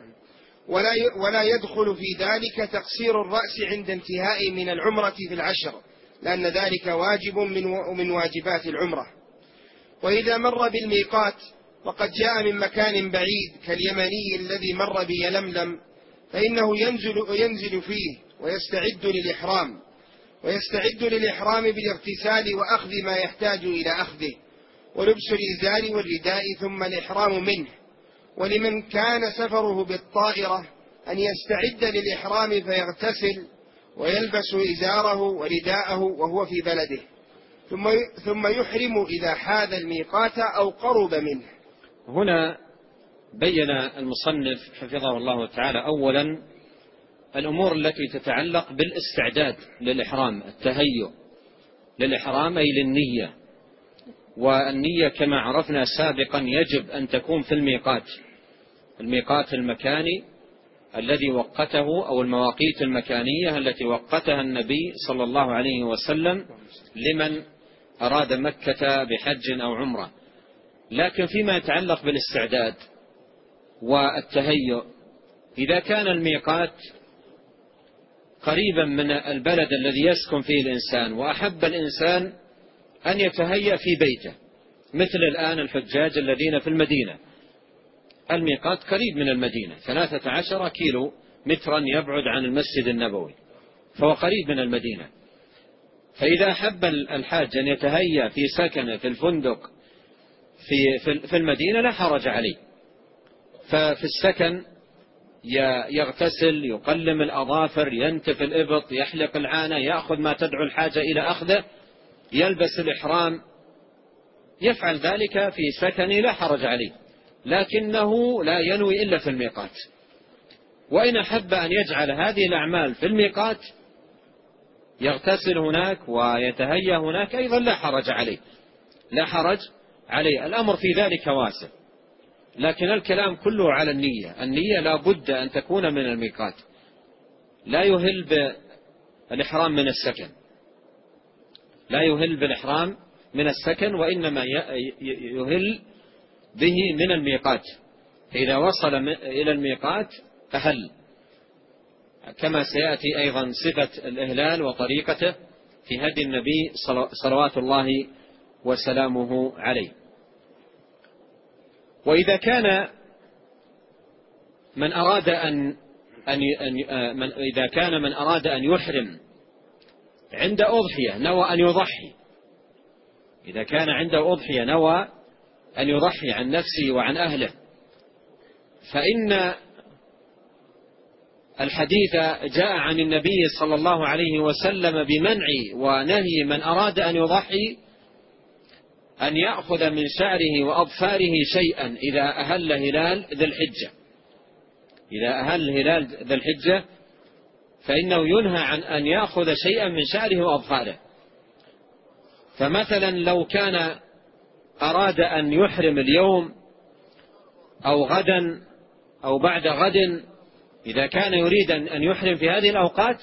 ولا ولا يدخل في ذلك تقصير الرأس عند انتهاء من العمرة في العشر، لأن ذلك واجب من واجبات العمرة. وإذا مر بالميقات وقد جاء من مكان بعيد كاليمني الذي مر بيلملم فإنه ينزل, ينزل فيه ويستعد للإحرام ويستعد للإحرام بالاغتسال وأخذ ما يحتاج إلى أخذه ولبس الإزار والرداء ثم الإحرام منه. ولمن كان سفره بالطائرة أن يستعد للإحرام فيغتسل ويلبس إزاره ورداءه وهو في بلده، ثم ثم يحرم إذا حاذ الميقات أو قرب منه. هنا بين المصنف حفظه الله تعالى أولا الأمور التي تتعلق بالاستعداد للإحرام، التهيؤ للإحرام أي للنية. والنية كما عرفنا سابقا يجب أن تكون في الميقات، الميقات المكاني الذي وقته أو المواقيت المكانية التي وقتها النبي صلى الله عليه وسلم لمن أراد مكة بحج أو عمرة. لكن فيما يتعلق بالاستعداد والتهيؤ، إذا كان الميقات قريبا من البلد الذي يسكن فيه الإنسان وأحب الإنسان أن يتهيأ في بيته، مثل الآن الحجاج الذين في المدينة، الميقات قريب من المدينة ثلاثة عشر كيلو مترا يبعد عن المسجد النبوي، فهو قريب من المدينة. فإذا أحب الحاج أن يتهيأ في سكنه في الفندق في في المدينة لا حرج عليه، ففي السكن يغتسل، يقلم الأظافر، ينتف الإبط، يحلق العانة، يأخذ ما تدعو الحاجة إلى أخذه، يلبس الإحرام، يفعل ذلك في سكنه لا حرج عليه، لكنه لا ينوي إلا في الميقات. وإن أحب أن يجعل هذه الأعمال في الميقات يغتسل هناك ويتهيأ هناك أيضا لا حرج عليه، لا حرج عليه، الأمر في ذلك واسع. لكن الكلام كله على النية، النية لا بد أن تكون من الميقات، لا يهل بالإحرام من السكن، لا يهل بالإحرام من السكن، وإنما يهل به من الميقات. فإذا وصل إلى الميقات أهل، كما سيأتي أيضا صفة الإهلال وطريقته في هدي النبي صلوات الله وسلامه عليه. وإذا كان من أراد أن أن من إذا كان من أراد أن يحرم عند أضحية نوى أن يضحي، إذا كان عنده أضحية نوى أن يضحي عن نفسه وعن أهله، فإن الحديث جاء عن النبي صلى الله عليه وسلم بمنع ونهي من أراد أن يضحي أن يأخذ من شعره وأظفاره شيئا إذا أهل هلال ذي الحجة. إذا أهل هلال ذي الحجة فإنه ينهى عن أن يأخذ شيئا من شعره وأظفاره. فمثلا لو كان أراد أن يحرم اليوم أو غدا أو بعد غد، إذا كان يريد أن يحرم في هذه الأوقات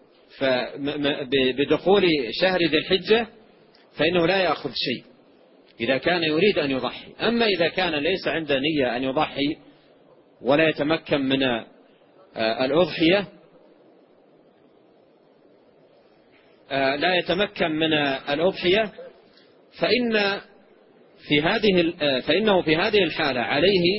بدخول شهر ذي الحجة فإنه لا يأخذ شيء، إذا كان يريد أن يضحي. أما إذا كان ليس عنده نية أن يضحي ولا يتمكن من الأضحية لا يتمكن من الأضحية فإن في هذه فإنه في هذه الحالة عليه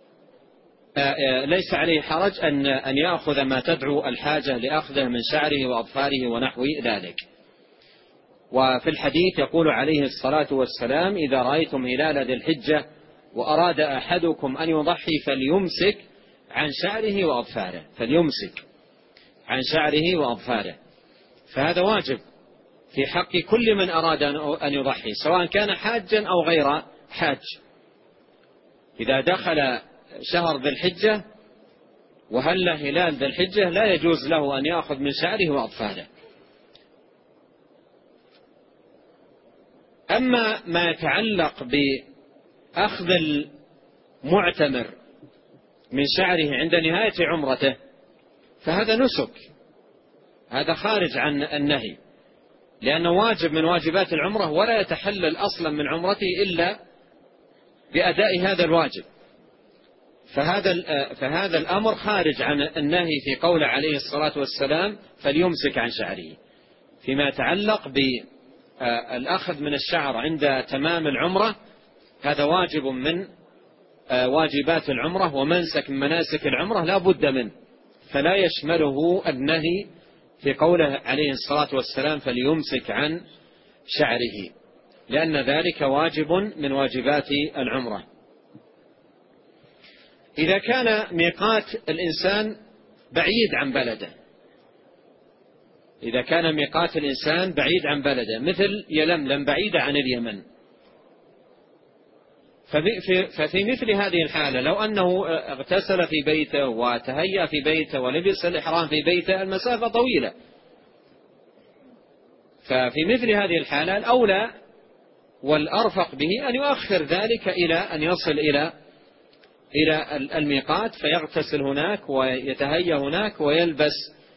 ليس عليه حرج أن أن يأخذ ما تدعو الحاجة لأخذه من شعره وأظفاره ونحو ذلك. وفي الحديث يقول عليه الصلاة والسلام: إذا رأيتم هلال ذي الحجة وأراد أحدكم أن يضحي فليمسك عن شعره وأظفاره فليمسك عن شعره وأظفاره. فهذا واجب في حق كل من أراد أن يضحي سواء كان حاجا أو غير حاج. إذا دخل شهر ذي الحجة وهل هلال ذي الحجة لا يجوز له أن يأخذ من شعره وأظفاره. أما ما يتعلق بأخذ المعتمر من شعره عند نهاية عمرته فهذا نسك، هذا خارج عن النهي، لأنه واجب من واجبات العمرة ولا يتحلل أصلا من عمرته إلا بأداء هذا الواجب. فهذا فهذا الأمر خارج عن النهي في قول عليه الصلاة والسلام: فليمسك عن شعره. فيما يتعلق بالأخذ من الشعر عند تمام العمرة هذا واجب من واجبات العمرة ومنسك من مناسك العمرة لا بد منه، فلا يشمله النهي في قوله عليه الصلاة والسلام: فليمسك عن شعره، لأن ذلك واجب من واجبات العمرة. إذا كان ميقات الإنسان بعيد عن بلده، إذا كان ميقات الإنسان بعيد عن بلده مثل يلملم بعيدة عن اليمن، ففي مثل هذه الحالة لو أنه اغتسل في بيته وتهيأ في بيته ولبس الإحرام في بيته المسافة طويلة، ففي مثل هذه الحالة الأولى والأرفق به أن يؤخر ذلك إلى أن يصل إلى إلى الميقات فيغتسل هناك ويتهيأ هناك ويلبس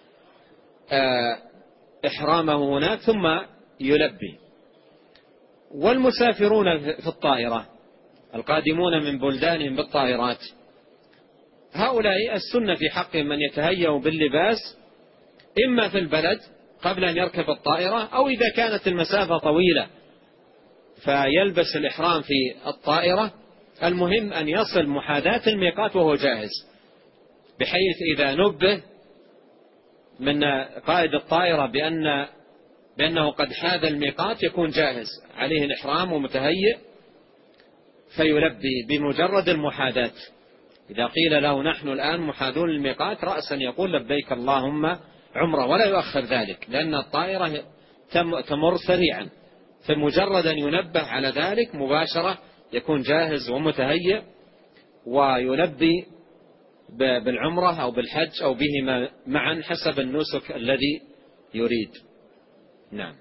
إحرامه هناك ثم يلبي. والمسافرون في الطائرة القادمون من بلدانهم بالطائرات هؤلاء السنة في حقهم من يتهيأوا باللباس إما في البلد قبل أن يركب الطائرة، أو إذا كانت المسافة طويلة فيلبس الإحرام في الطائرة. المهم أن يصل محاذاة الميقات وهو جاهز، بحيث إذا نبه من قائد الطائرة بأن بأنه قد حاذ الميقات يكون جاهز عليه الإحرام ومتهيئ فيلبي بمجرد المحاذاة. إذا قيل له نحن الآن محاذون الميقات رأسا يقول لبيك اللهم عمره، ولا يؤخر ذلك لأن الطائرة تمر سريعا، فمجرد أن ينبه على ذلك مباشرة يكون جاهز ومتهيئ ويلبي بالعمرة أو بالحج أو بهما معا حسب النسك الذي يريد. نعم.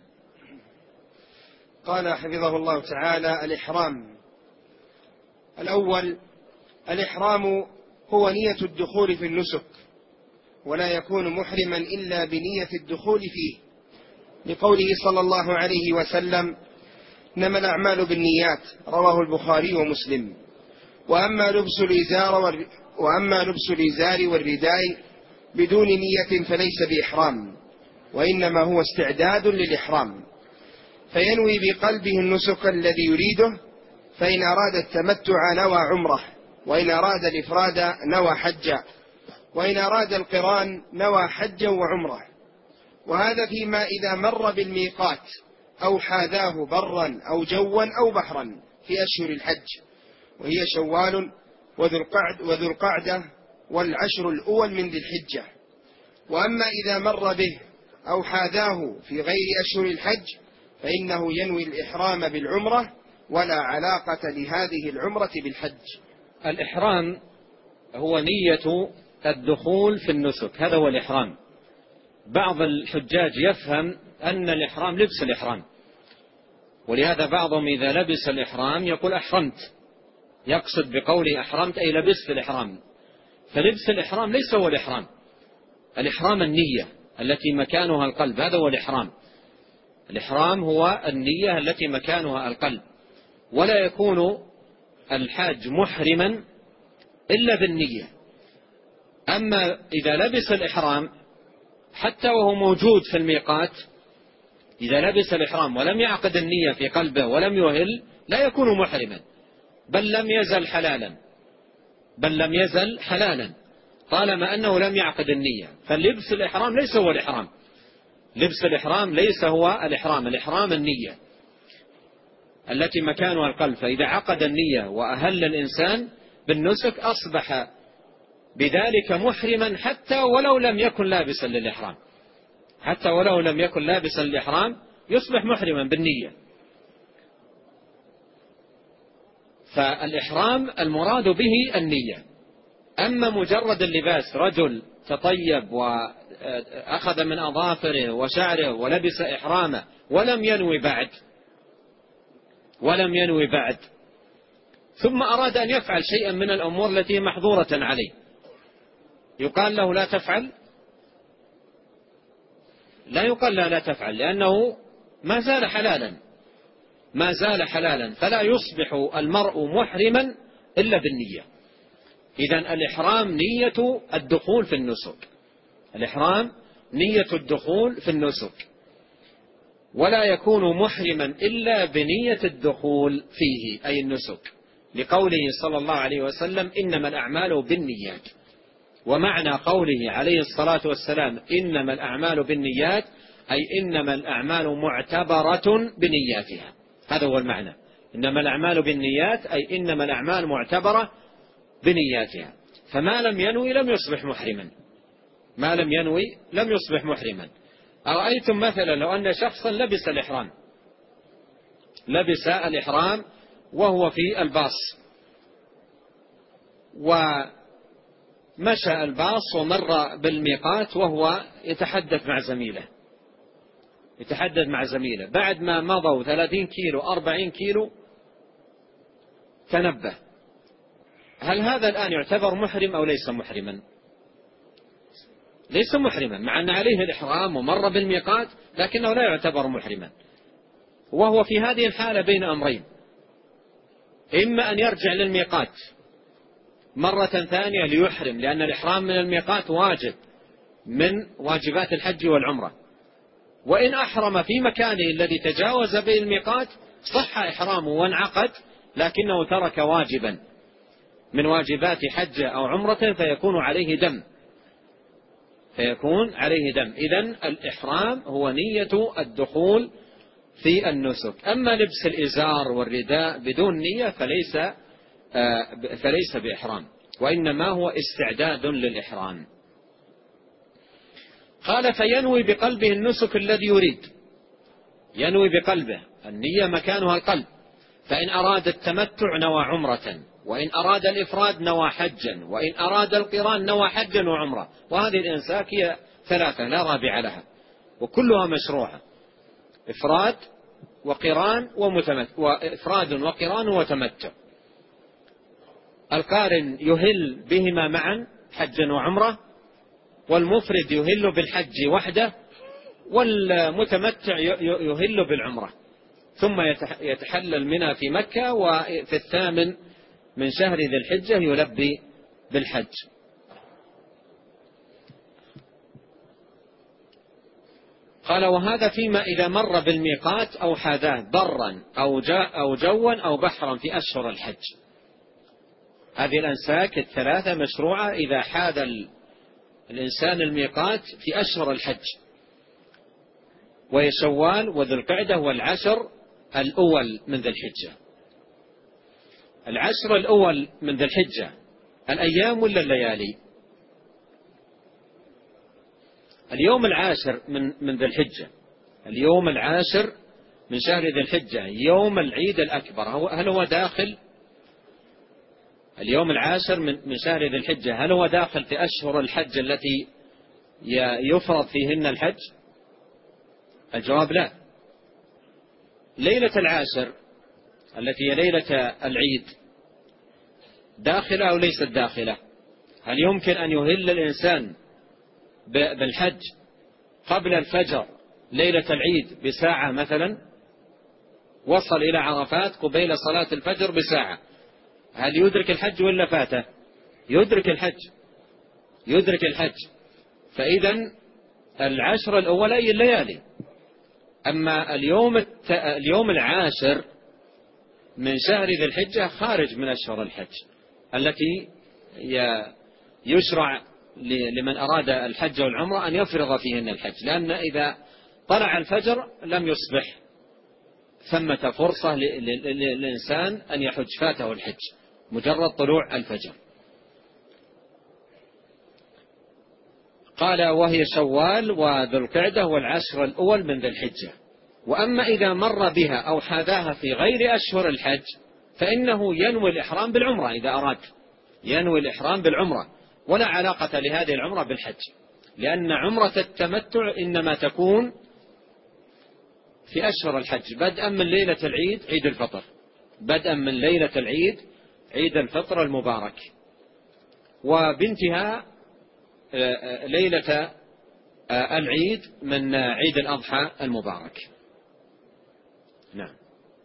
قال حفظه الله تعالى: الإحرام. الأول: الإحرام هو نية الدخول في النسك، ولا يكون محرما إلا بنية الدخول فيه، لقوله صلى الله عليه وسلم: إنما الأعمال بالنيات، رواه البخاري ومسلم. وأما لبس الإزار وال... وأما لبس الإزار والرداء بدون نية فليس بإحرام، وإنما هو استعداد للإحرام، فينوي بقلبه النسك الذي يريده، فإن أراد التمتع نوى عمره، وإن أراد الإفراد نوى حجا، وإن أراد القران نوى حجا وعمره. وهذا فيما إذا مر بالميقات أو حاذاه برا أو جوا أو بحرا في أشهر الحج، وهي شوال وذو القعدة والعشر الأول من ذي الحجة. وأما إذا مر به أو حاذاه في غير أشهر الحج فإنه ينوي الإحرام بالعمرة، ولا علاقة لهذه العمرة بالحج. الإحرام هو نية الدخول في النسك، هذا هو الإحرام. بعض الحجاج يفهم أن الإحرام لبس الإحرام، ولهذا بعضهم إذا لبس الإحرام يقول أحرمت، يقصد بقوله أحرمت أي لبست الإحرام. فلبس الإحرام ليس هو الإحرام، الإحرام النية التي مكانها القلب، هذا هو الإحرام. الإحرام هو النية التي مكانها القلب، ولا يكون الحاج محرما إلا بالنية. أما إذا لبس الإحرام حتى وهو موجود في الميقات، إذا لبس الإحرام ولم يعقد النية في قلبه ولم يهل لا يكون محرما، بل لم يزل حلالا بل لم يزل حلالا طالما أنه لم يعقد النية. فلبس الإحرام ليس هو الإحرام، لبس الإحرام ليس هو الإحرام، الإحرام النية التي مكانها القلب. فإذا عقد النية وأهل الإنسان بالنسك أصبح بذلك محرما حتى ولو لم يكن لابسا للإحرام، حتى ولو لم يكن لابسا للإحرام يصبح محرما بالنية. فالإحرام المراد به النية. أما مجرد اللباس، رجل تطيب وأخذ من أظافره وشعره ولبس إحرامه ولم ينوي بعد ولم ينوي بعد ثم أراد أن يفعل شيئا من الأمور التي محظورة عليه، يقال له لا تفعل؟ لا يقال له لا تفعل، لأنه ما زال حلالا ما زال حلالا فلا يصبح المرء محرما إلا بالنية. إذن الإحرام نية الدخول في النسك، الإحرام نية الدخول في النسك، ولا يكون محرما إلا بنية الدخول فيه أي النسك، لقوله صلى الله عليه وسلم إنما الأعمال بالنيات. ومعنى قوله عليه الصلاة والسلام إنما الأعمال بالنيات أي إنما الأعمال معتبرة بنياتها، هذا هو المعنى. إنما الأعمال بالنيات أي إنما الأعمال معتبرة بنياتها. فما لم ينوي لم يصبح محرما، ما لم ينوي لم يصبح محرما. أرأيتم مثلا لو أن شخصا لبس الإحرام لبس الإحرام وهو في الباص، ومشى الباص ومر بالميقات وهو يتحدث مع زميله يتحدث مع زميله بعد ما مضوا ثلاثين كيلو أربعين كيلو تنبه، هل هذا الآن يعتبر محرم أو ليس محرما؟ ليس محرما، مع أن عليه الإحرام ومر بالميقات لكنه لا يعتبر محرما. وهو في هذه الحالة بين أمرين، إما أن يرجع للميقات مرة ثانية ليحرم، لأن الإحرام من الميقات واجب من واجبات الحج والعمرة، وإن أحرم في مكانه الذي تجاوز به الميقات صح إحرامه وانعقد، لكنه ترك واجبا من واجبات حج أو عمرة فيكون عليه دم فيكون عليه دم. إذن الإحرام هو نية الدخول في النسك. أما لبس الإزار والرداء بدون نية فليس فليس بإحرام، وإنما هو استعداد للإحرام. قال فينوي بقلبه النسك الذي يريد، ينوي بقلبه، النية مكانها القلب. فإن أراد التمتع نوى عمرة، وإن أراد الإفراد نوى حجا، وإن أراد القران نوى حجا وعمرة. وهذه الإنساك هي ثلاثة لا رابع لها، وكلها مشروعة: إفراد وقران ومتمتع، وإفراد وقران وتمتع. القارن يهل بهما معا حجا وعمرة، والمفرد يهل بالحج وحده، والمتمتع يهل بالعمرة، ثم يتحلل منها في مكة، وفي الثامن من شهر ذي الحجة يلبي بالحج. قال وهذا فيما إذا مر بالميقات أو حاذاه برا أو, أو جوا أو بحرا في أشهر الحج. هذه الأنساك الثلاثة مشروعة إذا حاذ الإنسان الميقات في أشهر الحج، وهي شوال وذو القعدة والعشر الأول من ذي الحجة. العشر الأول من ذي الحجة الأيام ولا الليالي؟ اليوم العاشر من من ذي الحجة، اليوم العاشر من شهر ذي الحجة يوم العيد الأكبر، هل هو داخل اليوم العاشر من من شهر ذي الحجة هل هو داخل في أشهر الحج التي يفرض فيهن الحج؟ الجواب لا. ليلة العاشر التي هي ليلة العيد داخلة أو ليست داخلة؟ هل يمكن أن يهل الإنسان بالحج قبل الفجر ليلة العيد بساعة مثلا؟ وصل إلى عرفات قبيل صلاة الفجر بساعة، هل يدرك الحج ولا فاته؟ يدرك الحج، يدرك الحج. فإذا العشر الأول أي الليالي. أما اليوم الت... اليوم العاشر من شهر ذي الحجة خارج من أشهر الحج التي يشرع لمن أراد الحج والعمرة أن يفرغ فيهن الحج، لأن إذا طلع الفجر لم يصبح ثمة فرصة للإنسان أن يحج، فاته الحج مجرد طلوع الفجر. قال وهي شوال وذو القعدة والعشر الأول من ذي الحجة. وأما إذا مر بها أو حاذاها في غير أشهر الحج فإنه ينوي الإحرام بالعمرة، إذا أراد ينوي الإحرام بالعمرة، ولا علاقة لهذه العمرة بالحج، لأن عمرة التمتع إنما تكون في أشهر الحج بدءا من ليلة العيد عيد الفطر، بدءا من ليلة العيد عيد الفطر المبارك، وبنتها ليلة العيد من عيد الأضحى المبارك. نعم.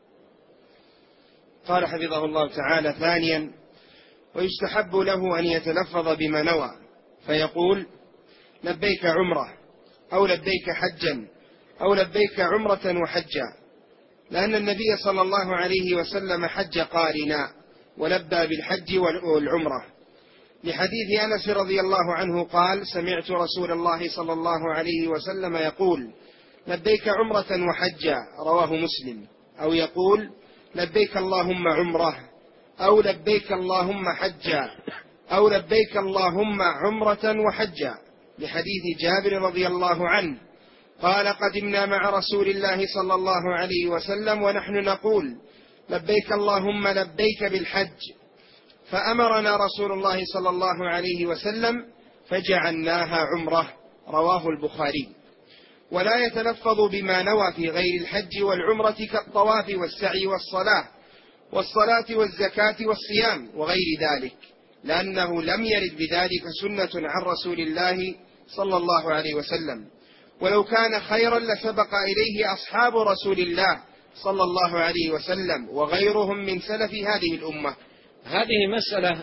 قال حفظه الله تعالى: ثانيا، ويستحب له أن يتلفظ بما نوى فيقول لبيك عمرة أو لبيك حجا أو لبيك عمرة وحجا، لأن النبي صلى الله عليه وسلم حج قارنا ولبى بالحج والعمرة، لحديث أنس رضي الله عنه قال: سمعت رسول الله صلى الله عليه وسلم يقول لبيك عمرة وحجا، رواه مسلم، أو يقول لبيك اللهم عمرة أو لبيك اللهم حجا أو لبيك اللهم عمرة وحجا، لحديث جابر رضي الله عنه قال: قدمنا مع رسول الله صلى الله عليه وسلم ونحن نقول لبيك اللهم لبيك بالحج، فأمرنا رسول الله صلى الله عليه وسلم فجعلناها عمرة، رواه البخاري. ولا يتلفظ بما نوى في غير الحج والعمرة كالطواف والسعي والصلاة والصلاة والزكاة والصيام وغير ذلك، لأنه لم يرد بذلك سنة عن رسول الله صلى الله عليه وسلم، ولو كان خيرا لسبق إليه أصحاب رسول الله صلى الله عليه وسلم وغيرهم من سلف هذه الأمة. هذه مسألة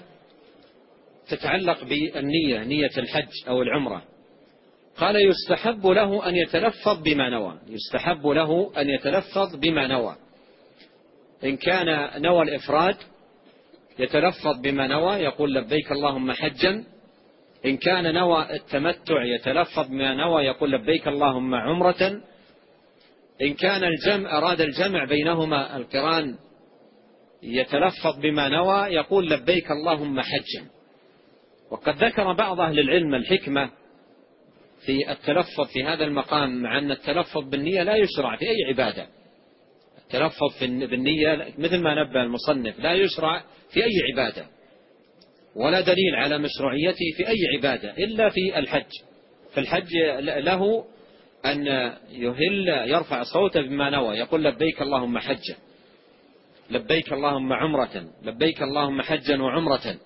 تتعلق بالنية، نية الحج أو العمرة. قال يستحب له أن يتلفظ بما نوى، يستحب له أن يتلفظ بما نوى. إن كان نوى الإفراد يتلفظ بما نوى، يقول لبيك اللهم حجا. إن كان نوى التمتع يتلفظ بما نوى، يقول لبيك اللهم عمرة. إن كان الجمع أراد الجمع بينهما القران يتلفظ بما نوى، يقول لبيك اللهم حجا. وقد ذكر بعض أهل العلم الحكمة في التلفظ في هذا المقام، مع أن التلفظ بالنية لا يشرع في أي عبادة. التلفظ بالنية مثل ما نبه المصنف لا يشرع في أي عبادة، ولا دليل على مشروعيته في أي عبادة إلا في الحج. في الحج له أن يهل يرفع صوته بما نوى، يقول لبيك اللهم حجا، لبيك اللهم عمرة، لبيك اللهم حجا وعمرة.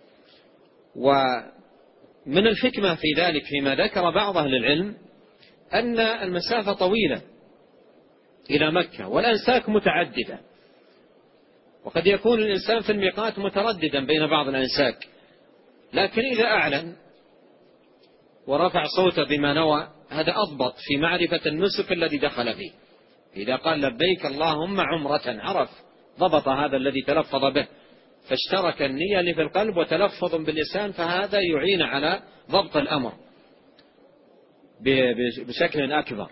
ومن الحكمة في ذلك فيما ذكر بعض أهل العلم أن المسافة طويلة إلى مكة والأنساك متعددة، وقد يكون الإنسان في الميقات مترددا بين بعض الأنساك، لكن إذا أعلن ورفع صوته بما نوى هذا أضبط في معرفة النسك الذي دخل فيه. إذا قال لبيك اللهم عمرة عرف ضبط هذا الذي تلفظ به، فاشترك النية اللي في القلب وتلفظ باللسان، فهذا يعين على ضبط الأمر بشكل أكبر.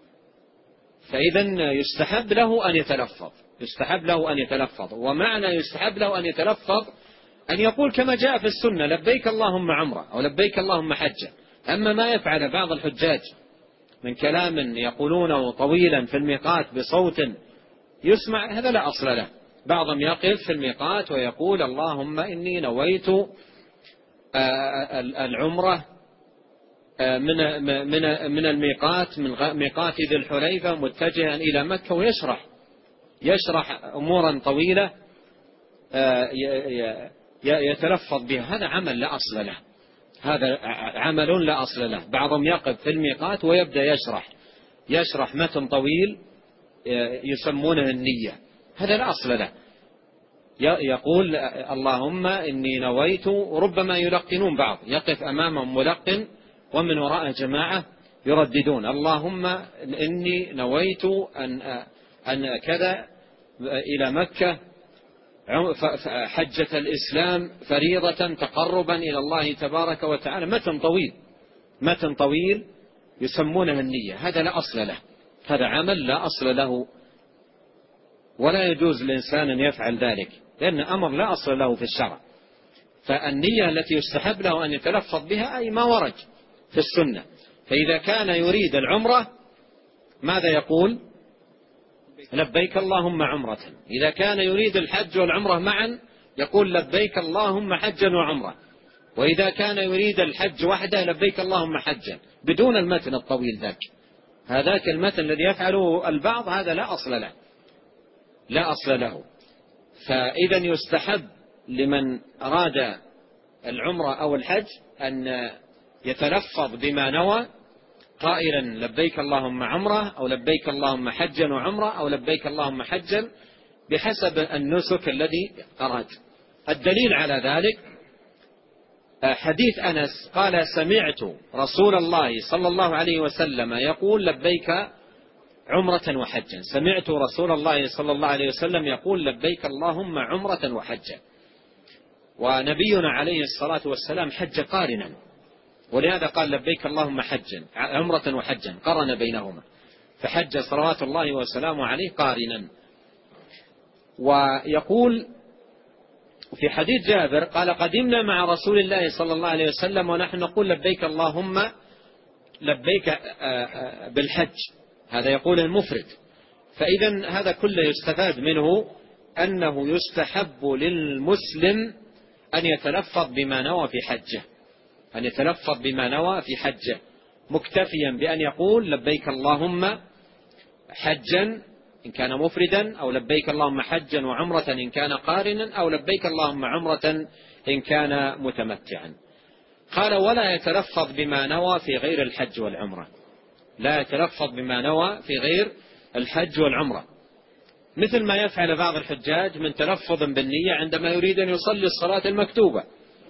فإذا يستحب له أن يتلفظ، يستحب له أن يتلفظ. ومعنى يستحب له أن يتلفظ أن يقول كما جاء في السنة لبيك اللهم عمرة أو لبيك اللهم حجة. أما ما يفعل بعض الحجاج من كلام يقولونه طويلا في الميقات بصوت يسمع، هذا لا أصل له. بعضهم يقف في الميقات ويقول اللهم إني نويت العمرة من من من الميقات من ميقات ذي الحليفة متجها إلى مكة، ويشرح يشرح أمورا طويلة يتلفظ بها. هذا عمل لا أصل له، هذا عمل لا أصل له. بعضهم يقف في الميقات ويبدأ يشرح يشرح متن طويل يسمونه النية، هذا لا أصل له. يقول اللهم إني نويت، ربما يلقنون بعض، يقف أمامهم ملقن ومن وراء جماعة يرددون اللهم إني نويت أن أن كذا إلى مكة حجة الإسلام فريضة تقربا إلى الله تبارك وتعالى، متن طويل متن طويل يسمونه النية. هذا لا أصل له، هذا عمل لا أصل له، ولا يجوز للإنسان أن يفعل ذلك، لأن أمر لا أصل له في الشرع. فالنية التي يستحب له أن يتلفظ بها أي ما ورد في السنة. فإذا كان يريد العمرة ماذا يقول؟ لبيك اللهم عمرة. إذا كان يريد الحج والعمرة معا يقول لبيك اللهم حجا وعمرة. وإذا كان يريد الحج وحده لبيك اللهم حجا، بدون المتن الطويل ذاك. هذاك المتن الذي يفعله البعض هذا لا أصل له، لا أصل له. فإذا يستحب لمن أراد العمرة أو الحج أن يتلفظ بما نوى قائلا لبيك اللهم عمرة أو لبيك اللهم حجا وعمرة أو لبيك اللهم حجا بحسب النسك الذي أراد. الدليل على ذلك حديث أنس قال سمعت رسول الله صلى الله عليه وسلم يقول لبيك عمرة وحجا. سمعت رسول الله صلى الله عليه وسلم يقول لبيك اللهم عمرة وحجا. ونبينا عليه الصلاة والسلام حج قارنا، ولهذا قال لبيك اللهم حجا عمرة وحجا، قرن بينهما، فحج صلوات الله وسلامه عليه قارنا. ويقول في حديث جابر قال قدمنا مع رسول الله صلى الله عليه وسلم ونحن نقول لبيك اللهم لبيك بالحج، هذا يقول المفرد. فإذا هذا كله يستفاد منه أنه يستحب للمسلم أن يتلفظ بما نوى في حجه، أن يتلفظ بما نوى في حجه مكتفيا بأن يقول لبيك اللهم حجا إن كان مفردا، أو لبيك اللهم حجا وعمرة إن كان قارنا، أو لبيك اللهم عمرة إن كان متمتعا. قال ولا يتلفظ بما نوى في غير الحج والعمرة، لا يتلفظ بما نوى في غير الحج والعمرة، مثل ما يفعل بعض الحجاج من تلفظ بالنية عندما يريد أن يصلي الصلاة المكتوبة.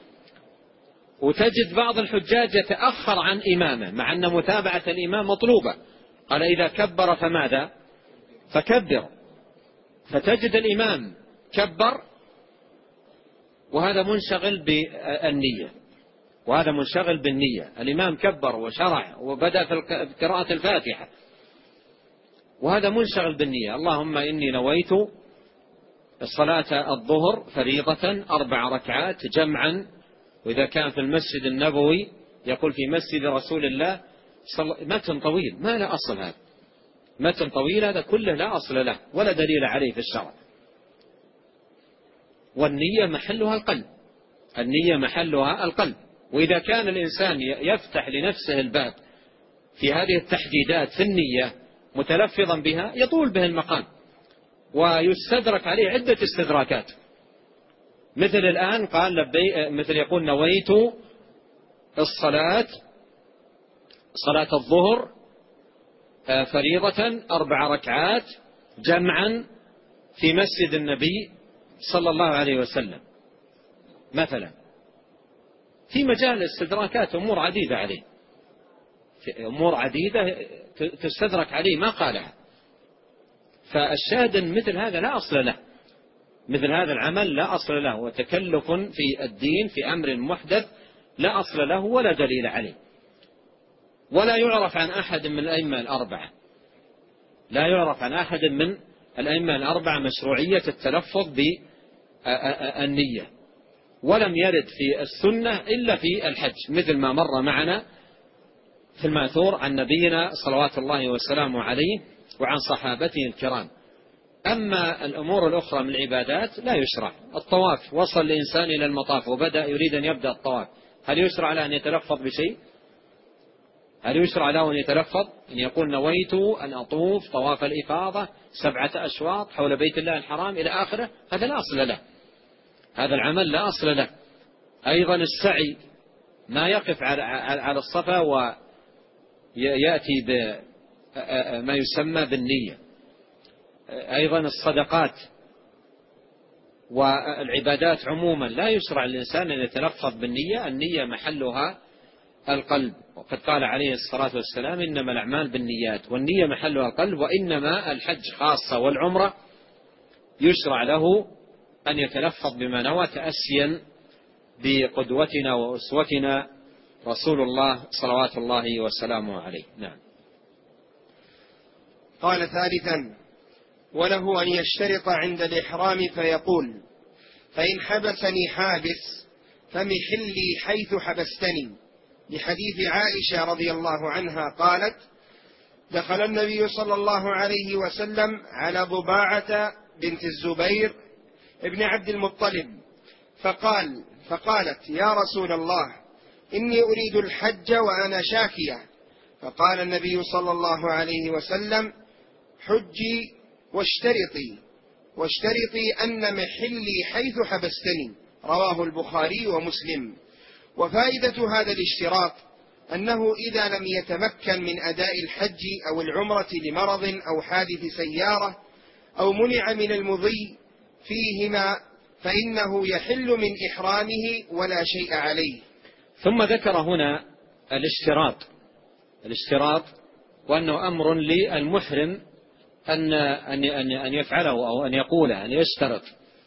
وتجد بعض الحجاج يتأخر عن إمامه مع أن متابعة الإمام مطلوبة، قال إذا كبر فماذا؟ فكبر. فتجد الإمام كبر وهذا منشغل بالنية، وهذا منشغل بالنية. الإمام كبر وشرع وبدأ في قراءة الفاتحة وهذا منشغل بالنية. اللهم إني نويت الصلاة الظهر فريضة أربع ركعات جمعا، وإذا كان في المسجد النبوي يقول في مسجد رسول الله صل... متن طويل ما لا أصل، هذا متن طويل هذا كله لا أصل له ولا دليل عليه في الشرع. والنية محلها القلب، النية محلها القلب. وإذا كان الإنسان يفتح لنفسه الباب في هذه التحديدات في النية متلفظا بها يطول به المقام ويستدرك عليه عدة استدراكات. مثل الآن قال لبي، مثل يقول نويت الصلاة صلاة الظهر فريضة أربع ركعات جمعا في مسجد النبي صلى الله عليه وسلم مثلا. في مجال استدراكات أمور عديدة عليه، في أمور عديدة تستدرك عليه ما قالها. فالشاهد مثل هذا لا أصل له، مثل هذا العمل لا أصل له، وتكلف في الدين في أمر محدث لا أصل له ولا دليل عليه. ولا يعرف عن أحد من الأئمة الأربعة، لا يعرف عن أحد من الأئمة الأربعة مشروعية التلفظ بالنية، ولم يرد في السنة إلا في الحج، مثل ما مر معنا في الماثور عن نبينا صلوات الله وسلامه عليه وعن صحابته الكرام. أما الأمور الأخرى من العبادات لا يشرع. الطواف، وصل الإنسان إلى المطاف وبدأ يريد أن يبدأ الطواف، هل يشرع له أن يتلفظ بشيء؟ هل يشرع له أن يتلفظ أن يقول نويت أن أطوف طواف الإفاضة سبعة أشواط حول بيت الله الحرام إلى آخره؟ هذا لا أصل له، هذا العمل لا أصل له. أيضا السعي، ما يقف على الصفا ويأتي بما يسمى بالنية، أيضا الصدقات والعبادات عموما لا يشرع الإنسان أن يتلفظ بالنية، النية محلها القلب، وقد قال عليه الصلاة والسلام إنما الأعمال بالنيات، والنية محلها القلب. وإنما الحج خاصة والعمرة يشرع له أن يتلفظ بما نوى تأسيا بقدوتنا وأسوتنا رسول الله صلوات الله وسلامه عليه. نعم. قال ثالثا: وله أن يشترط عند الإحرام فيقول: فإن حبسني حابس فمحلي حيث حبستني، لحديث عائشة رضي الله عنها قالت: دخل النبي صلى الله عليه وسلم على ضباعة بنت الزبير ابن عبد المطلب فقال فقالت: يا رسول الله، إني أريد الحج وأنا شاكية. فقال النبي صلى الله عليه وسلم: حجي واشترطي واشترطي أن محلي حيث حبستني. رواه البخاري ومسلم. وفائدة هذا الاشتراط أنه إذا لم يتمكن من أداء الحج أو العمرة لمرض أو حادث سيارة أو منع من المضي فيهما فإنه يحل من إحرامه ولا شيء عليه. ثم ذكر هنا الاشتراط الاشتراط وأنه أمر للمحرم أن أن يفعله أو أن يقوله، أن يشترط.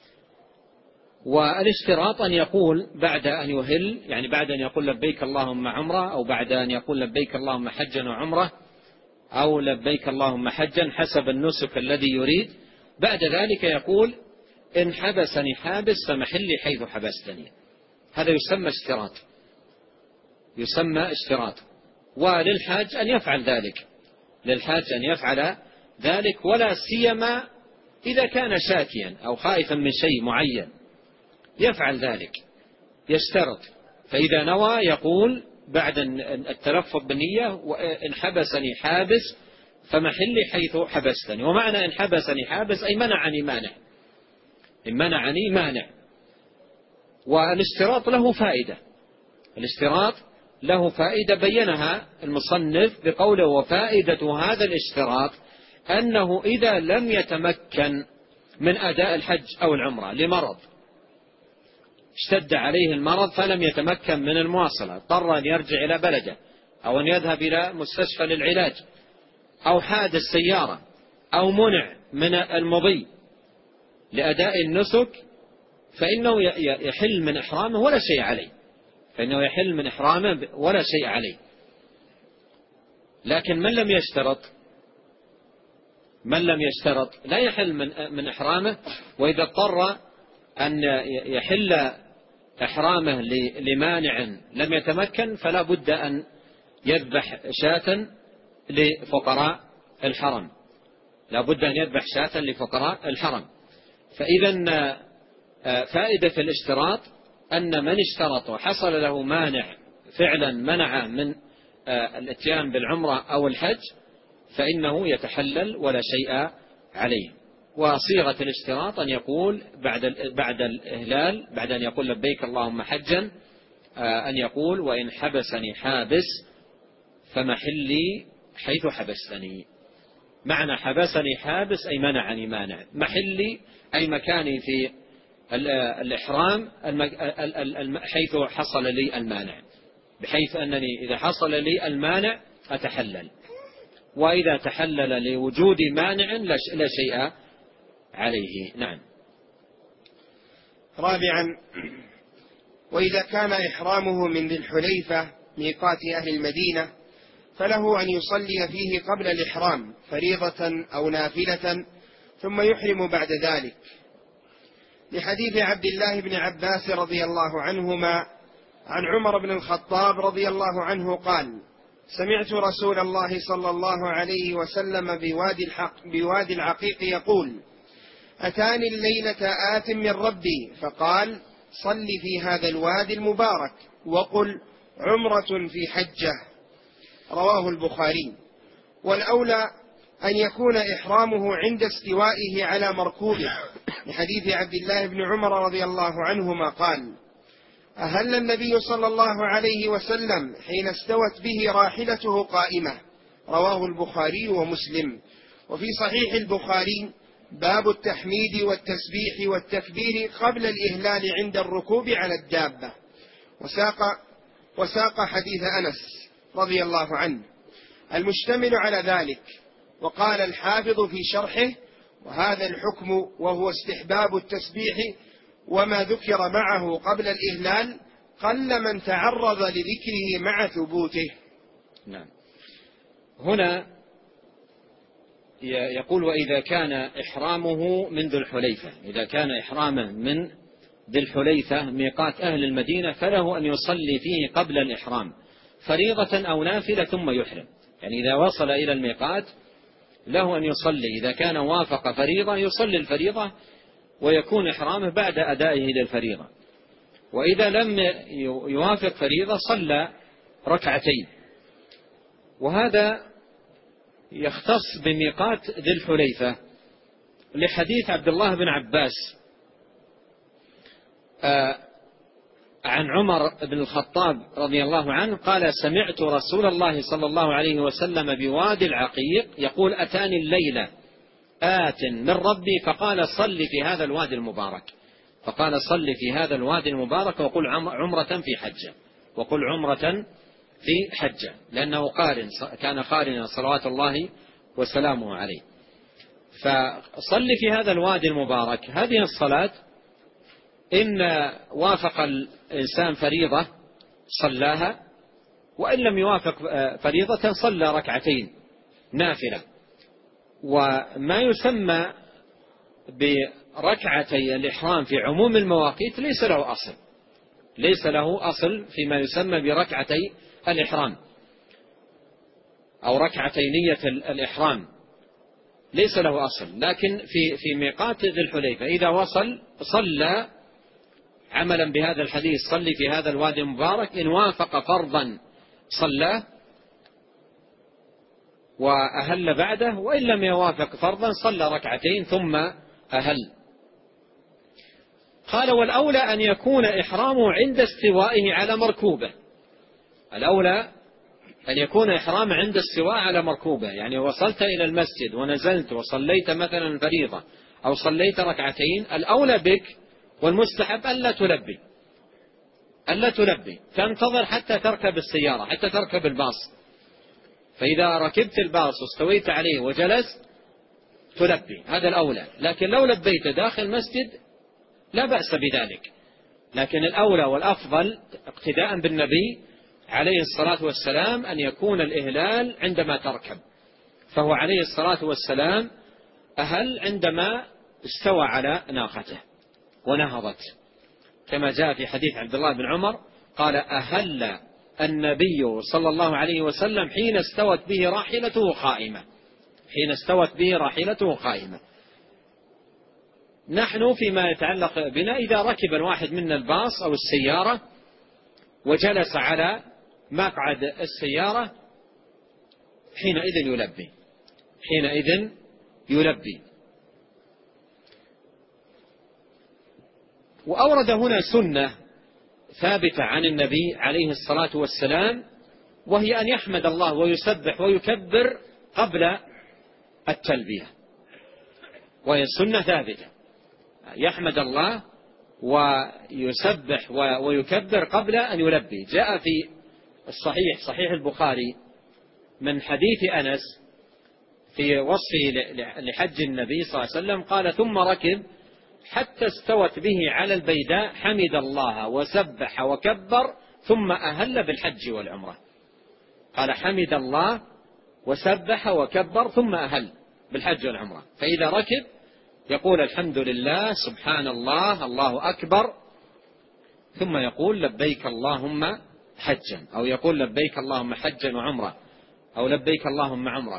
والاشتراط أن يقول بعد أن يهل، يعني بعد أن يقول لبيك اللهم عمرة، أو بعد أن يقول لبيك اللهم حجا وعمرة، أو لبيك اللهم حجا حسب النسك الذي يريد. بعد ذلك يقول: إن حبسني حابس فمحلي حيث حبستني. هذا يسمى اشتراط يسمى اشتراط وللحاج أن يفعل ذلك للحاج أن يفعل ذلك ولا سيما إذا كان شاكيا أو خائفا من شيء معين يفعل ذلك، يشترط. فإذا نوى يقول بعد التلفظ بالنية: إن حبسني حابس فمحلي حيث حبستني. ومعنى إن حبسني حابس أي منعني مانع، إن منعني مانع. والاشتراط له فائدة الاشتراط له فائدة بينها المصنف بقوله: وفائدة هذا الاشتراط أنه إذا لم يتمكن من أداء الحج أو العمرة لمرض، اشتد عليه المرض فلم يتمكن من المواصلة، اضطر أن يرجع إلى بلده أو أن يذهب إلى مستشفى للعلاج، أو حادث سيارة، أو منع من المضي لأداء النسك، فإنه يحل من إحرامه ولا شيء عليه فإنه يحل من إحرامه ولا شيء عليه. لكن من لم يشترط من لم يشترط لا يحل من من إحرامه. وإذا اضطر أن يحل إحرامه لمانع لم يتمكن فلا بد أن يذبح شاة لفقراء الحرم لا بد أن يذبح شاة لفقراء الحرم. فإذا فائدة الاشتراط أن من اشترط وحصل له مانع فعلا منع من الاتيان بالعمرة أو الحج فإنه يتحلل ولا شيء عليه. وصيغة الاشتراط أن يقول بعد بعد الإهلال، بعد أن يقول لبيك اللهم حجا، أن يقول: وإن حبسني حابس فمحلي حيث حبستني. معنى حبسني حابس أي منعني مانع، محلي أي مكاني في الإحرام حيث حصل لي المانع، بحيث أنني إذا حصل لي المانع أتحلل، وإذا تحلل لوجود مانع لا شيء عليه. نعم. رابعا: وإذا كان إحرامه من ذي الحليفة ميقات أهل المدينة فله أن يصلي فيه قبل الإحرام فريضة أو نافلة ثم يحرم بعد ذلك، لحديث عبد الله بن عباس رضي الله عنهما عن عمر بن الخطاب رضي الله عنه قال: سمعت رسول الله صلى الله عليه وسلم بوادي, الحق بوادي العقيق يقول: أتاني الليلة آت من ربي فقال: صل في هذا الوادي المبارك وقل عمرة في حجة. رواه البخاري. والأولى أن يكون إحرامه عند استوائه على مركوبه، لحديث عبد الله بن عمر رضي الله عنهما قال: أهل النبي صلى الله عليه وسلم حين استوت به راحلته قائمة. رواه البخاري ومسلم. وفي صحيح البخاري باب التحميد والتسبيح والتكبير قبل الإهلال عند الركوب على الدابة. وساق, وساق حديث أنس رضي الله عنه المشتمل على ذلك. وقال الحافظ في شرحه: وهذا الحكم وهو استحباب التسبيح وما ذكر معه قبل الإهلال قل من تعرض لذكره مع ثبوته. نعم. هنا يقول: وإذا كان إحرامه من ذي الحليفة، إذا كان إحرامه من ذي الحليفة ميقات أهل المدينة، فله أن يصلي فيه قبل الإحرام فريضة أو نافلة ثم يحرم. يعني إذا وصل إلى الميقات له أن يصلي، إذا كان وافق فريضة يصلي الفريضة ويكون إحرامه بعد أدائه للفريضة، وإذا لم يوافق فريضة صلى ركعتين. وهذا يختص بميقات ذي الحليفة لحديث عبد الله بن عباس عن عمر بن الخطاب رضي الله عنه قال: سمعت رسول الله صلى الله عليه وسلم بوادي العقيق يقول: أتاني الليلة آت من ربي فقال: صل في هذا الوادي المبارك، فقال: صل في هذا الوادي المبارك وقل عمرة في حجة، وقل عمرة في حجة، لأنه قارن، كان قارنا صلوات الله وسلامه عليه. فصل في هذا الوادي المبارك، هذه الصلاة إن وافق الإنسان فريضة صلاها، وإن لم يوافق فريضة صلى ركعتين نافلة. وما يسمى بركعتي الإحرام في عموم المواقيت ليس له أصل، ليس له أصل فيما يسمى بركعتي الإحرام أو ركعتي نية الإحرام، ليس له أصل. لكن في في ميقات ذي الحليفة إذا وصل صلى عملا بهذا الحديث: صلي في هذا الوادي المبارك، إن وافق فرضا صلى وأهل بعده، وإن لم يوافق فرضا صلى ركعتين ثم أهل. قال: والأولى أن يكون إحرامه عند استوائه على مركوبه، الأولى أن يكون إحرامه عند استواء على مركوبه. يعني وصلت إلى المسجد ونزلت وصليت مثلا فريضة أو صليت ركعتين، الأولى بك والمستحب ألا تلبي، ألا تلبي، تنتظر حتى تركب السيارة، حتى تركب الباص. فإذا ركبت الباص واستويت عليه وجلست تلبي، هذا الأولى. لكن لو لبيت داخل المسجد لا بأس بذلك، لكن الأولى والأفضل اقتداء بالنبي عليه الصلاة والسلام أن يكون الإهلال عندما تركب، فهو عليه الصلاة والسلام أهل عندما استوى على ناقته ونهضت، كما جاء في حديث عبد الله بن عمر قال: أهل النبي صلى الله عليه وسلم حين استوت به راحلته قائمة، حين استوت به راحلته قائمة. نحن فيما يتعلق بنا إذا ركب الواحد منا الباص أو السيارة وجلس على مقعد السيارة حينئذ يلبي، حينئذ يلبي. وأورد هنا سنة ثابتة عن النبي عليه الصلاة والسلام، وهي أن يحمد الله ويسبح ويكبر قبل التلبية، وهي سنة ثابتة، يحمد الله ويسبح ويكبر قبل أن يلبي. جاء في الصحيح صحيح البخاري من حديث أنس في وصفه لحج النبي صلى الله عليه وسلم قال: ثم ركب حتى استوت به على البيداء حمد الله وسبح وكبر ثم أهل بالحج والعمرة. قال: حمد الله وسبح وكبر ثم أهل بالحج والعمرة. فإذا ركب يقول: الحمد لله، سبحان الله، الله أكبر، ثم يقول: لبيك اللهم حجا، أو يقول: لبيك اللهم حجا وعمرة، أو لبيك اللهم عمرة.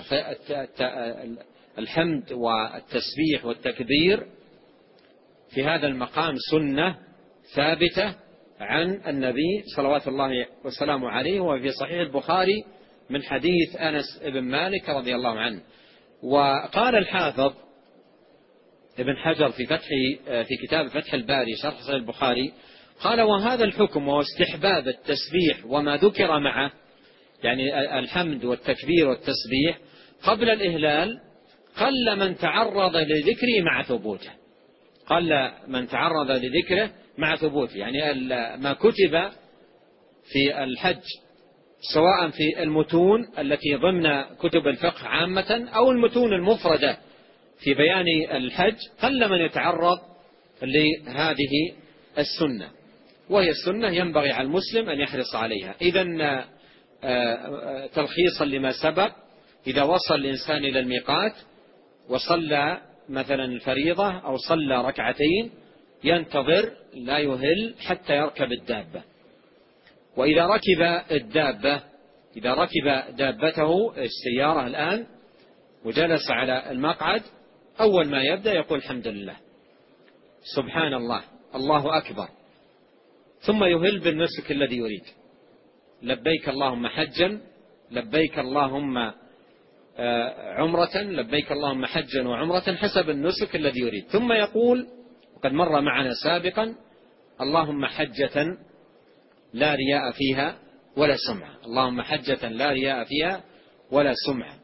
فالحمد والتسبيح والتكبير في هذا المقام سنة ثابتة عن النبي صلوات الله وسلامه عليه، وفي صحيح البخاري من حديث أنس بن مالك رضي الله عنه. وقال الحافظ ابن حجر في فتح في كتاب فتح الباري شرح صحيح البخاري قال: وهذا الحكم واستحباب التسبيح وما ذكر معه، يعني الحمد والتكبير والتسبيح قبل الإهلال، قل من تعرض لذكره مع ثبوته، قل من تعرض لذكره مع ثبوته، يعني ما كتب في الحج سواء في المتون التي ضمن كتب الفقه عامة أو المتون المفردة في بيان الحج، قل من يتعرض لهذه السنة، وهي السنة ينبغي على المسلم أن يحرص عليها. إذن تلخيصا لما سبق، إذا وصل الإنسان إلى الميقات وصلى مثلا الفريضة أو صلى ركعتين ينتظر لا يهل حتى يركب الدابة. وإذا ركب الدابة إذا ركب دابته السيارة الآن وجلس على المقعد، أول ما يبدأ يقول الحمد لله، سبحان الله، الله أكبر، ثم يهل بالنسك الذي يريد، لبيك اللهم حجا، لبيك اللهم عمرة، لبيك اللهم حجا وعمرة، حسب النسك الذي يريد. ثم يقول، وقد مر معنا سابقا، اللهم حجة لا رياء فيها ولا سمعة، اللهم حجة لا رياء فيها ولا سمعة.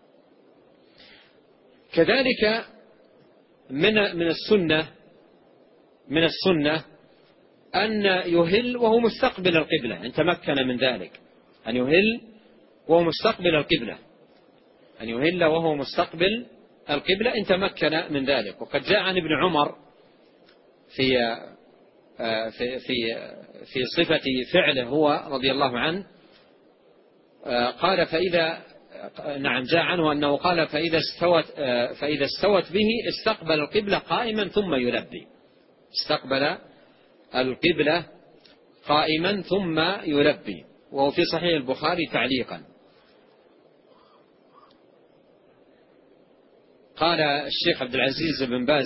كذلك من من السنة من السنة أن يهل وهو مستقبل القبلة، إن تمكن من ذلك، أن يهل وهو مستقبل القبلة، أن يهل وهو مستقبل القبلة إن تمكن من ذلك. وقد جاء عن ابن عمر في في في في صفة فعله هو رضي الله عنه، قال فإذا نعم جاء عنه أنه قال فإذا استوت فإذا استوت به استقبل القبلة قائما ثم يلبي، استقبل القبلة قائما ثم يلبي، وهو في صحيح البخاري تعليقا. قال الشيخ عبد العزيز بن باز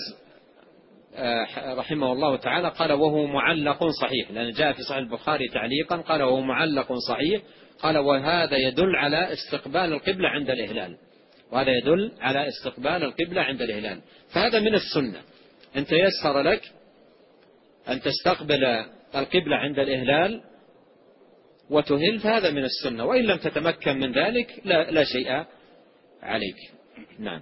رحمه الله تعالى، قال وهو معلق صحيح، لأن جاء في صحيح البخاري تعليقا، قال وهو معلق صحيح، قال وهذا يدل على استقبال القبلة عند الإهلال، وهذا يدل على استقبال القبلة عند الإهلال. فهذا من السنة، أن تيسر لك أن تستقبل القبلة عند الإهلال وتهل، فهذا من السنة، وإن لم تتمكن من ذلك لا, لا شيء عليك. نعم.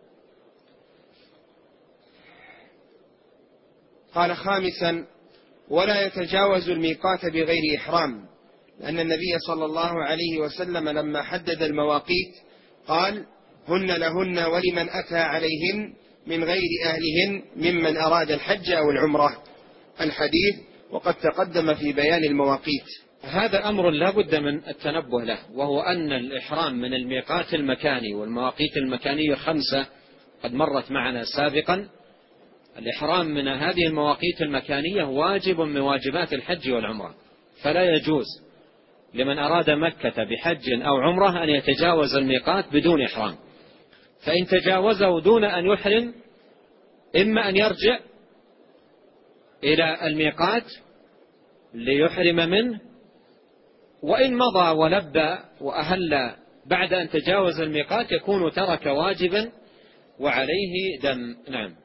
قال خامسا: ولا يتجاوز الميقات بغير إحرام، لأن النبي صلى الله عليه وسلم لما حدد المواقيت قال: هن لهن ولمن أتى عليهن من غير أهلهن ممن أراد الحج أو العمرة، الحديث، وقد تقدم في بيان المواقيت. هذا أمر لا بد من التنبه له، وهو أن الإحرام من الميقات المكاني، والمواقيت المكانية خمسة قد مرت معنا سابقا. الإحرام من هذه المواقيت المكانية واجب من واجبات الحج والعمرة، فلا يجوز لمن أراد مكة بحج أو عمرة أن يتجاوز الميقات بدون إحرام، فإن تجاوزه دون أن يحرم إما أن يرجع إلى الميقات ليحرم منه، وإن مضى ولبى وأهل بعد أن تجاوز الميقات يكون ترك واجبا وعليه دم. نعم.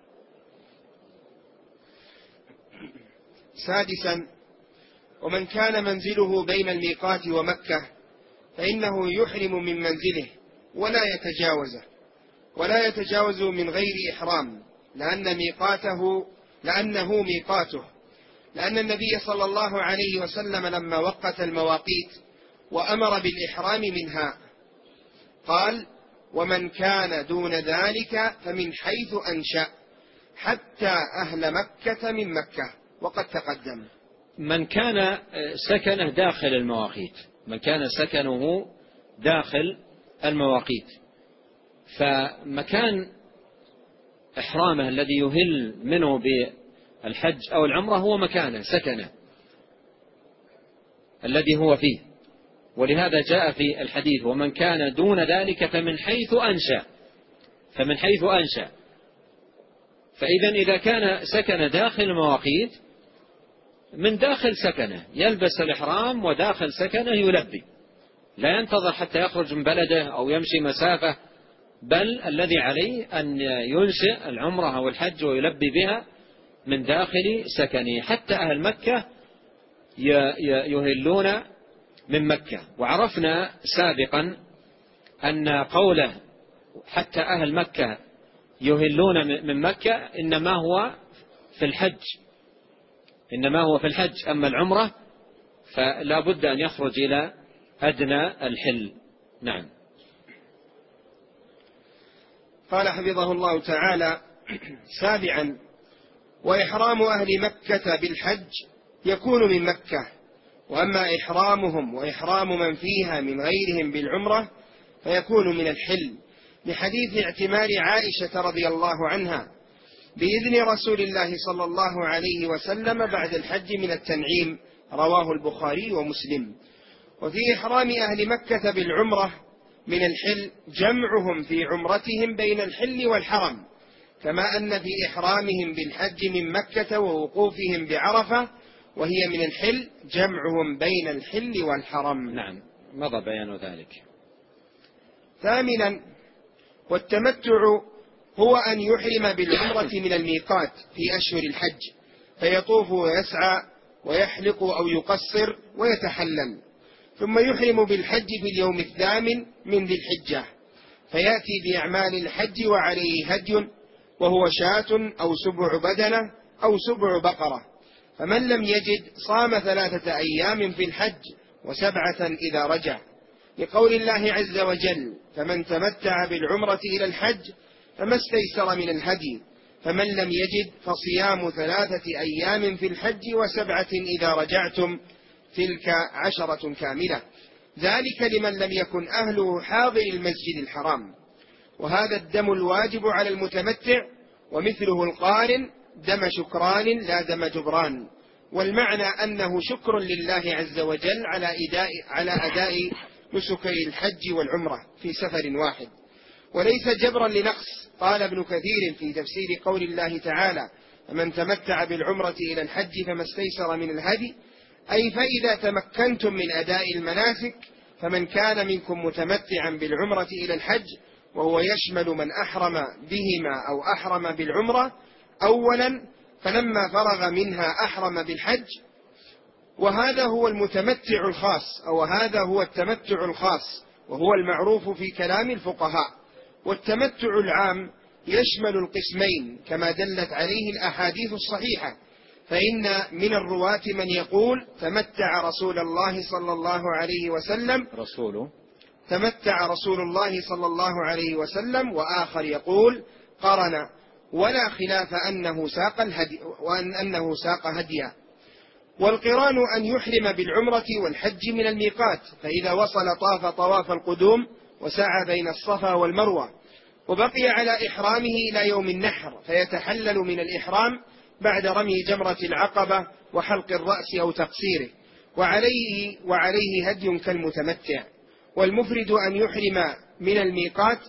سادسا: ومن كان منزله بين الميقات ومكة فإنه يحرم من منزله ولا يتجاوزه، ولا يتجاوز من غير إحرام، لأن ميقاته لأنه ميقاته، لأن النبي صلى الله عليه وسلم لما وقت المواقيت وأمر بالإحرام منها قال: ومن كان دون ذلك فمن حيث أنشأ حتى أهل مكة من مكة، وقد تقدم. من كان سكنه داخل المواقيت، من كان سكنه داخل المواقيت، فمكان إحرامه الذي يهل منه بالحج أو العمرة هو مكانه سكنه الذي هو فيه، ولهذا جاء في الحديث: ومن كان دون ذلك فمن حيث أنشأ، فمن حيث أنشأ. فإذا إذا كان سكن داخل المواقيت من داخل سكنه يلبس الإحرام وداخل سكنه يلبي، لا ينتظر حتى يخرج من بلده أو يمشي مسافة، بل الذي عليه أن ينشئ العمرة أو الحج ويلبي بها من داخل سكنه. حتى أهل مكة يهلون من مكة. وعرفنا سابقا أن قوله حتى أهل مكة يهلون من مكة إنما هو في الحج، إنما هو في الحج. أما العمرة فلا بد أن يخرج إلى أدنى الحل. نعم. قال حفظه الله تعالى: سابعا: وإحرام أهل مكة بالحج يكون من مكة، وأما إحرامهم وإحرام من فيها من غيرهم بالعمرة فيكون من الحل، لحديث اعتمار عائشة رضي الله عنها بإذن رسول الله صلى الله عليه وسلم بعد الحج من التنعيم، رواه البخاري ومسلم. وفي إحرام أهل مكة بالعمرة من الحل جمعهم في عمرتهم بين الحل والحرم، كما أن في إحرامهم بالحج من مكة ووقوفهم بعرفة وهي من الحل جمعهم بين الحل والحرم. نعم، مضى بيان ذلك. ثامنا: والتمتع هو أن يحرم بالعمرة من الميقات في أشهر الحج، فيطوف ويسعى ويحلق أو يقصر ويتحلل، ثم يحرم بالحج في اليوم الثامن من ذي الحجة، فيأتي بأعمال الحج وعليه هدي وهو شاة أو سبع بدنة أو سبع بقرة، فمن لم يجد صام ثلاثة أيام في الحج وسبعة إذا رجع، لقول الله عز وجل: فمن تمتع بالعمرة إلى الحج فما استيسر من الهدي، فمن لم يجد فصيام ثلاثة أيام في الحج وسبعة إذا رجعتم، تلك عشرة كاملة، ذلك لمن لم يكن أهله حاضر المسجد الحرام. وهذا الدم الواجب على المتمتع، ومثله القارن دم شكران لا دم جبران، والمعنى أنه شكر لله عز وجل على أداء, على أداء نسكي الحج والعمرة في سفر واحد، وليس جبرا لنقص. قال ابن كثير في تفسير قول الله تعالى: فمن تمتع بالعمرة إلى الحج فما استيسر من الهدي، أي فإذا تمكنتم من أداء المناسك فمن كان منكم متمتعا بالعمرة إلى الحج، وهو يشمل من أحرم بهما أو أحرم بالعمرة أولا فلما فرغ منها أحرم بالحج، وهذا هو المتمتع الخاص، أو هذا هو التمتع الخاص، وهو المعروف في كلام الفقهاء. والتمتع العام يشمل القسمين كما دلت عليه الأحاديث الصحيحة، فإن من الرواة من يقول: تمتع رسول الله صلى الله عليه وسلم رسوله تمتع رسول الله صلى الله عليه وسلم، وآخر يقول: قرن، ولا خلاف أنه ساق الهدي وأن أنه ساق هديا. والقران أن يحرم بالعمرة والحج من الميقات، فإذا وصل طاف طواف القدوم وسعى بين الصفا والمروة، وبقي على إحرامه إلى يوم النحر، فيتحلل من الإحرام بعد رمي جمرة العقبة وحلق الرأس أو تقصيره، وعليه, وعليه هدي كالمتمتع. والمفرد أن يحرم من الميقات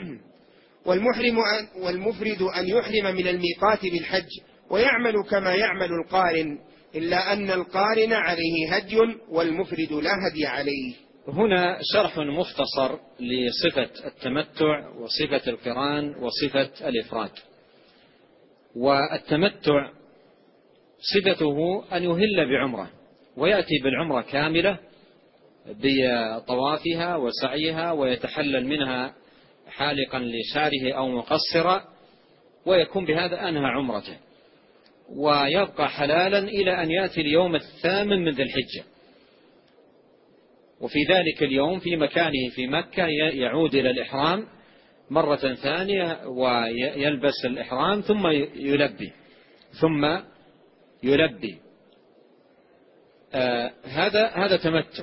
والمحرم أن والمفرد أن يحرم من الميقات بالحج ويعمل كما يعمل القارن، إلا أن القارن عليه هدي والمفرد لا هدي عليه. هنا شرح مختصر لصفة التمتع وصفة القران وصفة الإفراد. والتمتع صفته أن يهل بعمرة ويأتي بالعمرة كاملة بطوافها وسعيها، ويتحلل منها حالقا لشعره أو مقصرا، ويكون بهذا أنهى عمرته، ويبقى حلالا إلى أن يأتي اليوم الثامن من ذي الحجة، وفي ذلك اليوم في مكانه في مكة يعود إلى الإحرام مرة ثانية ويلبس الإحرام ثم يلبي ثم يلبي آه هذا هذا تمتع.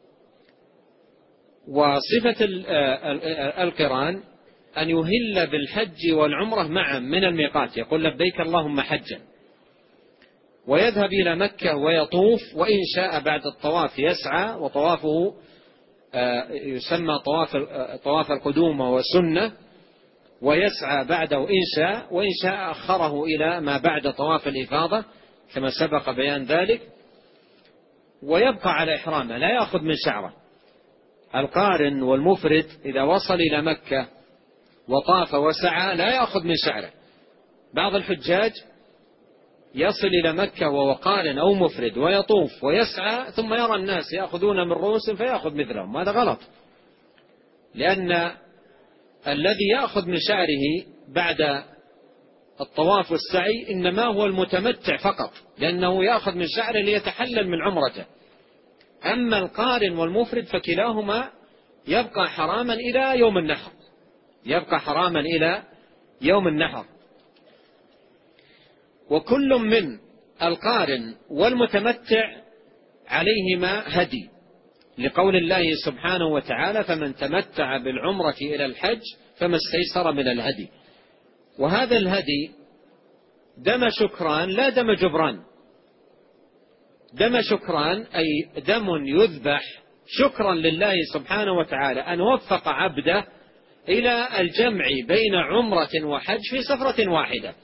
وصفة القران أن يهل بالحج والعمرة معا من الميقات، يقول: لبيك اللهم حجا، ويذهب إلى مكة ويطوف، وإن شاء بعد الطواف يسعى، وطوافه يسمى طواف طواف القدوم وسنة، ويسعى بعده إن شاء، وإن شاء أخره إلى ما بعد طواف الإفاضة كما سبق بيان ذلك، ويبقى على إحرامه لا يأخذ من شعره. القارن والمفرد إذا وصل إلى مكة وطاف وسعى لا يأخذ من شعره. بعض الحجاج يصل إلى مكة وهو قارن أو مفرد ويطوف ويسعى، ثم يرى الناس يأخذون من رؤوسهم فيأخذ مثلهم، هذا غلط، لأن الذي يأخذ من شعره بعد الطواف والسعي إنما هو المتمتع فقط، لأنه يأخذ من شعره ليتحلل من عمرته. أما القارن والمفرد فكلاهما يبقى حراما إلى يوم النحر، يبقى حراما إلى يوم النحر. وكل من القارن والمتمتع عليهما هدي، لقول الله سبحانه وتعالى: فمن تمتع بالعمرة إلى الحج فما استيسر من الهدي. وهذا الهدي دم شكران لا دم جبران. دم شكران أي دم يذبح شكرا لله سبحانه وتعالى أن وفق عبده إلى الجمع بين عمرة وحج في سفرة واحدة.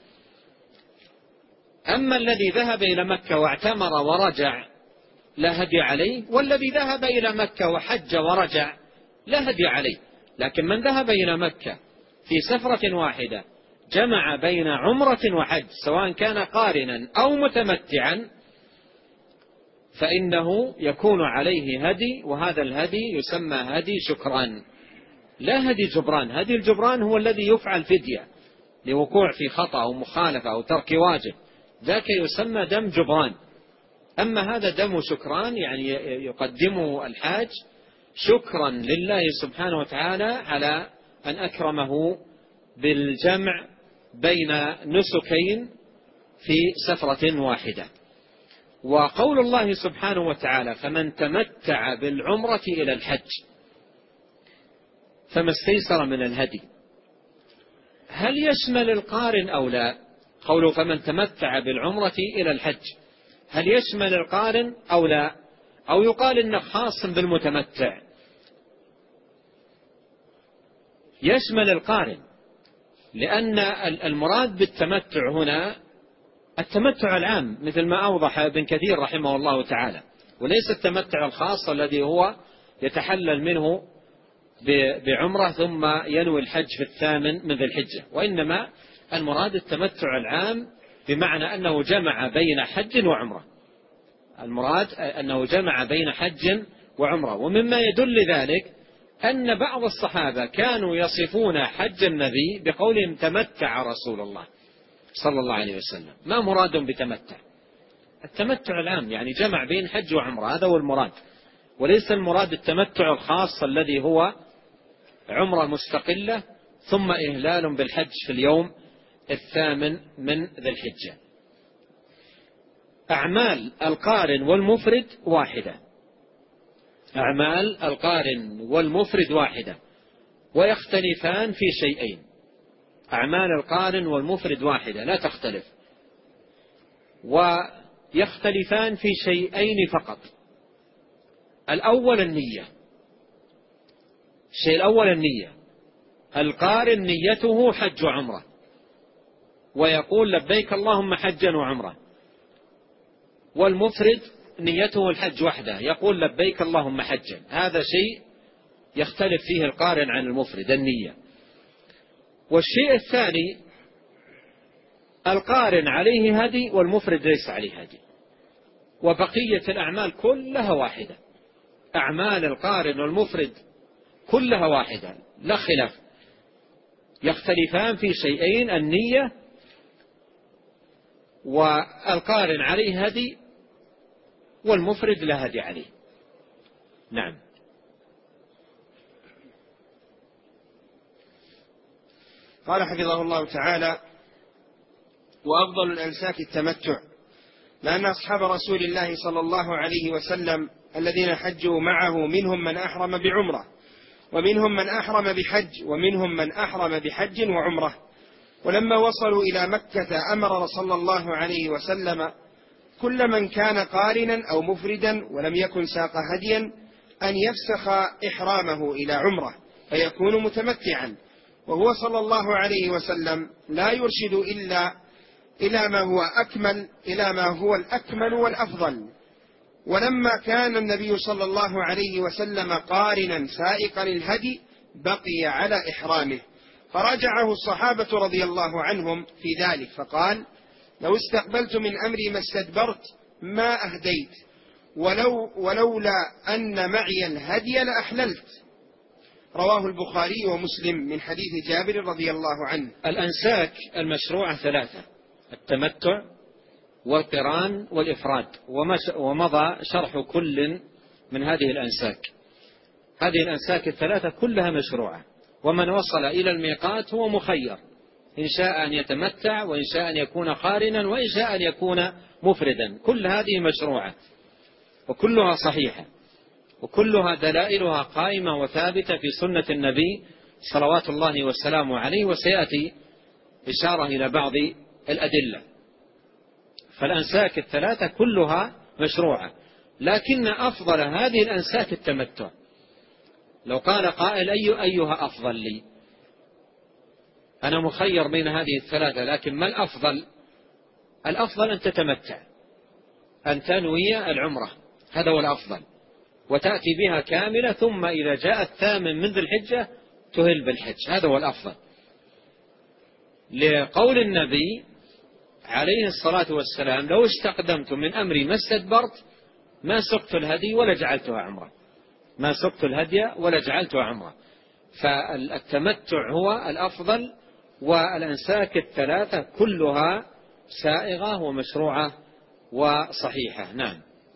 أما الذي ذهب إلى مكة واعتمر ورجع لا هدي عليه، والذي ذهب إلى مكة وحج ورجع لا هدي عليه. لكن من ذهب إلى مكة في سفرة واحدة جمع بين عمرة وحج سواء كان قارنا أو متمتعا فإنه يكون عليه هدي، وهذا الهدي يسمى هدي شكران لا هدي جبران. هدي الجبران هو الذي يفعل فدية لوقوع في خطأ أو مخالفة أو ترك واجب، ذاك يسمى دم جبران. أما هذا دم شكران، يعني يقدمه الحاج شكرا لله سبحانه وتعالى على أن أكرمه بالجمع بين نسكين في سفرة واحدة. وقول الله سبحانه وتعالى: فمن تمتع بالعمرة إلى الحج فما استيسر من الهدي، هل يشمل القارن أو لا؟ قوله فمن تمتع بالعمرة إلى الحج هل يشمل القارن أو لا؟ أو يقال إنه خاص بالمتمتع؟ يشمل القارن، لأن المراد بالتمتع هنا التمتع العام مثل ما أوضح ابن كثير رحمه الله تعالى، وليس التمتع الخاص الذي هو يتحلل منه بعمرة ثم ينوي الحج في الثامن من ذي الحجة، وإنما المراد التمتع العام بمعنى أنه جمع بين حج وعمرة. المراد أنه جمع بين حج وعمرة. ومما يدل ذلك أن بعض الصحابة كانوا يصفون حج النبي بقولهم تمتع رسول الله صلى الله عليه وسلم. ما مرادهم بتمتع؟ التمتع العام يعني جمع بين حج وعمرة، هذا هو المراد، وليس المراد التمتع الخاص الذي هو عمرة مستقلة ثم إهلال بالحج في اليوم الثامن من ذي الحجة. أعمال القارن والمفرد واحدة، أعمال القارن والمفرد واحدة، ويختلفان في شيئين. أعمال القارن والمفرد واحدة لا تختلف، ويختلفان في شيئين فقط. الأول النية، الشيء الأول النية. القارن نيته حج وعمرة ويقول لبيك اللهم حجا وعمرة، والمفرد نيته الحج وحده يقول لبيك اللهم حجا. هذا شيء يختلف فيه القارن عن المفرد، النية. والشيء الثاني القارن عليه هدي والمفرد ليس عليه هدي، وبقية الأعمال كلها واحدة. أعمال القارن والمفرد كلها واحدة لا خلاف، يختلفان في شيئين: النية، والقارن عليه هدي والمفرد لا هدي عليه. نعم. قال حفظه الله تعالى: وأفضل الأنساك التمتع، لأن أصحاب رسول الله صلى الله عليه وسلم الذين حجوا معه منهم من أحرم بعمرة، ومنهم من أحرم بحج، ومنهم من أحرم بحج وعمرة. ولما وصلوا إلى مكة أمر صلى الله عليه وسلم كل من كان قارنا أو مفردا ولم يكن ساق هديا أن يفسخ إحرامه إلى عمرة فيكون متمتعا، وهو صلى الله عليه وسلم لا يرشد إلا إلى ما هو أكمل إلى ما هو الأكمل والأفضل. ولما كان النبي صلى الله عليه وسلم قارنا سائقا الهدي بقي على إحرامه، فراجعه الصحابة رضي الله عنهم في ذلك فقال: لو استقبلت من أمري ما استدبرت ما أهديت، ولو ولولا أن معي الهدي لأحللت. رواه البخاري ومسلم من حديث جابر رضي الله عنه. الأنساك المشروعة ثلاثة: التمتع والقران والإفراد، ومضى شرح كل من هذه الأنساك. هذه الأنساك الثلاثة كلها مشروعة، ومن وصل إلى الميقات هو مخير، إن شاء أن يتمتع، وإن شاء أن يكون قارنا، وإن شاء أن يكون مفردا. كل هذه مشروعة وكلها صحيحة، وكلها دلائلها قائمة وثابتة في سنة النبي صلوات الله والسلام عليه، وسيأتي إشارة إلى بعض الأدلة. فالأنساك الثلاثة كلها مشروعة، لكن أفضل هذه الأنساك التمتع. لو قال قائل أي أيها أفضل لي؟ أنا مخير بين هذه الثلاثة، لكن ما الأفضل؟ الأفضل أن تتمتع، أن تنوي العمرة، هذا هو الأفضل، وتأتي بها كاملة، ثم إذا جاء الثامن من ذي الحجة تهل بالحج، هذا هو الأفضل، لقول النبي عليه الصلاة والسلام: لو استقدمت من أمري ما استدبرت ما سقت الهدي ولا جعلتها عمرة، ما سقت الهدي ولا جعلتها عمرة. فالتمتع هو الأفضل، والأنساك الثلاثة كلها سائغة ومشروعة وصحيحة. نعم.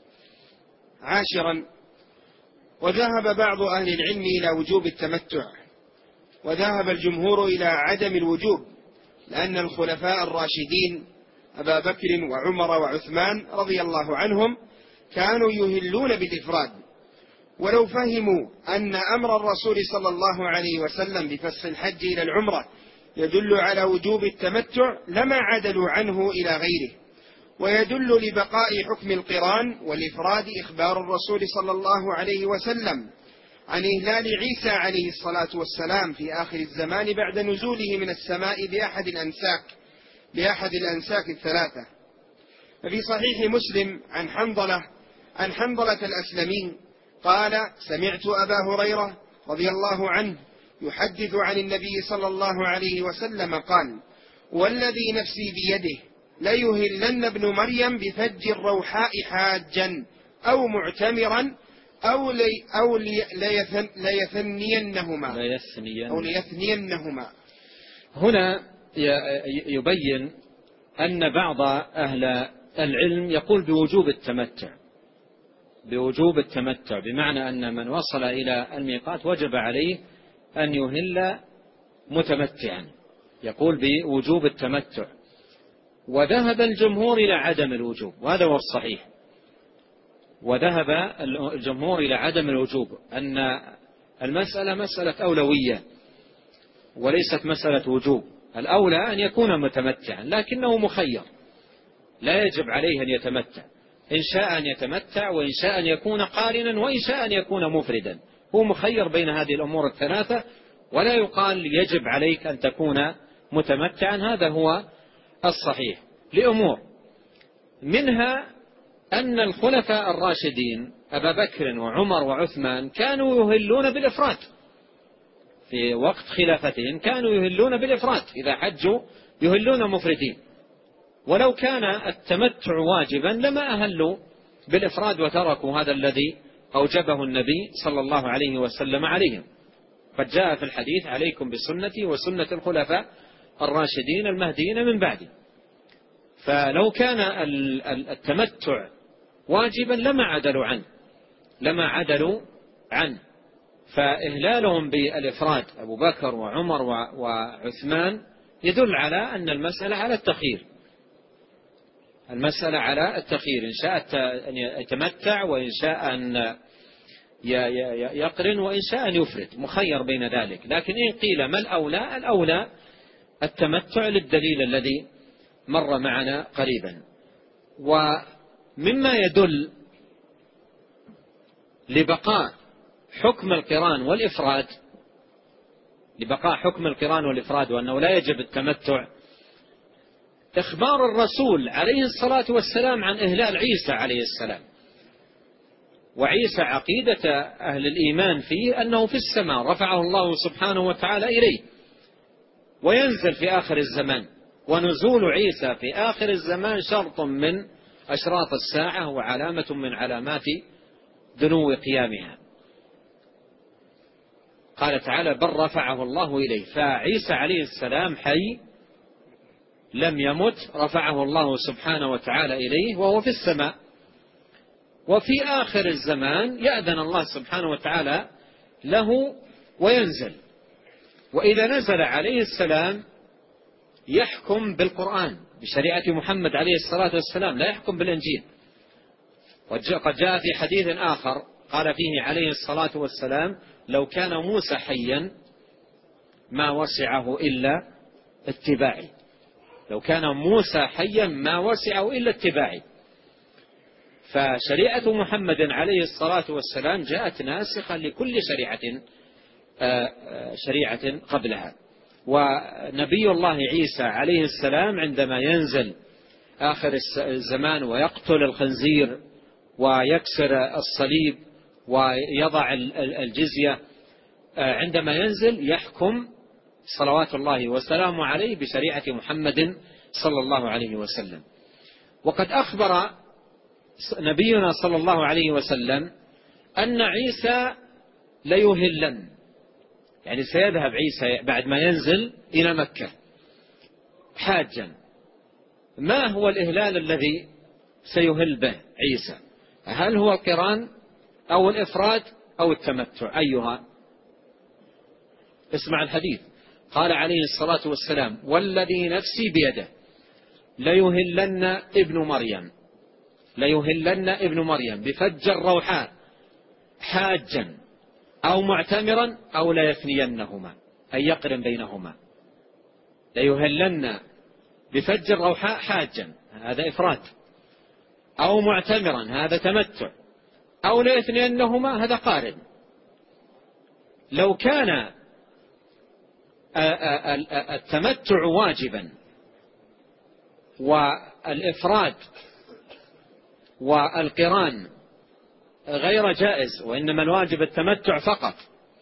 عاشرا: وذهب بعض أهل العلم إلى وجوب التمتع، وذهب الجمهور إلى عدم الوجوب، لأن الخلفاء الراشدين أبا بكر وعمر وعثمان رضي الله عنهم كانوا يهلون بالإفراد، ولو فهموا أن أمر الرسول صلى الله عليه وسلم بفسخ الحج إلى العمرة يدل على وجوب التمتع لما عدلوا عنه إلى غيره. ويدل لبقاء حكم القران والإفراد إخبار الرسول صلى الله عليه وسلم عن إهلال عيسى عليه الصلاة والسلام في آخر الزمان بعد نزوله من السماء بأحد الأنساك بأحد الأنساك الثلاثة. ففي صحيح مسلم عن حنظلة عن حنظلة الأسلمي قال: سمعت أبا هريرة رضي الله عنه يحدث عن النبي صلى الله عليه وسلم قال: والذي نفسي بيده ليهلن ابن مريم بفج الروحاء حاجا أو معتمرا أو, لي أو لي ليثن ليثنينهما أو ليثنينهما. هنا يبين أن بعض أهل العلم يقول بوجوب التمتع، بوجوب التمتع بمعنى أن من وصل إلى الميقات وجب عليه أن يهل متمتعا، يقول بوجوب التمتع. وذهب الجمهور إلى عدم الوجوب، وهذا هو الصحيح. وذهب الجمهور إلى عدم الوجوب، أن المسألة مسألة أولوية وليست مسألة وجوب. الأولى أن يكون متمتعا، لكنه مخير، لا يجب عليه أن يتمتع، إن شاء أن يتمتع، وإن شاء أن يكون قارنا، وإن شاء أن يكون مفردا. هو مخير بين هذه الأمور الثلاثة، ولا يقال يجب عليك أن تكون متمتعا. هذا هو الصحيح لأمور، منها أن الخلفاء الراشدين أبا بكر وعمر وعثمان كانوا يهلون بالإفراد، في وقت خلافتهم كانوا يهلون بالإفراد، إذا حجوا يهلون مفردين. ولو كان التمتع واجبا لما أهلوا بالإفراد وتركوا هذا الذي أوجبه النبي صلى الله عليه وسلم عليهم. قد جاء في الحديث: عليكم بسنتي وسنة الخلفاء الراشدين المهديين من بعدي. فلو كان التمتع واجبا لما عدلوا عنه لما عدلوا عنه فإهلالهم بالإفراد أبو بكر وعمر وعثمان يدل على أن المسألة على التخيير، المسألة على التخيير، إن شاء أن يتمتع، وإن شاء أن يقرن، وإن شاء أن يفرد، مخير بين ذلك. لكن إن قيل ما الأولى؟ الأولى التمتع للدليل الذي مر معنا قريبا. ومما يدل لبقاء حكم القران والإفراد لبقاء حكم القران والإفراد وأنه لا يجب التمتع إخبار الرسول عليه الصلاة والسلام عن إهلال عيسى عليه السلام. وعيسى عقيدة أهل الإيمان فيه أنه في السماء، رفعه الله سبحانه وتعالى إليه، وينزل في آخر الزمان. ونزول عيسى في آخر الزمان شرط من أشراط الساعة وعلامة من علامات دنو قيامها. قال تعالى بل رفعه الله إليه. فعيسى عليه السلام حي لم يمت، رفعه الله سبحانه وتعالى إليه وهو في السماء. وفي آخر الزمان يأذن الله سبحانه وتعالى له وينزل، وإذا نزل عليه السلام يحكم بالقرآن بشريعة محمد عليه الصلاة والسلام، لا يحكم بالإنجيل. وقد جاء في حديث آخر قال فيه عليه الصلاة والسلام لو كان موسى حيا ما وسعه إلا اتباعي، لو كان موسى حيا ما وسعه إلا اتباعي. فشريعة محمد عليه الصلاة والسلام جاءت ناسخة لكل شريعة شريعة قبلها. ونبي الله عيسى عليه السلام عندما ينزل آخر الزمان ويقتل الخنزير ويكسر الصليب ويضع الجزية، عندما ينزل يحكم صلوات الله وسلامه عليه بشريعة محمد صلى الله عليه وسلم. وقد أخبر نبينا صلى الله عليه وسلم أن عيسى ليهلن، يعني سيذهب عيسى بعد ما ينزل إلى مكة حاجا. ما هو الإهلال الذي سيهل به عيسى؟ هل هو القران أو الإفراد أو التمتع؟ أيها؟ اسمع الحديث. قال عليه الصلاة والسلام والذي نفسي بيده ليهلن ابن مريم ليهلن ابن مريم بفج الروحاء حاجا أو معتمرا أو لا يثنينهما، أي يقرن بينهما. ليهلن بفج الروحاء حاجا، هذا إفراد، أو معتمرا، هذا تمتع، أو لا يثنينهما، هذا قارن. لو كان التمتع واجبا والإفراد والقران غير جائز وإنما الواجب التمتع فقط،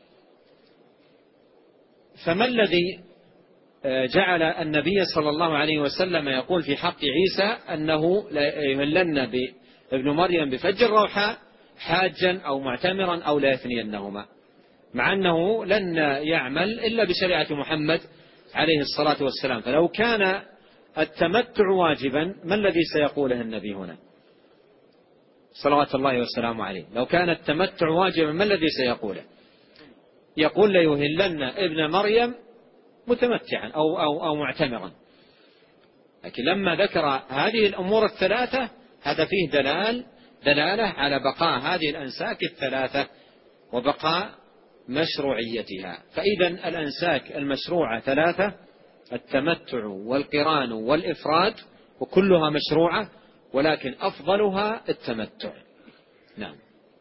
فما الذي جعل النبي صلى الله عليه وسلم يقول في حق عيسى أنه لا يهلن بابن مريم بفج الروحاء حاجا أو معتمرا أو لا يثنينهما، مع أنه لن يعمل إلا بشريعة محمد عليه الصلاة والسلام؟ فلو كان التمتع واجبا ما الذي سيقوله النبي هنا صلوات الله وسلامه عليه؟ لو كان التمتع واجبا ما الذي سيقوله؟ يقول ليهلن ابن مريم متمتعا أو, أو, أو معتمرا. لكن لما ذكر هذه الأمور الثلاثة هذا فيه دلال دلالة على بقاء هذه الأنساك الثلاثة وبقاء مشروعيتها. فإذا الأنساك المشروعة ثلاثة: التمتع والقران والإفراد، وكلها مشروعة، ولكن أفضلها التمتع. نعم.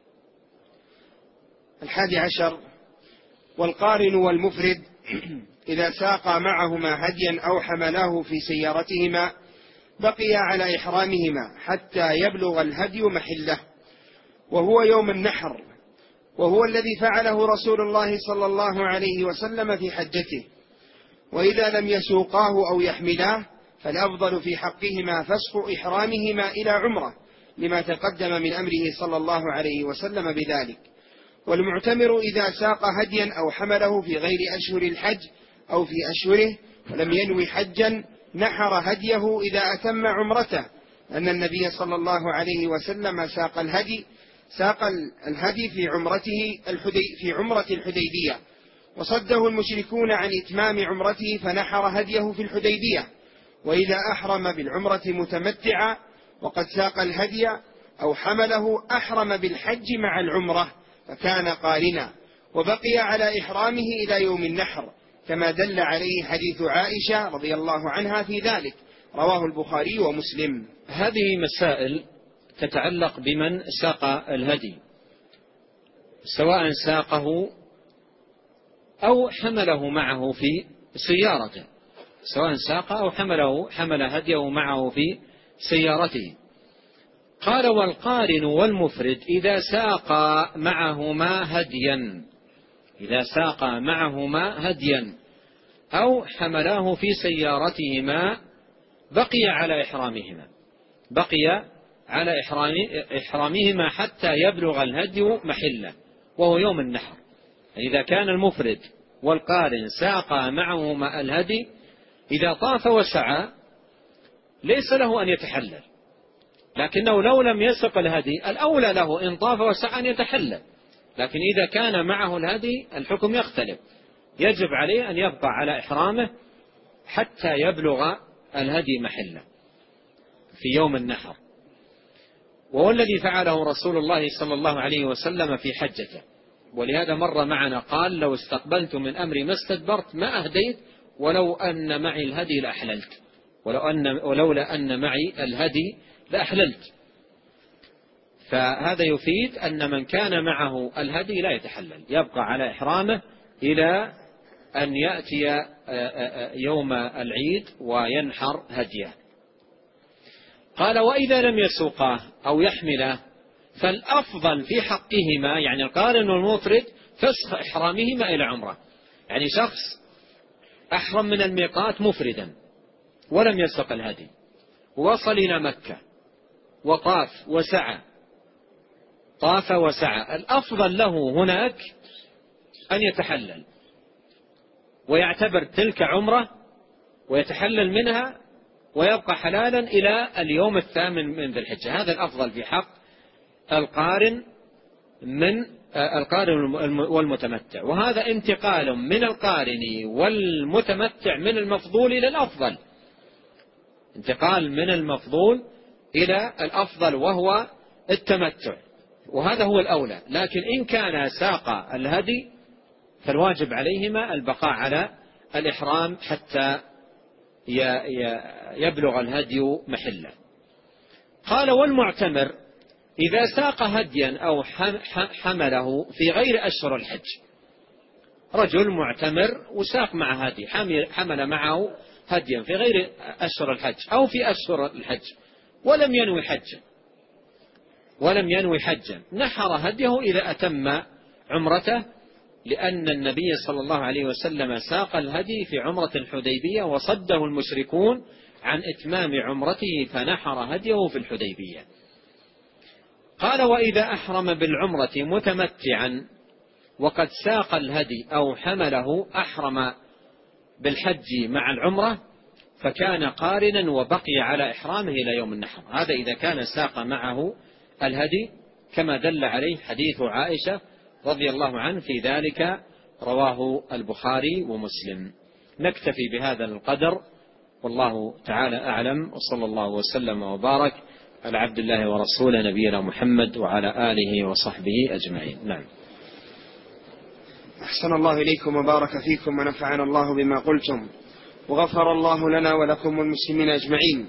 الحادي عشر: والقارن والمفرد إذا ساقا معهما هديا أو حملاه في سيارتهما بقيا على إحرامهما حتى يبلغ الهدي محله، وهو يوم النحر، وهو الذي فعله رسول الله صلى الله عليه وسلم في حجته. وإذا لم يسوقاه أو يحملاه فالأفضل في حقهما فسخ إحرامهما إلى عمرة، لما تقدم من أمره صلى الله عليه وسلم بذلك. والمعتمر إذا ساق هديا أو حمله في غير أشهر الحج أو في أشهره ولم ينوي حجا نحر هديه إذا أتم عمرته، أن النبي صلى الله عليه وسلم ساق الهدي ساق الهدي في عمرته الحدي في عمرة الحديبية، وصده المشركون عن إتمام عمرته فنحر هديه في الحديبية. وإذا أحرم بالعمرة متمتعا وقد ساق الهدي أو حمله أحرم بالحج مع العمرة فكان قارنا، وبقي على إحرامه إلى يوم النحر، كما دل عليه حديث عائشة رضي الله عنها في ذلك، رواه البخاري ومسلم. هذه مسائل تتعلق بمن ساق الهدي، سواء ساقه أو حمله معه في سيارته، سواء ساق أو حمله حمل هديه معه في سيارته. قال: والقارن والمفرد إذا ساق معهما هديا إذا ساق معهما هديا أو حملاه في سيارتهما بقي على إحرامهما بقي على إحرامهما حتى يبلغ الهدي محله، وهو يوم النحر. إذا كان المفرد والقارن ساقا معهما الهدي إذا طاف وسعى ليس له أن يتحلل، لكنه لو لم يسق الهدي الأولى له إن طاف وسعى أن يتحلل، لكن إذا كان معه الهدي الحكم يختلف، يجب عليه أن يبقى على إحرامه حتى يبلغ الهدي محله في يوم النحر. وهو الذي فعله رسول الله صلى الله عليه وسلم في حجته، ولهذا مر معنا قال: لو استقبلت من أمري ما استدبرت ما أهديت ولو أن معي الهدي لأحللت، ولو أن ولولا أن معي الهدي لأحللت. فهذا يفيد أن من كان معه الهدي لا يتحلل، يبقى على إحرامه إلى أن يأتي يوم العيد وينحر هديه. قال: وإذا لم يسوقاه أو يحمله فالأفضل في حقهما، يعني القارن والمفرد، فسخ إحرامهما إلى عمرة. يعني شخص أحرم من الميقات مفردا ولم يسق الهدي، وصل إلى مكة وطاف وسعى، طاف وسعى، الأفضل له هناك أن يتحلل ويعتبر تلك عمرة ويتحلل منها ويبقى حلالا إلى اليوم الثامن من ذي الحجة. هذا الأفضل في حق القارن من القارن والمتمتع، وهذا انتقال من القارن والمتمتع من المفضول إلى الأفضل، انتقال من المفضول إلى الأفضل وهو التمتع، وهذا هو الأولى. لكن إن كان ساق الهدي فالواجب عليهما البقاء على الإحرام حتى يبلغ الهدي محله. قال: والمعتمر إذا ساق هديا أو حمله في غير أشهر الحج، رجل معتمر وساق مع هدي، حمل معه هديا في غير أشهر الحج أو في أشهر الحج ولم ينوي حجا ولم ينوي حجا نحر هديه إذا أتم عمرته، لأن النبي صلى الله عليه وسلم ساق الهدي في عمرة الحديبية وصده المشركون عن إتمام عمرته فنحر هديه في الحديبية. قال: وإذا أحرم بالعمرة متمتعا وقد ساق الهدي أو حمله أحرم بالحج مع العمرة فكان قارنا وبقي على إحرامه إلى يوم النحر. هذا إذا كان ساق معه الهدي، كما دل عليه حديث عائشة رضي الله عنه في ذلك، رواه البخاري ومسلم. نكتفي بهذا القدر، والله تعالى أعلم، وصلى الله وسلم وبارك على عبد الله ورسوله نبينا محمد وعلى آله وصحبه أجمعين. نعم. أحسن الله إليكم وبارك فيكم ونفعنا الله بما قلتم، وغفر الله لنا ولكم والمسلمين أجمعين.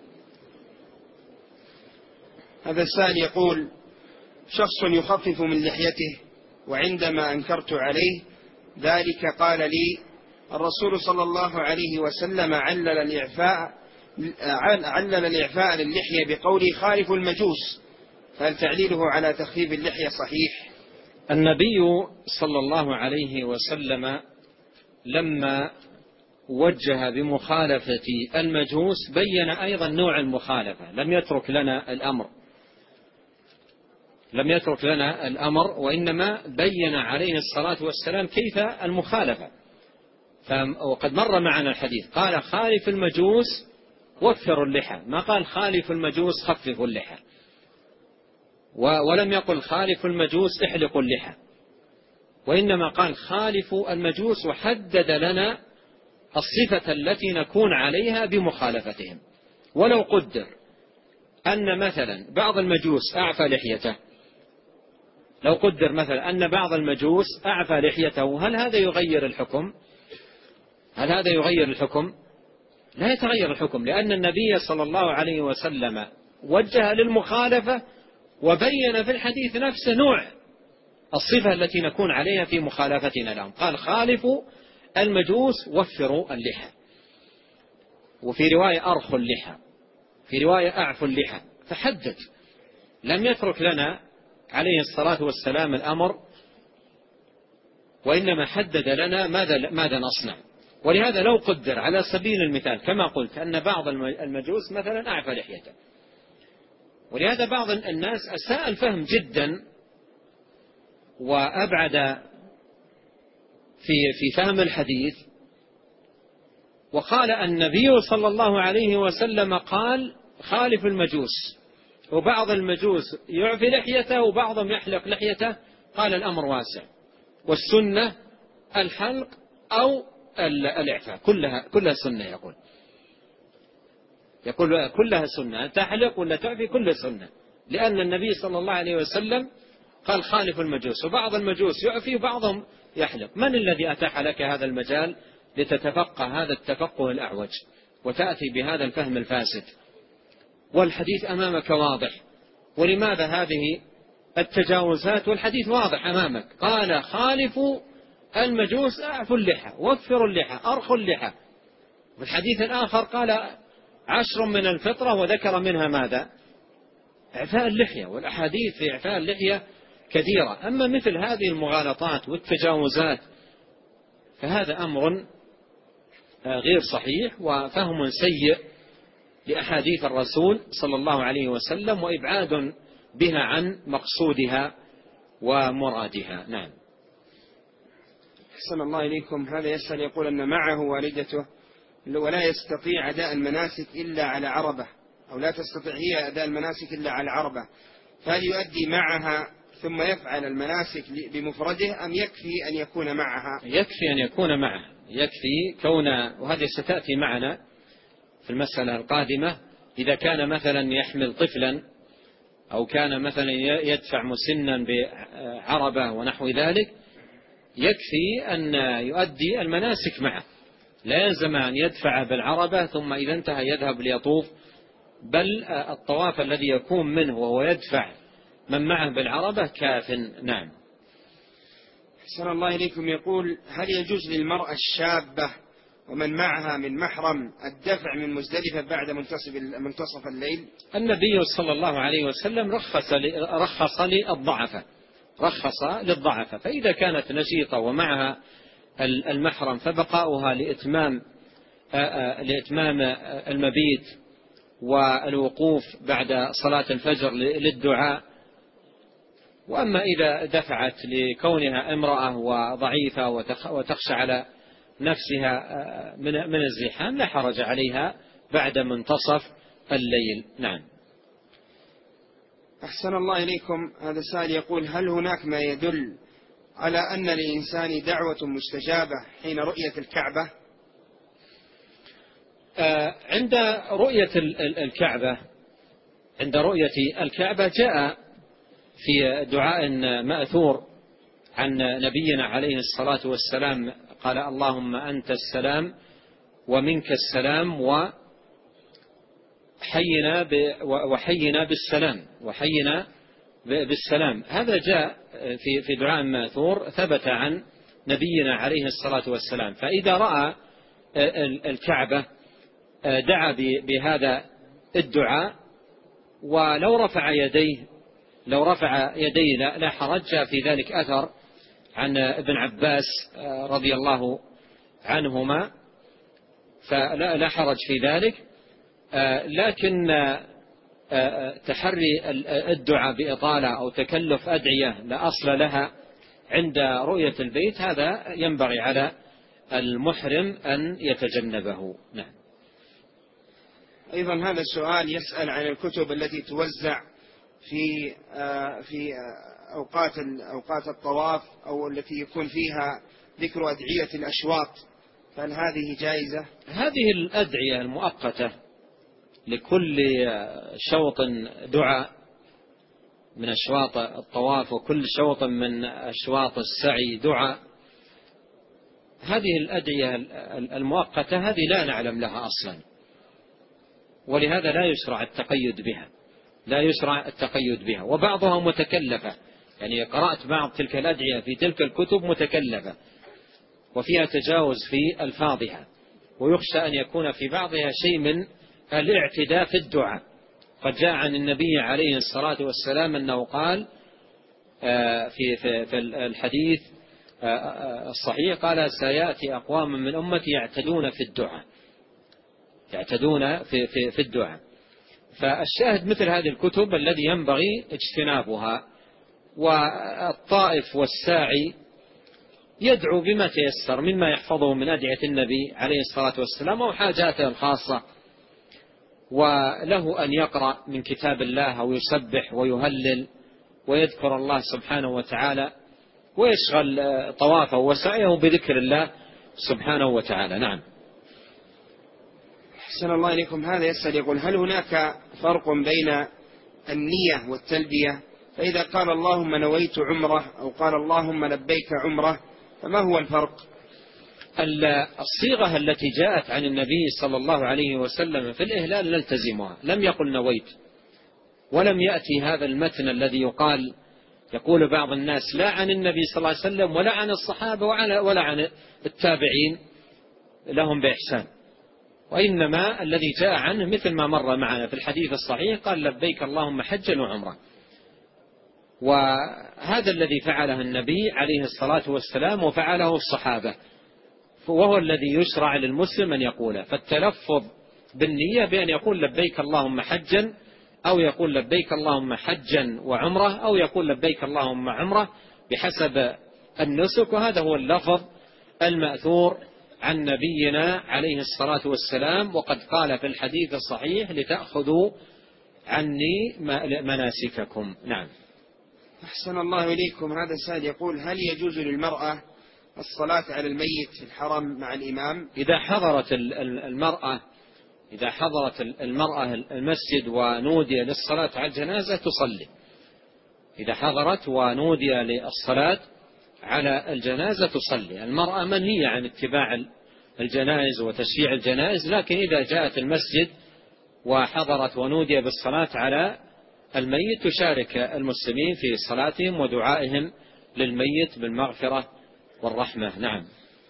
هذا السائل يقول: شخص يخفف من لحيته، وعندما أنكرت عليه ذلك قال لي: الرسول صلى الله عليه وسلم علل الإعفاء علل الإعفاء للحية بقوله خالف المجوس، فهل تعليله على تخفيف اللحية صحيح؟ النبي صلى الله عليه وسلم لما وجه بمخالفة المجوس بين أيضا نوع المخالفة، لم يترك لنا الأمر لم يترك لنا الأمر وإنما بين عليه الصلاة والسلام كيف المخالفة. وقد مر معنا الحديث، قال: خالف المجوس وفروا اللحى، ما قال خالف المجوس خففوا اللحى، ولم يقل خالف المجوس احلقوا اللحى، وإنما قال خالفوا المجوس، وحدد لنا الصفة التي نكون عليها بمخالفتهم. ولو قدر أن مثلا بعض المجوس أعفى لحيته، لو قدر مثلا أن بعض المجوس أعفى لحيته، هل هذا يغير الحكم؟ هل هذا يغير الحكم؟ لا يتغير الحكم، لأن النبي صلى الله عليه وسلم وجه للمخالفة وبين في الحديث نفسه نوع الصفة التي نكون عليها في مخالفتنا لهم، قال: خالفوا المجوس وفروا اللحى، وفي رواية أرخوا اللحى، في رواية أعفوا اللحى، فحدد، لم يترك لنا عليه الصلاة والسلام الأمر، وإنما حدد لنا ماذا ماذا نصنع. ولهذا لو قدر على سبيل المثال كما قلت أن بعض المجوس مثلا أعفى لحيته، ولهذا بعض الناس أساء الفهم جدا وأبعد في في فهم الحديث، وقال النبي صلى الله عليه وسلم قال خالف المجوس، وبعض المجوس يعفي لحيته وبعضهم يحلق لحيته، قال الأمر واسع، والسنة الحلق أو الإعفاء كلها كلها سنة. يقول يقول كلها سنة، تحلق ولا تعفي كلها سنة، لأن النبي صلى الله عليه وسلم قال خالف المجوس، وبعض المجوس يعفي وبعضهم يحلق. من الذي أتاح لك هذا المجال لتتفقه هذا التفقه الأعوج وتأتي بهذا الفهم الفاسد؟ والحديث أمامك واضح، ولماذا هذه التجاوزات والحديث واضح أمامك؟ قال خالفوا المجوس أعفوا اللحى، وفروا اللحى، أرخوا اللحى. والحديث الآخر قال عشر من الفطرة، وذكر منها ماذا؟ إعفاء اللحية. والأحاديث في إعفاء اللحية كثيرة. أما مثل هذه المغالطات والتجاوزات فهذا أمر غير صحيح وفهم سيء لأحاديث الرسول صلى الله عليه وسلم، وإبعاد بها عن مقصودها ومرادها. نعم. أحسن الله إليكم. هذا يسأل يقول أن معه والدته ولا يستطيع أداء المناسك إلا على عربة، أو لا تستطيع هي أداء المناسك إلا على عربة، فهل يؤدي معها ثم يفعل المناسك بمفرده، أم يكفي أن يكون معها؟ يكفي أن يكون معه، يكفي كون، وهذه ستأتي معنا في المسألة القادمة، إذا كان مثلا يحمل طفلا أو كان مثلا يدفع مسنا بعربة ونحو ذلك، يكفي أن يؤدي المناسك معه، لا يلزم أن يدفع بالعربة ثم إذا انتهى يذهب ليطوف، بل الطواف الذي يكون منه وهو يدفع من معه بالعربة كاف. نعم. أحسن الله إليكم. يقول هل يجوز للمرأة الشابة ومن معها من محرم الدفع من مزدلفة بعد منتصف الليل؟ النبي صلى الله عليه وسلم رخص رخص للضعفة رخص للضعفة فإذا كانت نشيطة ومعها المحرم فبقاؤها لإتمام لإتمام المبيت والوقوف بعد صلاة الفجر للدعاء. وأما إذا دفعت لكونها امرأة وضعيفة وتخشى على نفسها من الزحام لا حرج عليها بعد منتصف الليل. نعم. أحسن الله إليكم. هذا سائل يقول هل هناك ما يدل على أن للإنسان دعوة مستجابة حين رؤية الكعبة؟ عند رؤية الكعبة عند رؤية الكعبة جاء في دعاء مأثور عن نبينا عليه الصلاة والسلام قال اللهم أنت السلام ومنك السلام وحينا وحينا بالسلام وحينا بالسلام. هذا جاء في في دعاء مأثور ثبت عن نبينا عليه الصلاة والسلام. فإذا رأى الكعبة دعا بهذا الدعاء، ولو رفع يديه لو رفع يديه لا حرج. في ذلك أثر عن ابن عباس رضي الله عنهما فلا لا حرج في ذلك، لكن تحري الدعاء بإطالة أو تكلف أدعية لا أصل لها عند رؤية البيت هذا ينبغي على المحرم أن يتجنبه. نعم. أيضا هذا السؤال يسأل عن الكتب التي توزع في في أوقات أوقات الطواف أو التي يكون فيها ذكر أدعية الأشواط، فهل هذه جائزة؟ هذه الأدعية المؤقتة لكل شوط دعاء من أشواط الطواف وكل شوط من أشواط السعي دعاء، هذه الأدعية المؤقتة هذه لا نعلم لها أصلا، ولهذا لا يشرع التقيد بها لا يشرع التقيد بها وبعضها متكلفة، يعني قرأت بعض تلك الأدعية في تلك الكتب متكلفة وفيها تجاوز في ألفاظها، ويخشى أن يكون في بعضها شيء من الاعتداء في الدعاء. قد جاء عن النبي عليه الصلاة والسلام أنه قال في في الحديث الصحيح قال سيأتي أقوام من أمتي يعتدون في الدعاء يعتدون في في في الدعاء. فالشاهد مثل هذه الكتب الذي ينبغي اجتنابها. والطائف والساعي يدعو بما تيسر مما يحفظه من أدعية النبي عليه الصلاة والسلام أو حاجاته الخاصة، وله أن يقرأ من كتاب الله أو يسبح ويهلل ويذكر الله سبحانه وتعالى ويشغل طوافه وسعيه بذكر الله سبحانه وتعالى. نعم. أحسن الله إليكم. هذا يسأل يقول: هل هناك فرق بين النية والتلبية؟ فإذا قال اللهم نويت عمره أو قال اللهم لبيك عمره فما هو الفرق؟ الصيغة التي جاءت عن النبي صلى الله عليه وسلم في الإهلال نلتزمها، لم يقل نويت، ولم يأتي هذا المتن الذي يقال يقول بعض الناس لا عن النبي صلى الله عليه وسلم ولا عن الصحابة ولا عن التابعين لهم بإحسان، وإنما الذي جاء عنه مثل ما مر معنا في الحديث الصحيح قال لبيك اللهم حجا وعمرا، وهذا الذي فعله النبي عليه الصلاة والسلام وفعله الصحابة، وهو الذي يشرع للمسلم أن يقوله. فالتلفظ بالنية بأن يقول لبيك اللهم حجا، أو يقول لبيك اللهم حجا وعمرة، أو يقول لبيك اللهم عمرة بحسب النسك، وهذا هو اللفظ المأثور عن نبينا عليه الصلاة والسلام، وقد قال في الحديث الصحيح لتأخذوا عني مناسككم. نعم. أحسن الله إليكم. هذا سائل يقول: هل يجوز للمرأة الصلاة على الميت في الحرم مع الإمام؟ إذا حضرت المرأة إذا حضرت المرأة المسجد ونودي للصلاة على الجنازة تصلي. إذا حضرت ونودي للصلاة على الجنازة تصلي. المرأة منهية عن اتباع الجنائز وتشييع الجنائز، لكن إذا جاءت المسجد وحضرت ونودي بالصلاة على الميت تشارك المسلمين في صلاتهم ودعائهم للميت بالمغفرة والرحمة. نعم.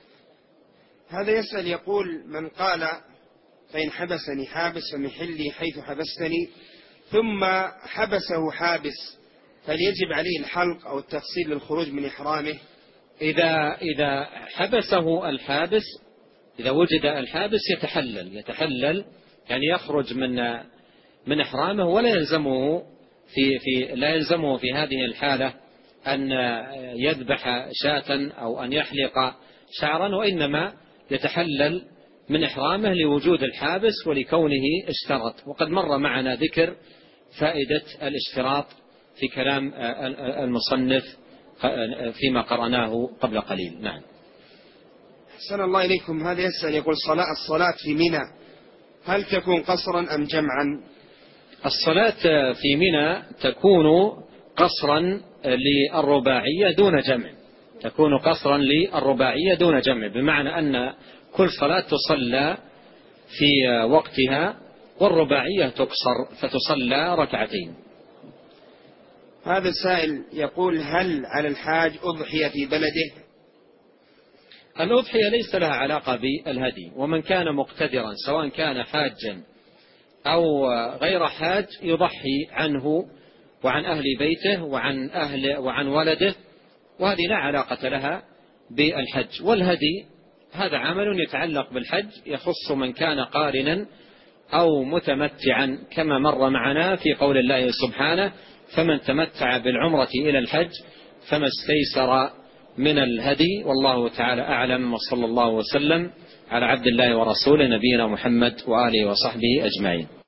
هذا يسأل يقول: من قال فإن حبسني حابس فمحلي حيث حبستني، ثم حبسه حابس، فليجب عليه الحلق أو التفصيل للخروج من إحرامه؟ إذا إذا حبسه الحابس، إذا وجد الحابس يتحلل يتحلل يعني يخرج من من إحرامه، ولا يلزمه في في لا يلزمه في هذه الحالة أن يذبح شاة أو أن يحلق شعرا، وإنما يتحلل من إحرامه لوجود الحابس ولكونه اشترط. وقد مر معنا ذكر فائدة الاشتراط في كلام المصنف فيما قرأناه قبل قليل. نعم. أحسن الله إليكم. هذا يسأل يقول: صلاة الصلاة في منى هل تكون قصرا أم جمعا؟ الصلاة في منى تكون قصرا للرباعية دون جمع، تكون قصرا للرباعية دون جمع، بمعنى أن كل صلاة تصلى في وقتها، والرباعية تقصر فتصلى ركعتين. هذا السائل يقول: هل على الحاج أضحية في بلده؟ الأضحية ليس لها علاقة بالهدي، ومن كان مقتدرا سواء كان حاجا أو غير حاج يضحي عنه وعن أهل بيته وعن أهل وعن ولده، وهذه لا علاقة لها بالحج. والهدي هذا عمل يتعلق بالحج، يخص من كان قارنا أو متمتعا، كما مر معنا في قول الله سبحانه: فمن تمتع بالعمرة إلى الحج فما استيسر من الهدي. والله تعالى أعلم، وصلى الله وسلم على عبد الله ورسوله نبينا محمد وآله وصحبه أجمعين.